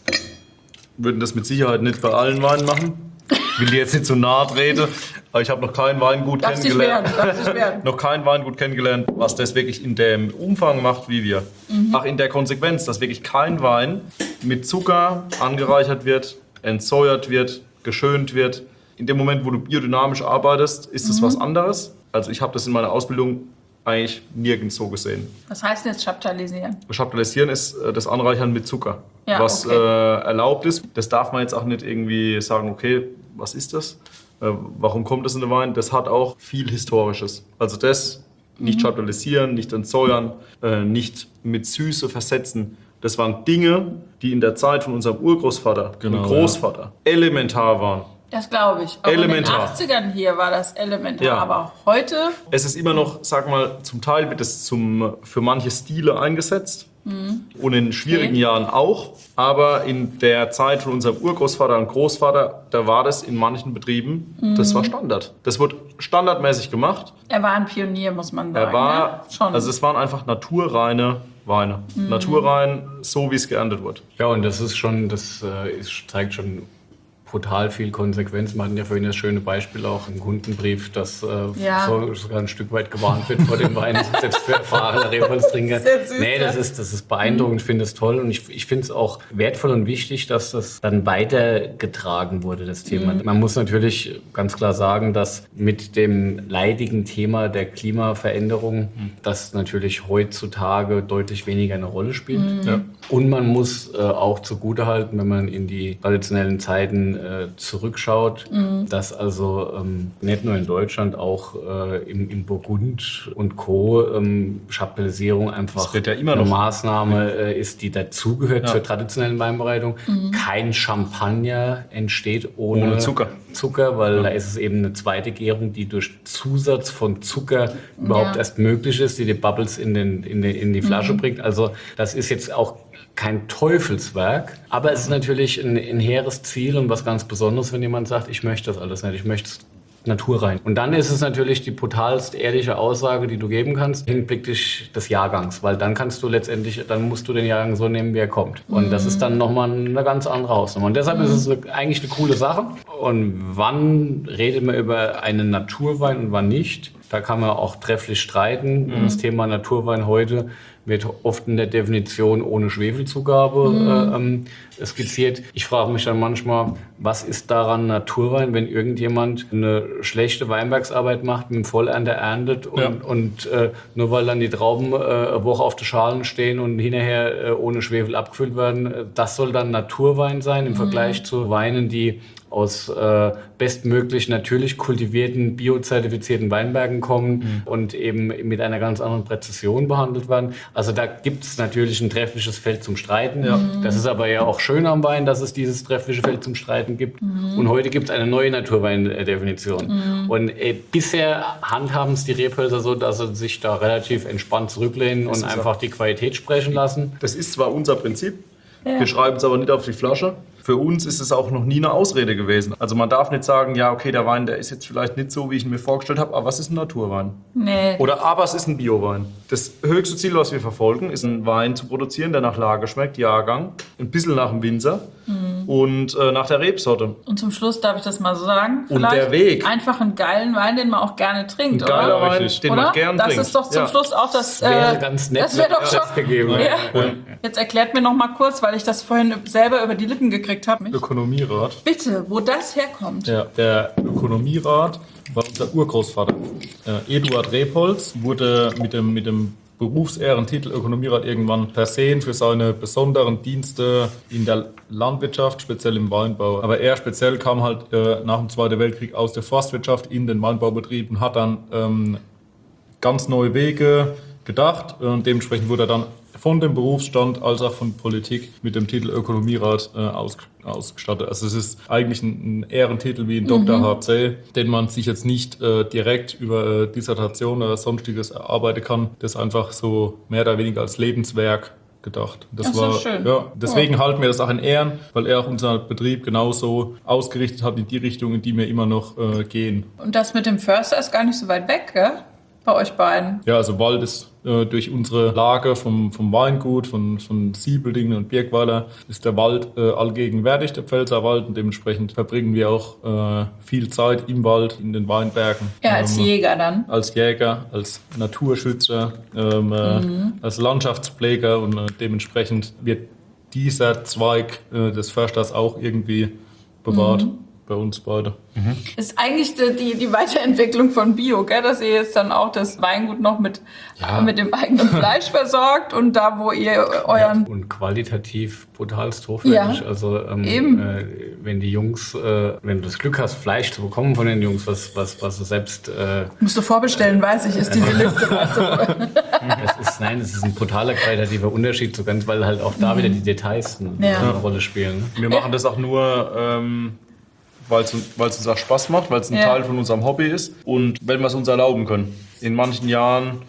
Speaker 4: würden das mit Sicherheit nicht bei allen Weinen machen. Ich will dir jetzt nicht zu nahe treten, aber ich habe noch kein Weingut
Speaker 1: Darf's
Speaker 4: kennengelernt.
Speaker 1: Nicht werden, nicht werden.
Speaker 4: noch kein Weingut kennengelernt, was das wirklich in dem Umfang macht wie wir. Mhm. Ach, in der Konsequenz, dass wirklich kein Wein mit Zucker angereichert wird, entsäuert wird, geschönt wird. In dem Moment, wo du biodynamisch arbeitest, ist es mhm. was anderes. Also ich habe das in meiner Ausbildung eigentlich nirgends so gesehen.
Speaker 1: Was heißt denn jetzt chaptalisieren?
Speaker 4: Chaptalisieren ist das Anreichern mit Zucker,
Speaker 1: ja,
Speaker 4: was
Speaker 1: okay.
Speaker 4: äh, erlaubt ist. Das darf man jetzt auch nicht irgendwie sagen, okay, was ist das? Äh, warum kommt das in den Wein? Das hat auch viel Historisches. Also das nicht mhm. chaptalisieren, nicht entsäuern, äh, nicht mit Süße versetzen. Das waren Dinge, die in der Zeit von unserem Urgroßvater
Speaker 2: genau,
Speaker 4: und Großvater ja. elementar waren.
Speaker 1: Das glaube ich. Auch
Speaker 4: elementar.
Speaker 1: In den achtzigern hier war das elementar,
Speaker 4: ja.
Speaker 1: aber auch heute.
Speaker 4: Es ist immer noch, sag mal, zum Teil wird es zum, für manche Stile eingesetzt mhm. und in schwierigen okay. Jahren auch. Aber in der Zeit von unserem Urgroßvater und Großvater, da war das in manchen Betrieben, mhm. das war Standard. Das wurde standardmäßig gemacht.
Speaker 1: Er war ein Pionier, muss man sagen.
Speaker 4: Er war,
Speaker 1: ne? Schon.
Speaker 4: Also es waren einfach naturreine Weine. Mhm. Naturrein, so wie es geerntet wird.
Speaker 3: Ja, und das ist schon, das äh, ist, zeigt schon brutal viel Konsequenz. Wir hatten ja vorhin das schöne Beispiel auch im Kundenbrief, dass äh,
Speaker 1: ja.
Speaker 3: so, sogar ein Stück weit gewarnt wird vor dem Wein, selbst für erfahrene Rebholztrinker. Nee, das ist, das ist beeindruckend, ich finde es toll und ich, ich finde es auch wertvoll und wichtig, dass das dann weitergetragen wurde, das Thema. Mhm. Man muss natürlich ganz klar sagen, dass mit dem leidigen Thema der Klimaveränderung mhm. das natürlich heutzutage deutlich weniger eine Rolle spielt. Mhm. Ja. Und man muss äh, auch zugutehalten, wenn man in die traditionellen Zeiten zurückschaut, mhm. dass also ähm, nicht nur in Deutschland, auch äh, im, im Burgund und Co. Ähm, Chaptalisierung einfach
Speaker 4: ja immer
Speaker 3: eine
Speaker 4: noch.
Speaker 3: Maßnahme äh, ist, die dazugehört ja. zur traditionellen Weinbereitung. Mhm. Kein Champagner entsteht ohne,
Speaker 4: ohne Zucker.
Speaker 3: Zucker, weil
Speaker 4: ja.
Speaker 3: da ist es eben eine zweite Gärung, die durch Zusatz von Zucker überhaupt ja. erst möglich ist, die die Bubbles in, den, in, den, in die Flasche mhm. bringt. Also das ist jetzt auch kein Teufelswerk, aber es ist natürlich ein, ein hehres Ziel und was ganz Besonderes, wenn jemand sagt, ich möchte das alles nicht, ich möchte es naturrein. Und dann ist es natürlich die brutalst ehrliche Aussage, die du geben kannst, hinblicklich des Jahrgangs, weil dann kannst du letztendlich, dann musst du den Jahrgang so nehmen, wie er kommt. Und mhm. das ist dann nochmal eine ganz andere Hausnummer. Und deshalb mhm. ist es eine, eigentlich eine coole Sache. Und wann redet man über einen Naturwein und wann nicht? Da kann man auch trefflich streiten. Mhm. Das Thema Naturwein heute wird oft in der Definition ohne Schwefelzugabe mhm. äh, skizziert. Ich frage mich dann manchmal, was ist daran Naturwein, wenn irgendjemand eine schlechte Weinbergsarbeit macht, mit dem Vollernter erntet und, ja. und äh, nur weil dann die Trauben äh, eine Woche auf den Schalen stehen und hinterher äh, ohne Schwefel abgefüllt werden, das soll dann Naturwein sein im mhm. Vergleich zu Weinen, die aus äh, bestmöglich natürlich kultivierten, biozertifizierten Weinbergen kommen mhm. und eben mit einer ganz anderen Präzision behandelt werden. Also da gibt es natürlich ein treffliches Feld zum Streiten. Ja. Das ist aber ja auch schön am Wein, dass es dieses treffliche Feld zum Streiten gibt. Mhm. Und heute gibt es eine neue Naturweindefinition. Mhm. Und äh, bisher handhaben es die Rebhölzer so, dass sie sich da relativ entspannt zurücklehnen das und einfach die Qualität sprechen lassen.
Speaker 4: Das ist zwar unser Prinzip, ja. wir schreiben es aber nicht auf die Flasche. Für uns ist es auch noch nie eine Ausrede gewesen. Also man darf nicht sagen, ja okay, der Wein, der ist jetzt vielleicht nicht so, wie ich ihn mir vorgestellt habe, aber was ist ein Naturwein?
Speaker 1: Nee.
Speaker 4: Oder aber es ist ein Biowein. Das höchste Ziel, was wir verfolgen, ist ein Wein zu produzieren, der nach Lage schmeckt, Jahrgang, ein bisschen nach dem Winzer.
Speaker 1: Mhm.
Speaker 4: und äh, nach der Rebsorte.
Speaker 1: Und zum Schluss darf ich das mal so sagen.
Speaker 4: Und der Weg.
Speaker 1: Einfach einen geilen Wein, den man auch gerne trinkt,
Speaker 4: Ein geiler
Speaker 1: oder?
Speaker 4: Wein,
Speaker 2: Richtig.
Speaker 4: den
Speaker 1: oder?
Speaker 4: man gern
Speaker 1: das
Speaker 4: trinkt.
Speaker 1: ist doch zum
Speaker 4: Ja.
Speaker 1: Schluss auch das.
Speaker 3: Das wäre
Speaker 1: äh,
Speaker 3: ganz nett,
Speaker 1: Das wäre doch
Speaker 3: wenn
Speaker 1: schon.
Speaker 3: das gegeben
Speaker 1: Ja.
Speaker 3: wäre.
Speaker 1: Jetzt erklärt mir noch mal kurz, weil ich das vorhin selber über die Lippen gekriegt habe.
Speaker 2: Ökonomierat.
Speaker 1: Bitte, wo das herkommt.
Speaker 2: Ja, der Ökonomierat war unser Urgroßvater. Äh, Eduard Rebholz wurde mit dem, mit dem Berufsehrentitel Ökonomierat irgendwann versehen für seine besonderen Dienste in der Landwirtschaft, speziell im Weinbau. Aber er speziell kam halt äh, nach dem Zweiten Weltkrieg aus der Forstwirtschaft in den Weinbaubetrieb und hat dann ähm, ganz neue Wege gedacht und dementsprechend wurde er dann von dem Berufsstand als auch von Politik mit dem Titel Ökonomierat äh, aus, ausgestattet. Also es ist eigentlich ein, ein Ehrentitel wie ein Doktor H C, den man sich jetzt nicht äh, direkt über äh, Dissertation oder sonstiges erarbeiten kann. Das ist einfach so mehr oder weniger als Lebenswerk gedacht. Das
Speaker 1: Ach so,
Speaker 2: war
Speaker 1: schön.
Speaker 2: Ja, deswegen halten wir das auch in Ehren, weil er auch unseren Betrieb genauso ausgerichtet hat in die Richtung, in die wir immer noch äh, gehen.
Speaker 1: Und das mit dem Förster ist gar nicht so weit weg, gell? Bei euch beiden.
Speaker 2: Ja, also Wald ist äh, durch unsere Lage vom, vom Weingut, von, von Siebeldingen und Birkweiler, ist der Wald äh, allgegenwärtig, der Pfälzer Wald. Und dementsprechend verbringen wir auch äh, viel Zeit im Wald, in den Weinbergen.
Speaker 1: Ja, als
Speaker 2: Ähm,
Speaker 1: Jäger dann.
Speaker 2: Als Jäger, als Naturschützer, ähm, äh,
Speaker 1: Mhm.
Speaker 2: als Landschaftspfleger. Und äh, dementsprechend wird dieser Zweig äh, des Försters auch irgendwie bewahrt.
Speaker 1: Mhm.
Speaker 2: Bei uns beide.
Speaker 1: Ist eigentlich die, die, die Weiterentwicklung von Bio, gell? Dass ihr jetzt dann auch das Weingut noch mit,
Speaker 3: Ja.
Speaker 1: mit dem eigenen Fleisch versorgt und da, wo ihr euren...
Speaker 3: Und qualitativ brutalst hochwertig.
Speaker 1: Ja,
Speaker 3: Also ähm,
Speaker 1: eben.
Speaker 3: äh, wenn die Jungs, äh, wenn du das Glück hast, Fleisch zu bekommen von den Jungs, was, was, was du selbst, äh,
Speaker 1: Musst du vorbestellen, weiß ich, ist diese Liste. Weißt du.
Speaker 3: das ist, nein, das ist ein brutaler qualitativer Unterschied, so ganz, weil halt auch da wieder die Details eine,
Speaker 1: Ja.
Speaker 3: eine Rolle spielen.
Speaker 4: Wir machen das auch nur, ähm, weil es uns auch Spaß macht, weil es ein
Speaker 1: Ja.
Speaker 4: Teil von unserem Hobby ist und wenn wir es uns erlauben können. In manchen Jahren,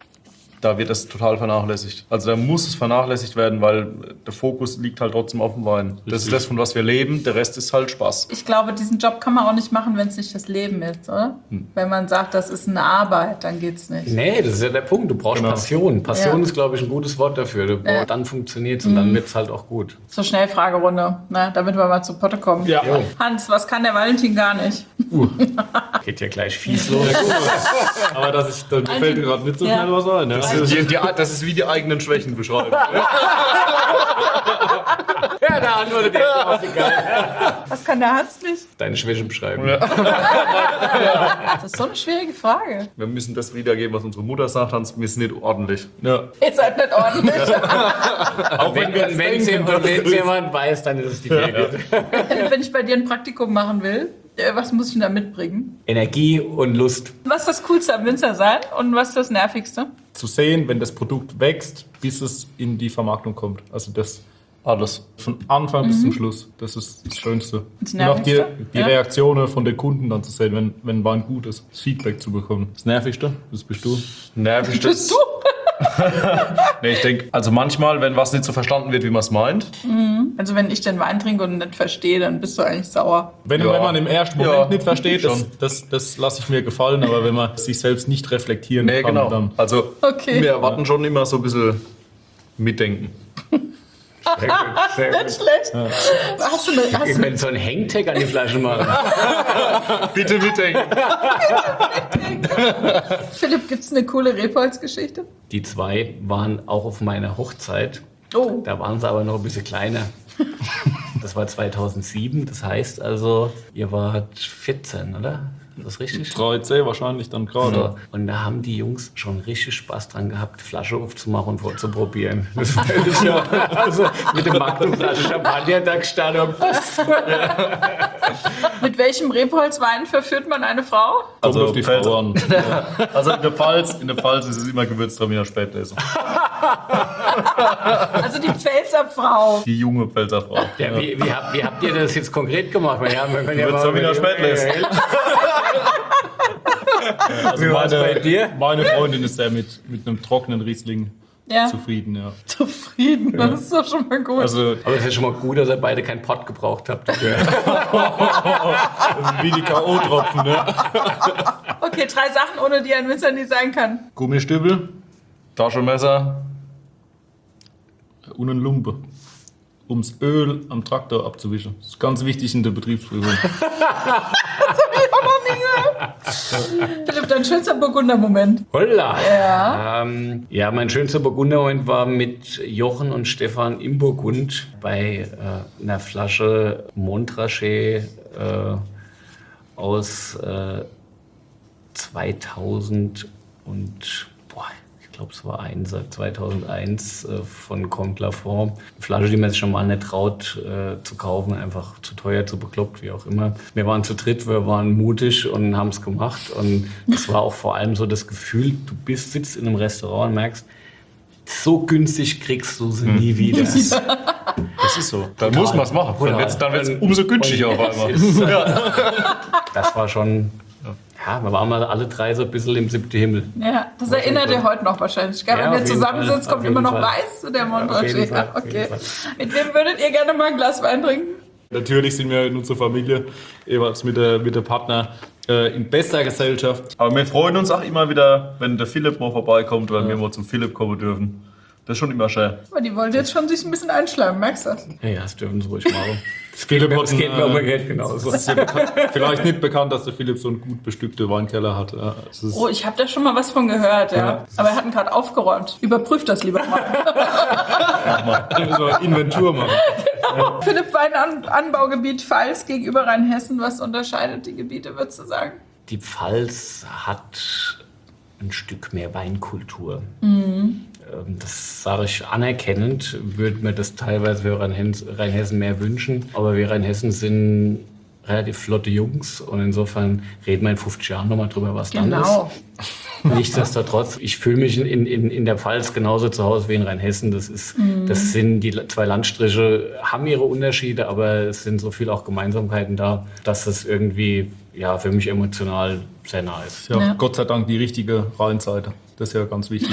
Speaker 4: da wird das total vernachlässigt. Also da muss es vernachlässigt werden, weil der Fokus liegt halt trotzdem auf dem Wein. Das ist das, von was wir leben, der Rest ist halt Spaß.
Speaker 1: Ich glaube, diesen Job kann man auch nicht machen, wenn es nicht das Leben ist, oder? Wenn man sagt, das ist eine Arbeit, dann geht's nicht.
Speaker 3: Nee, das ist ja der Punkt. Du brauchst
Speaker 4: Genau.
Speaker 3: Passion. Passion
Speaker 1: Ja.
Speaker 3: ist, glaube ich, ein gutes Wort dafür. Du,
Speaker 1: Ja.
Speaker 3: Dann funktioniert es und dann wird es halt auch gut.
Speaker 1: So Schnellfragerunde, ne? Damit wir mal zu Potte kommen.
Speaker 2: Ja.
Speaker 3: Jo.
Speaker 1: Hans, was kann der Valentin gar nicht?
Speaker 3: Geht ja gleich fies los.
Speaker 2: Aber dass ich, da fällt mir gerade nicht so
Speaker 1: Ja.
Speaker 2: schnell was ein. Ne?
Speaker 4: Das ist, die, die, das ist wie die eigenen Schwächen beschreiben.
Speaker 3: Ja, da antwortet er auf die geil.
Speaker 1: Was kann der Hans nicht?
Speaker 3: Deine Schwächen beschreiben.
Speaker 1: Das ist so eine schwierige Frage.
Speaker 4: Wir müssen das wiedergeben, was unsere Mutter sagt, Hans, wir sind nicht ordentlich.
Speaker 2: Ja.
Speaker 1: Ihr seid nicht ordentlich.
Speaker 3: Auch wenn, wenn, wenn, wenn jemand weiß, dann ist es die Birgit.
Speaker 1: Wenn ich bei dir ein Praktikum machen will, äh, was muss ich denn da mitbringen?
Speaker 3: Energie und Lust.
Speaker 1: Was ist das Coolste am Winzer sein und was ist das Nervigste?
Speaker 2: Zu sehen, wenn das Produkt wächst, bis es in die Vermarktung kommt. Also das alles. Von Anfang bis zum Schluss. Das ist das Schönste.
Speaker 1: Das
Speaker 2: Und auch die,
Speaker 1: Nervigste?
Speaker 2: die
Speaker 1: Ja.
Speaker 2: Reaktionen von den Kunden dann zu sehen, wenn, wenn Wein gut ist. Das Feedback zu bekommen. Das Nervigste, das bist du.
Speaker 4: Nervig.
Speaker 1: Bist du?
Speaker 4: Nee, ich denke, also manchmal, wenn was nicht so verstanden wird, wie man es meint,
Speaker 1: Also wenn ich den Wein trinke und nicht verstehe, dann bist du eigentlich sauer.
Speaker 2: Wenn,
Speaker 4: Ja.
Speaker 2: wenn man im ersten Moment
Speaker 4: Ja,
Speaker 2: nicht versteht, das,
Speaker 4: schon.
Speaker 2: das, das lasse ich mir gefallen. Aber wenn man sich selbst nicht reflektieren
Speaker 4: nee,
Speaker 2: kann,
Speaker 4: genau.
Speaker 2: dann...
Speaker 4: Also
Speaker 1: Okay.
Speaker 4: wir erwarten schon immer so ein bisschen mitdenken.
Speaker 3: Sehr gut, sehr
Speaker 1: Nicht
Speaker 3: gut.
Speaker 1: schlecht. Hast du eine, hast
Speaker 3: Ich
Speaker 1: du,
Speaker 3: könnte so einen Hangtag an die Flasche machen.
Speaker 4: Bitte mitdenken.
Speaker 1: Philipp, gibt es eine coole Rebholz-Geschichte?
Speaker 3: Die zwei waren auch auf meiner Hochzeit.
Speaker 1: Oh.
Speaker 3: Da waren sie aber noch ein bisschen kleiner. Das war zweitausendsieben, das heißt also, ihr wart vierzehn, oder? Ist das richtig?
Speaker 2: drei C wahrscheinlich dann gerade.
Speaker 3: So. Und da haben die Jungs schon richtig Spaß dran gehabt, Flasche aufzumachen und vorzuprobieren. Das war wirklich ja, also mit dem Magnumflasche Champagner da gestanden.
Speaker 1: Mit welchem Rebholzwein verführt man eine Frau?
Speaker 2: Also auf die
Speaker 4: Pfälzer-
Speaker 2: Frau an.
Speaker 4: Also in der Pfalz, in der Pfalz ist es immer Gewürztraminer Spätlese.
Speaker 1: Also die Pfälzer Frau.
Speaker 4: Die junge Pfälzer Frau.
Speaker 3: Ja, wie, wie, habt, wie habt ihr das jetzt konkret gemacht? Ja, wir können ja
Speaker 4: Gewürztraminer Spätlese.
Speaker 2: Also
Speaker 3: Wie war's
Speaker 2: meine,
Speaker 3: bei dir?
Speaker 2: meine Freundin ist sehr mit, mit einem trockenen Riesling
Speaker 1: Ja.
Speaker 2: zufrieden, ja.
Speaker 1: Zufrieden, das ist doch schon mal gut.
Speaker 2: Also
Speaker 3: Aber es ist schon mal gut, dass ihr beide keinen Pott gebraucht habt.
Speaker 2: das sind wie die K O-Tropfen, ne?
Speaker 1: Okay, drei Sachen, ohne die ein Winzer nie sein kann.
Speaker 2: Gummistübel
Speaker 4: Taschenmesser,
Speaker 2: und ein Lumpe. um das Öl am Traktor abzuwischen. Das ist ganz wichtig in der Betriebsprüfung.
Speaker 1: Philipp, dein schönster Burgunder-Moment.
Speaker 3: Holla!
Speaker 1: Ja.
Speaker 3: Ähm, ja, mein schönster Burgunder-Moment war mit Jochen und Stefan im Burgund bei äh, einer Flasche Montrachet äh, aus äh, zweitausend und boah, ich glaube es war eins, zweitausendeins äh, von Comte Lafont. Eine Flasche, die man sich schon mal nicht traut äh, zu kaufen, einfach zu teuer, zu bekloppt, wie auch immer. Wir waren zu dritt, wir waren mutig und haben es gemacht. Und es war auch vor allem so das Gefühl, du bist, sitzt in einem Restaurant und merkst, so günstig kriegst du sie nie wieder.
Speaker 4: Das ist so. Dann muss man es machen. Dann wird es dann wird's umso günstiger auf einmal.
Speaker 3: Ist, ja. Das war schon... Ja, wir waren mal alle drei so ein bisschen im siebten Himmel.
Speaker 1: Ja, das erinnert ihr heute noch wahrscheinlich. Gell?
Speaker 3: Ja,
Speaker 1: Wenn ihr
Speaker 3: auf jeden
Speaker 1: zusammensitzt,
Speaker 3: Fall,
Speaker 1: kommt
Speaker 3: auf
Speaker 1: immer noch
Speaker 3: jeden Fall.
Speaker 1: Weiß zu der
Speaker 3: Ja, auf
Speaker 1: Montrachet.
Speaker 3: jeden Fall,
Speaker 1: Ja,
Speaker 3: auf jeden
Speaker 1: okay.
Speaker 3: Fall.
Speaker 1: Mit wem würdet ihr gerne mal ein Glas Wein trinken?
Speaker 2: Natürlich sind wir in unserer Familie jeweils mit der, mit der Partner äh, in bester Gesellschaft.
Speaker 4: Aber wir freuen uns auch immer wieder, wenn der Philipp mal vorbeikommt, weil wir mal zum Philipp kommen dürfen. Das ist schon immer schön.
Speaker 1: Aber die wollen jetzt schon sich ein bisschen einschleimen, merkst du das?
Speaker 3: Ja, ja, das dürfen sie ruhig machen.
Speaker 2: Das Philipp hat
Speaker 3: Das geht mir
Speaker 2: einen,
Speaker 3: um
Speaker 2: äh,
Speaker 3: Geld genauso.
Speaker 2: ist ja bekannt, vielleicht nicht bekannt, dass der Philipp so einen gut bestückten Weinkeller hat. Ja, es ist,
Speaker 1: Oh, ich habe da schon mal was von gehört, ja.
Speaker 2: Ja.
Speaker 1: Aber er hat ihn gerade aufgeräumt. Überprüft das lieber mal.
Speaker 2: so eine Inventur machen.
Speaker 1: Philipp, Weinanbaugebiet Pfalz gegenüber Rheinhessen. Was unterscheidet die Gebiete, würdest du sagen?
Speaker 3: Die Pfalz hat ein Stück mehr Weinkultur.
Speaker 1: Mhm.
Speaker 3: Ähm, Das sage ich anerkennend, würde mir das teilweise für Rheinhessen Rheinhessen mehr wünschen. Aber wir Rheinhessen sind relativ flotte Jungs und insofern reden wir in fünfzig Jahren nochmal drüber, was dann
Speaker 1: Genau.
Speaker 3: ist. Nichtsdestotrotz, ich fühle mich in, in, in der Pfalz genauso zu Hause wie in Rheinhessen. Das ist, das sind die zwei Landstriche, haben ihre Unterschiede, aber es sind so viele auch Gemeinsamkeiten da, dass es irgendwie ja, für mich emotional sehr nah ist.
Speaker 2: Ja,
Speaker 1: Ja.
Speaker 2: Gott sei Dank die richtige Rheinseite. Das ist ja ganz wichtig.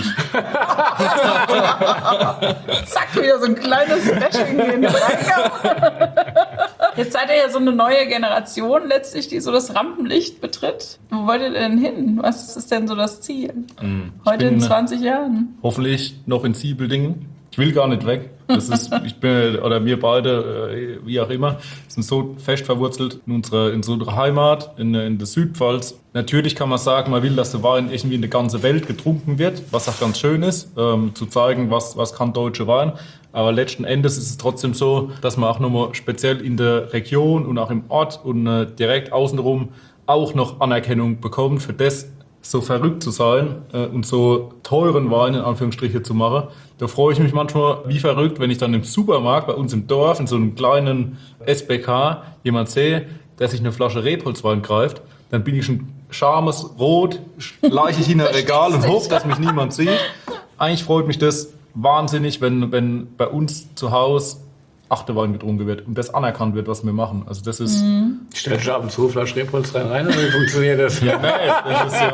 Speaker 1: Zack, wieder so ein kleines Bashing in den Reingang. Jetzt seid ihr ja so eine neue Generation letztlich, die so das Rampenlicht betritt. Wo wollt ihr denn hin? Was ist denn so das Ziel? Heute
Speaker 2: bin,
Speaker 1: in zwanzig Jahren?
Speaker 2: Hoffentlich noch in Siebeldingen. Ich will gar nicht weg. Das ist, ich bin, oder wir beide, äh, wie auch immer, sind so fest verwurzelt in unserer, in unserer Heimat, in, in der Südpfalz. Natürlich kann man sagen, man will, dass der Wein irgendwie in der ganzen Welt getrunken wird, was auch ganz schön ist, ähm, zu zeigen, was, was kann deutsche Wein. Aber letzten Endes ist es trotzdem so, dass man auch nochmal speziell in der Region und auch im Ort und äh, direkt außenrum auch noch Anerkennung bekommt für das, so verrückt zu sein äh, und so teuren Wein in Anführungsstriche zu machen. Da freue ich mich manchmal wie verrückt, wenn ich dann im Supermarkt bei uns im Dorf in so einem kleinen S B K jemand sehe, der sich eine Flasche Rebholzwein greift. Dann bin ich schon scharmes Rot, schleiche ich in ein Regal und hoffe, dass mich niemand sieht. Eigentlich freut mich das wahnsinnig, wenn, wenn bei uns zu Hause Achterwein getrunken wird und das anerkannt wird, was wir machen. Also das ist...
Speaker 1: Mhm.
Speaker 3: Stellst du ab und zu eine Flasche Rebholz rein, rein oder wie funktioniert das?
Speaker 2: Ja, nee, das ist ja...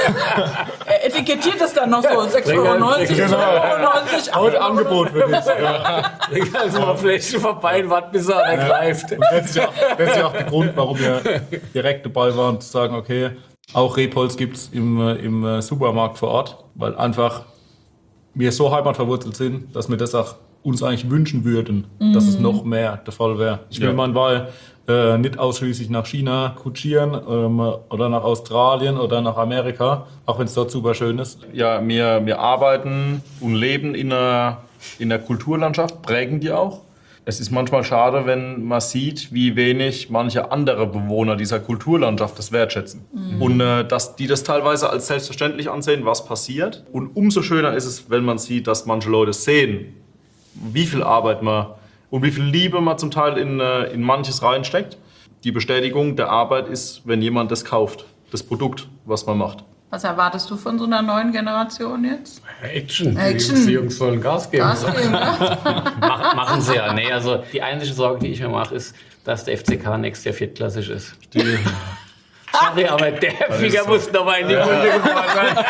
Speaker 1: Er etikettiert das dann noch so. sechs Euro neunzig,
Speaker 3: Genau.
Speaker 1: zwei Euro neunzig.
Speaker 2: Heute Angebot für dich. Ja.
Speaker 3: Bring also mal Fläschchen vorbei und wart, bis er ja. greift.
Speaker 2: Und das ist, ja, das ist ja auch der Grund, warum wir direkt dabei waren, zu sagen, okay, auch Rebholz gibt es im, im Supermarkt vor Ort, weil einfach wir so heimatverwurzelt sind, dass wir das auch uns eigentlich wünschen würden, mm. dass es noch mehr der Fall wäre. Ich will
Speaker 4: Ja.
Speaker 2: meinen Wein äh, nicht ausschließlich nach China kutschieren ähm, oder nach Australien oder nach Amerika, auch wenn es dort super schön ist.
Speaker 4: Ja, wir, wir arbeiten und leben in einer, in der Kulturlandschaft, prägen die auch. Es ist manchmal schade, wenn man sieht, wie wenig manche andere Bewohner dieser Kulturlandschaft das wertschätzen. Mhm. Und äh, dass die das teilweise als selbstverständlich ansehen, was passiert. Und umso schöner ist es, wenn man sieht, dass manche Leute sehen, wie viel Arbeit man und wie viel Liebe man zum Teil in, äh, in manches reinsteckt. Die Bestätigung der Arbeit ist, wenn jemand das kauft, das Produkt, was man macht.
Speaker 1: Was erwartest du von so einer neuen Generation jetzt?
Speaker 3: Action.
Speaker 1: Action.
Speaker 3: Die, die Jungs sollen Gas geben.
Speaker 1: Gas geben, ne?
Speaker 3: Mach, machen sie ja. Nee, also die einzige Sorge, die ich mir mache, ist, dass der F C K nächstes Jahr viertklassig ist. Die, sorry, aber der Finger muss noch mal in die Runde gefahren werden.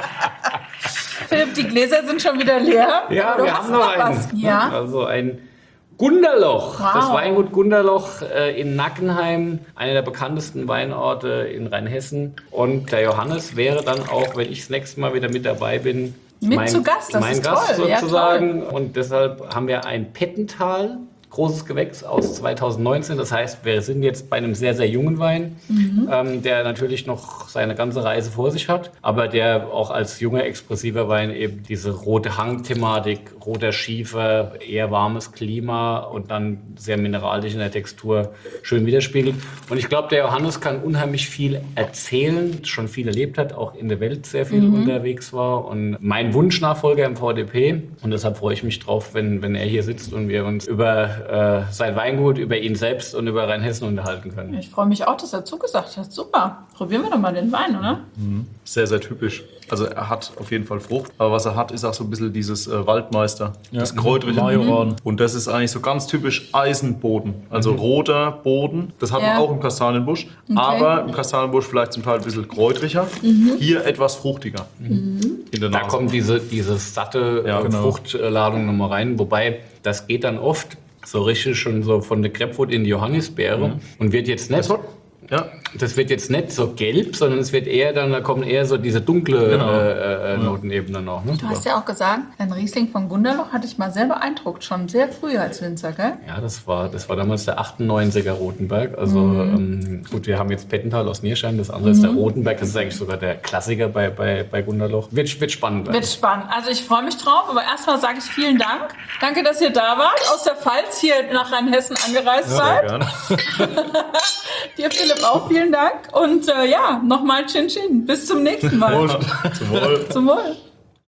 Speaker 1: Philipp, die Gläser sind schon wieder leer.
Speaker 3: Ja,
Speaker 1: Du
Speaker 3: wir
Speaker 1: hast
Speaker 3: haben noch einen.
Speaker 1: was. Ja.
Speaker 3: Also ein Gunderloch.
Speaker 1: Wow.
Speaker 3: Das Weingut Gunderloch äh, in Nackenheim, einer der bekanntesten Weinorte in Rheinhessen. Und der Johannes wäre dann auch, wenn ich das nächste Mal wieder mit dabei bin,
Speaker 1: Mit
Speaker 3: mein,
Speaker 1: zu Gast, das
Speaker 3: mein
Speaker 1: ist
Speaker 3: Gast
Speaker 1: toll. Ja,
Speaker 3: sozusagen. Und deshalb haben wir ein Pettental großes Gewächs aus zweitausendneunzehn. Das heißt, wir sind jetzt bei einem sehr, sehr jungen Wein, mhm. ähm, der natürlich noch seine ganze Reise vor sich hat, aber der auch als junger, expressiver Wein eben diese rote Hang-Thematik, roter Schiefer, eher warmes Klima und dann sehr mineralisch in der Textur schön widerspiegelt. Und ich glaube, der Johannes kann unheimlich viel erzählen, schon viel erlebt hat, auch in der Welt sehr viel mhm. unterwegs war und mein Wunschnachfolger im V D P. Und deshalb freue ich mich drauf, wenn, wenn er hier sitzt und wir uns über äh, sein Weingut, über ihn selbst und über Rheinhessen unterhalten können.
Speaker 1: Ich freue mich auch, dass er zugesagt hat. Super. Probieren wir doch mal den Wein, oder?
Speaker 4: Mhm. Sehr, sehr typisch. Also er hat auf jeden Fall Frucht, aber was er hat, ist auch so ein bisschen dieses äh, Waldmeister, ja. das kräutrige.
Speaker 2: Majoran.
Speaker 4: Und das ist eigentlich so ganz typisch Eisenboden, also mhm. roter Boden. Das hat
Speaker 1: ja.
Speaker 4: man auch im Kastanienbusch, okay. aber im Kastanienbusch vielleicht zum Teil ein bisschen kräutriger, mhm. hier etwas fruchtiger.
Speaker 1: Mhm.
Speaker 4: In der Nase.
Speaker 3: Da kommt diese, diese satte
Speaker 4: ja,
Speaker 3: äh,
Speaker 4: genau.
Speaker 3: Fruchtladung nochmal rein, wobei das geht dann oft so richtig schon so von der Grapefruit in die Johannisbeere mhm. und wird jetzt nicht...
Speaker 4: Ja.
Speaker 3: Das wird jetzt nicht so gelb, sondern es wird eher dann, da kommen eher so diese dunkle
Speaker 4: genau.
Speaker 3: äh, äh, Notenebene noch. Ne?
Speaker 1: Du hast ja auch gesagt, ein Riesling von Gunderloch hat dich mal sehr beeindruckt, schon sehr früh als Winzer, gell?
Speaker 3: Ja, das war, das war damals der achtundneunziger Rotenberg. Also mhm. ähm, gut, wir haben jetzt Pettental aus Nierstein, das andere mhm. ist der Rotenberg, das ist eigentlich sogar der Klassiker bei, bei, bei Gunderloch. Wird, wird spannend.
Speaker 1: Wird also. spannend. Also ich freue mich drauf, aber erstmal sage ich vielen Dank. Danke, dass ihr da wart, aus der Pfalz hier nach Rheinhessen angereist ja, seid. Sehr gerne. Dir, Philipp, auch vielen Dank. Und äh, ja, nochmal Chin Chin. Bis zum nächsten Mal.
Speaker 4: Zum Wohl.
Speaker 1: Zum Wohl.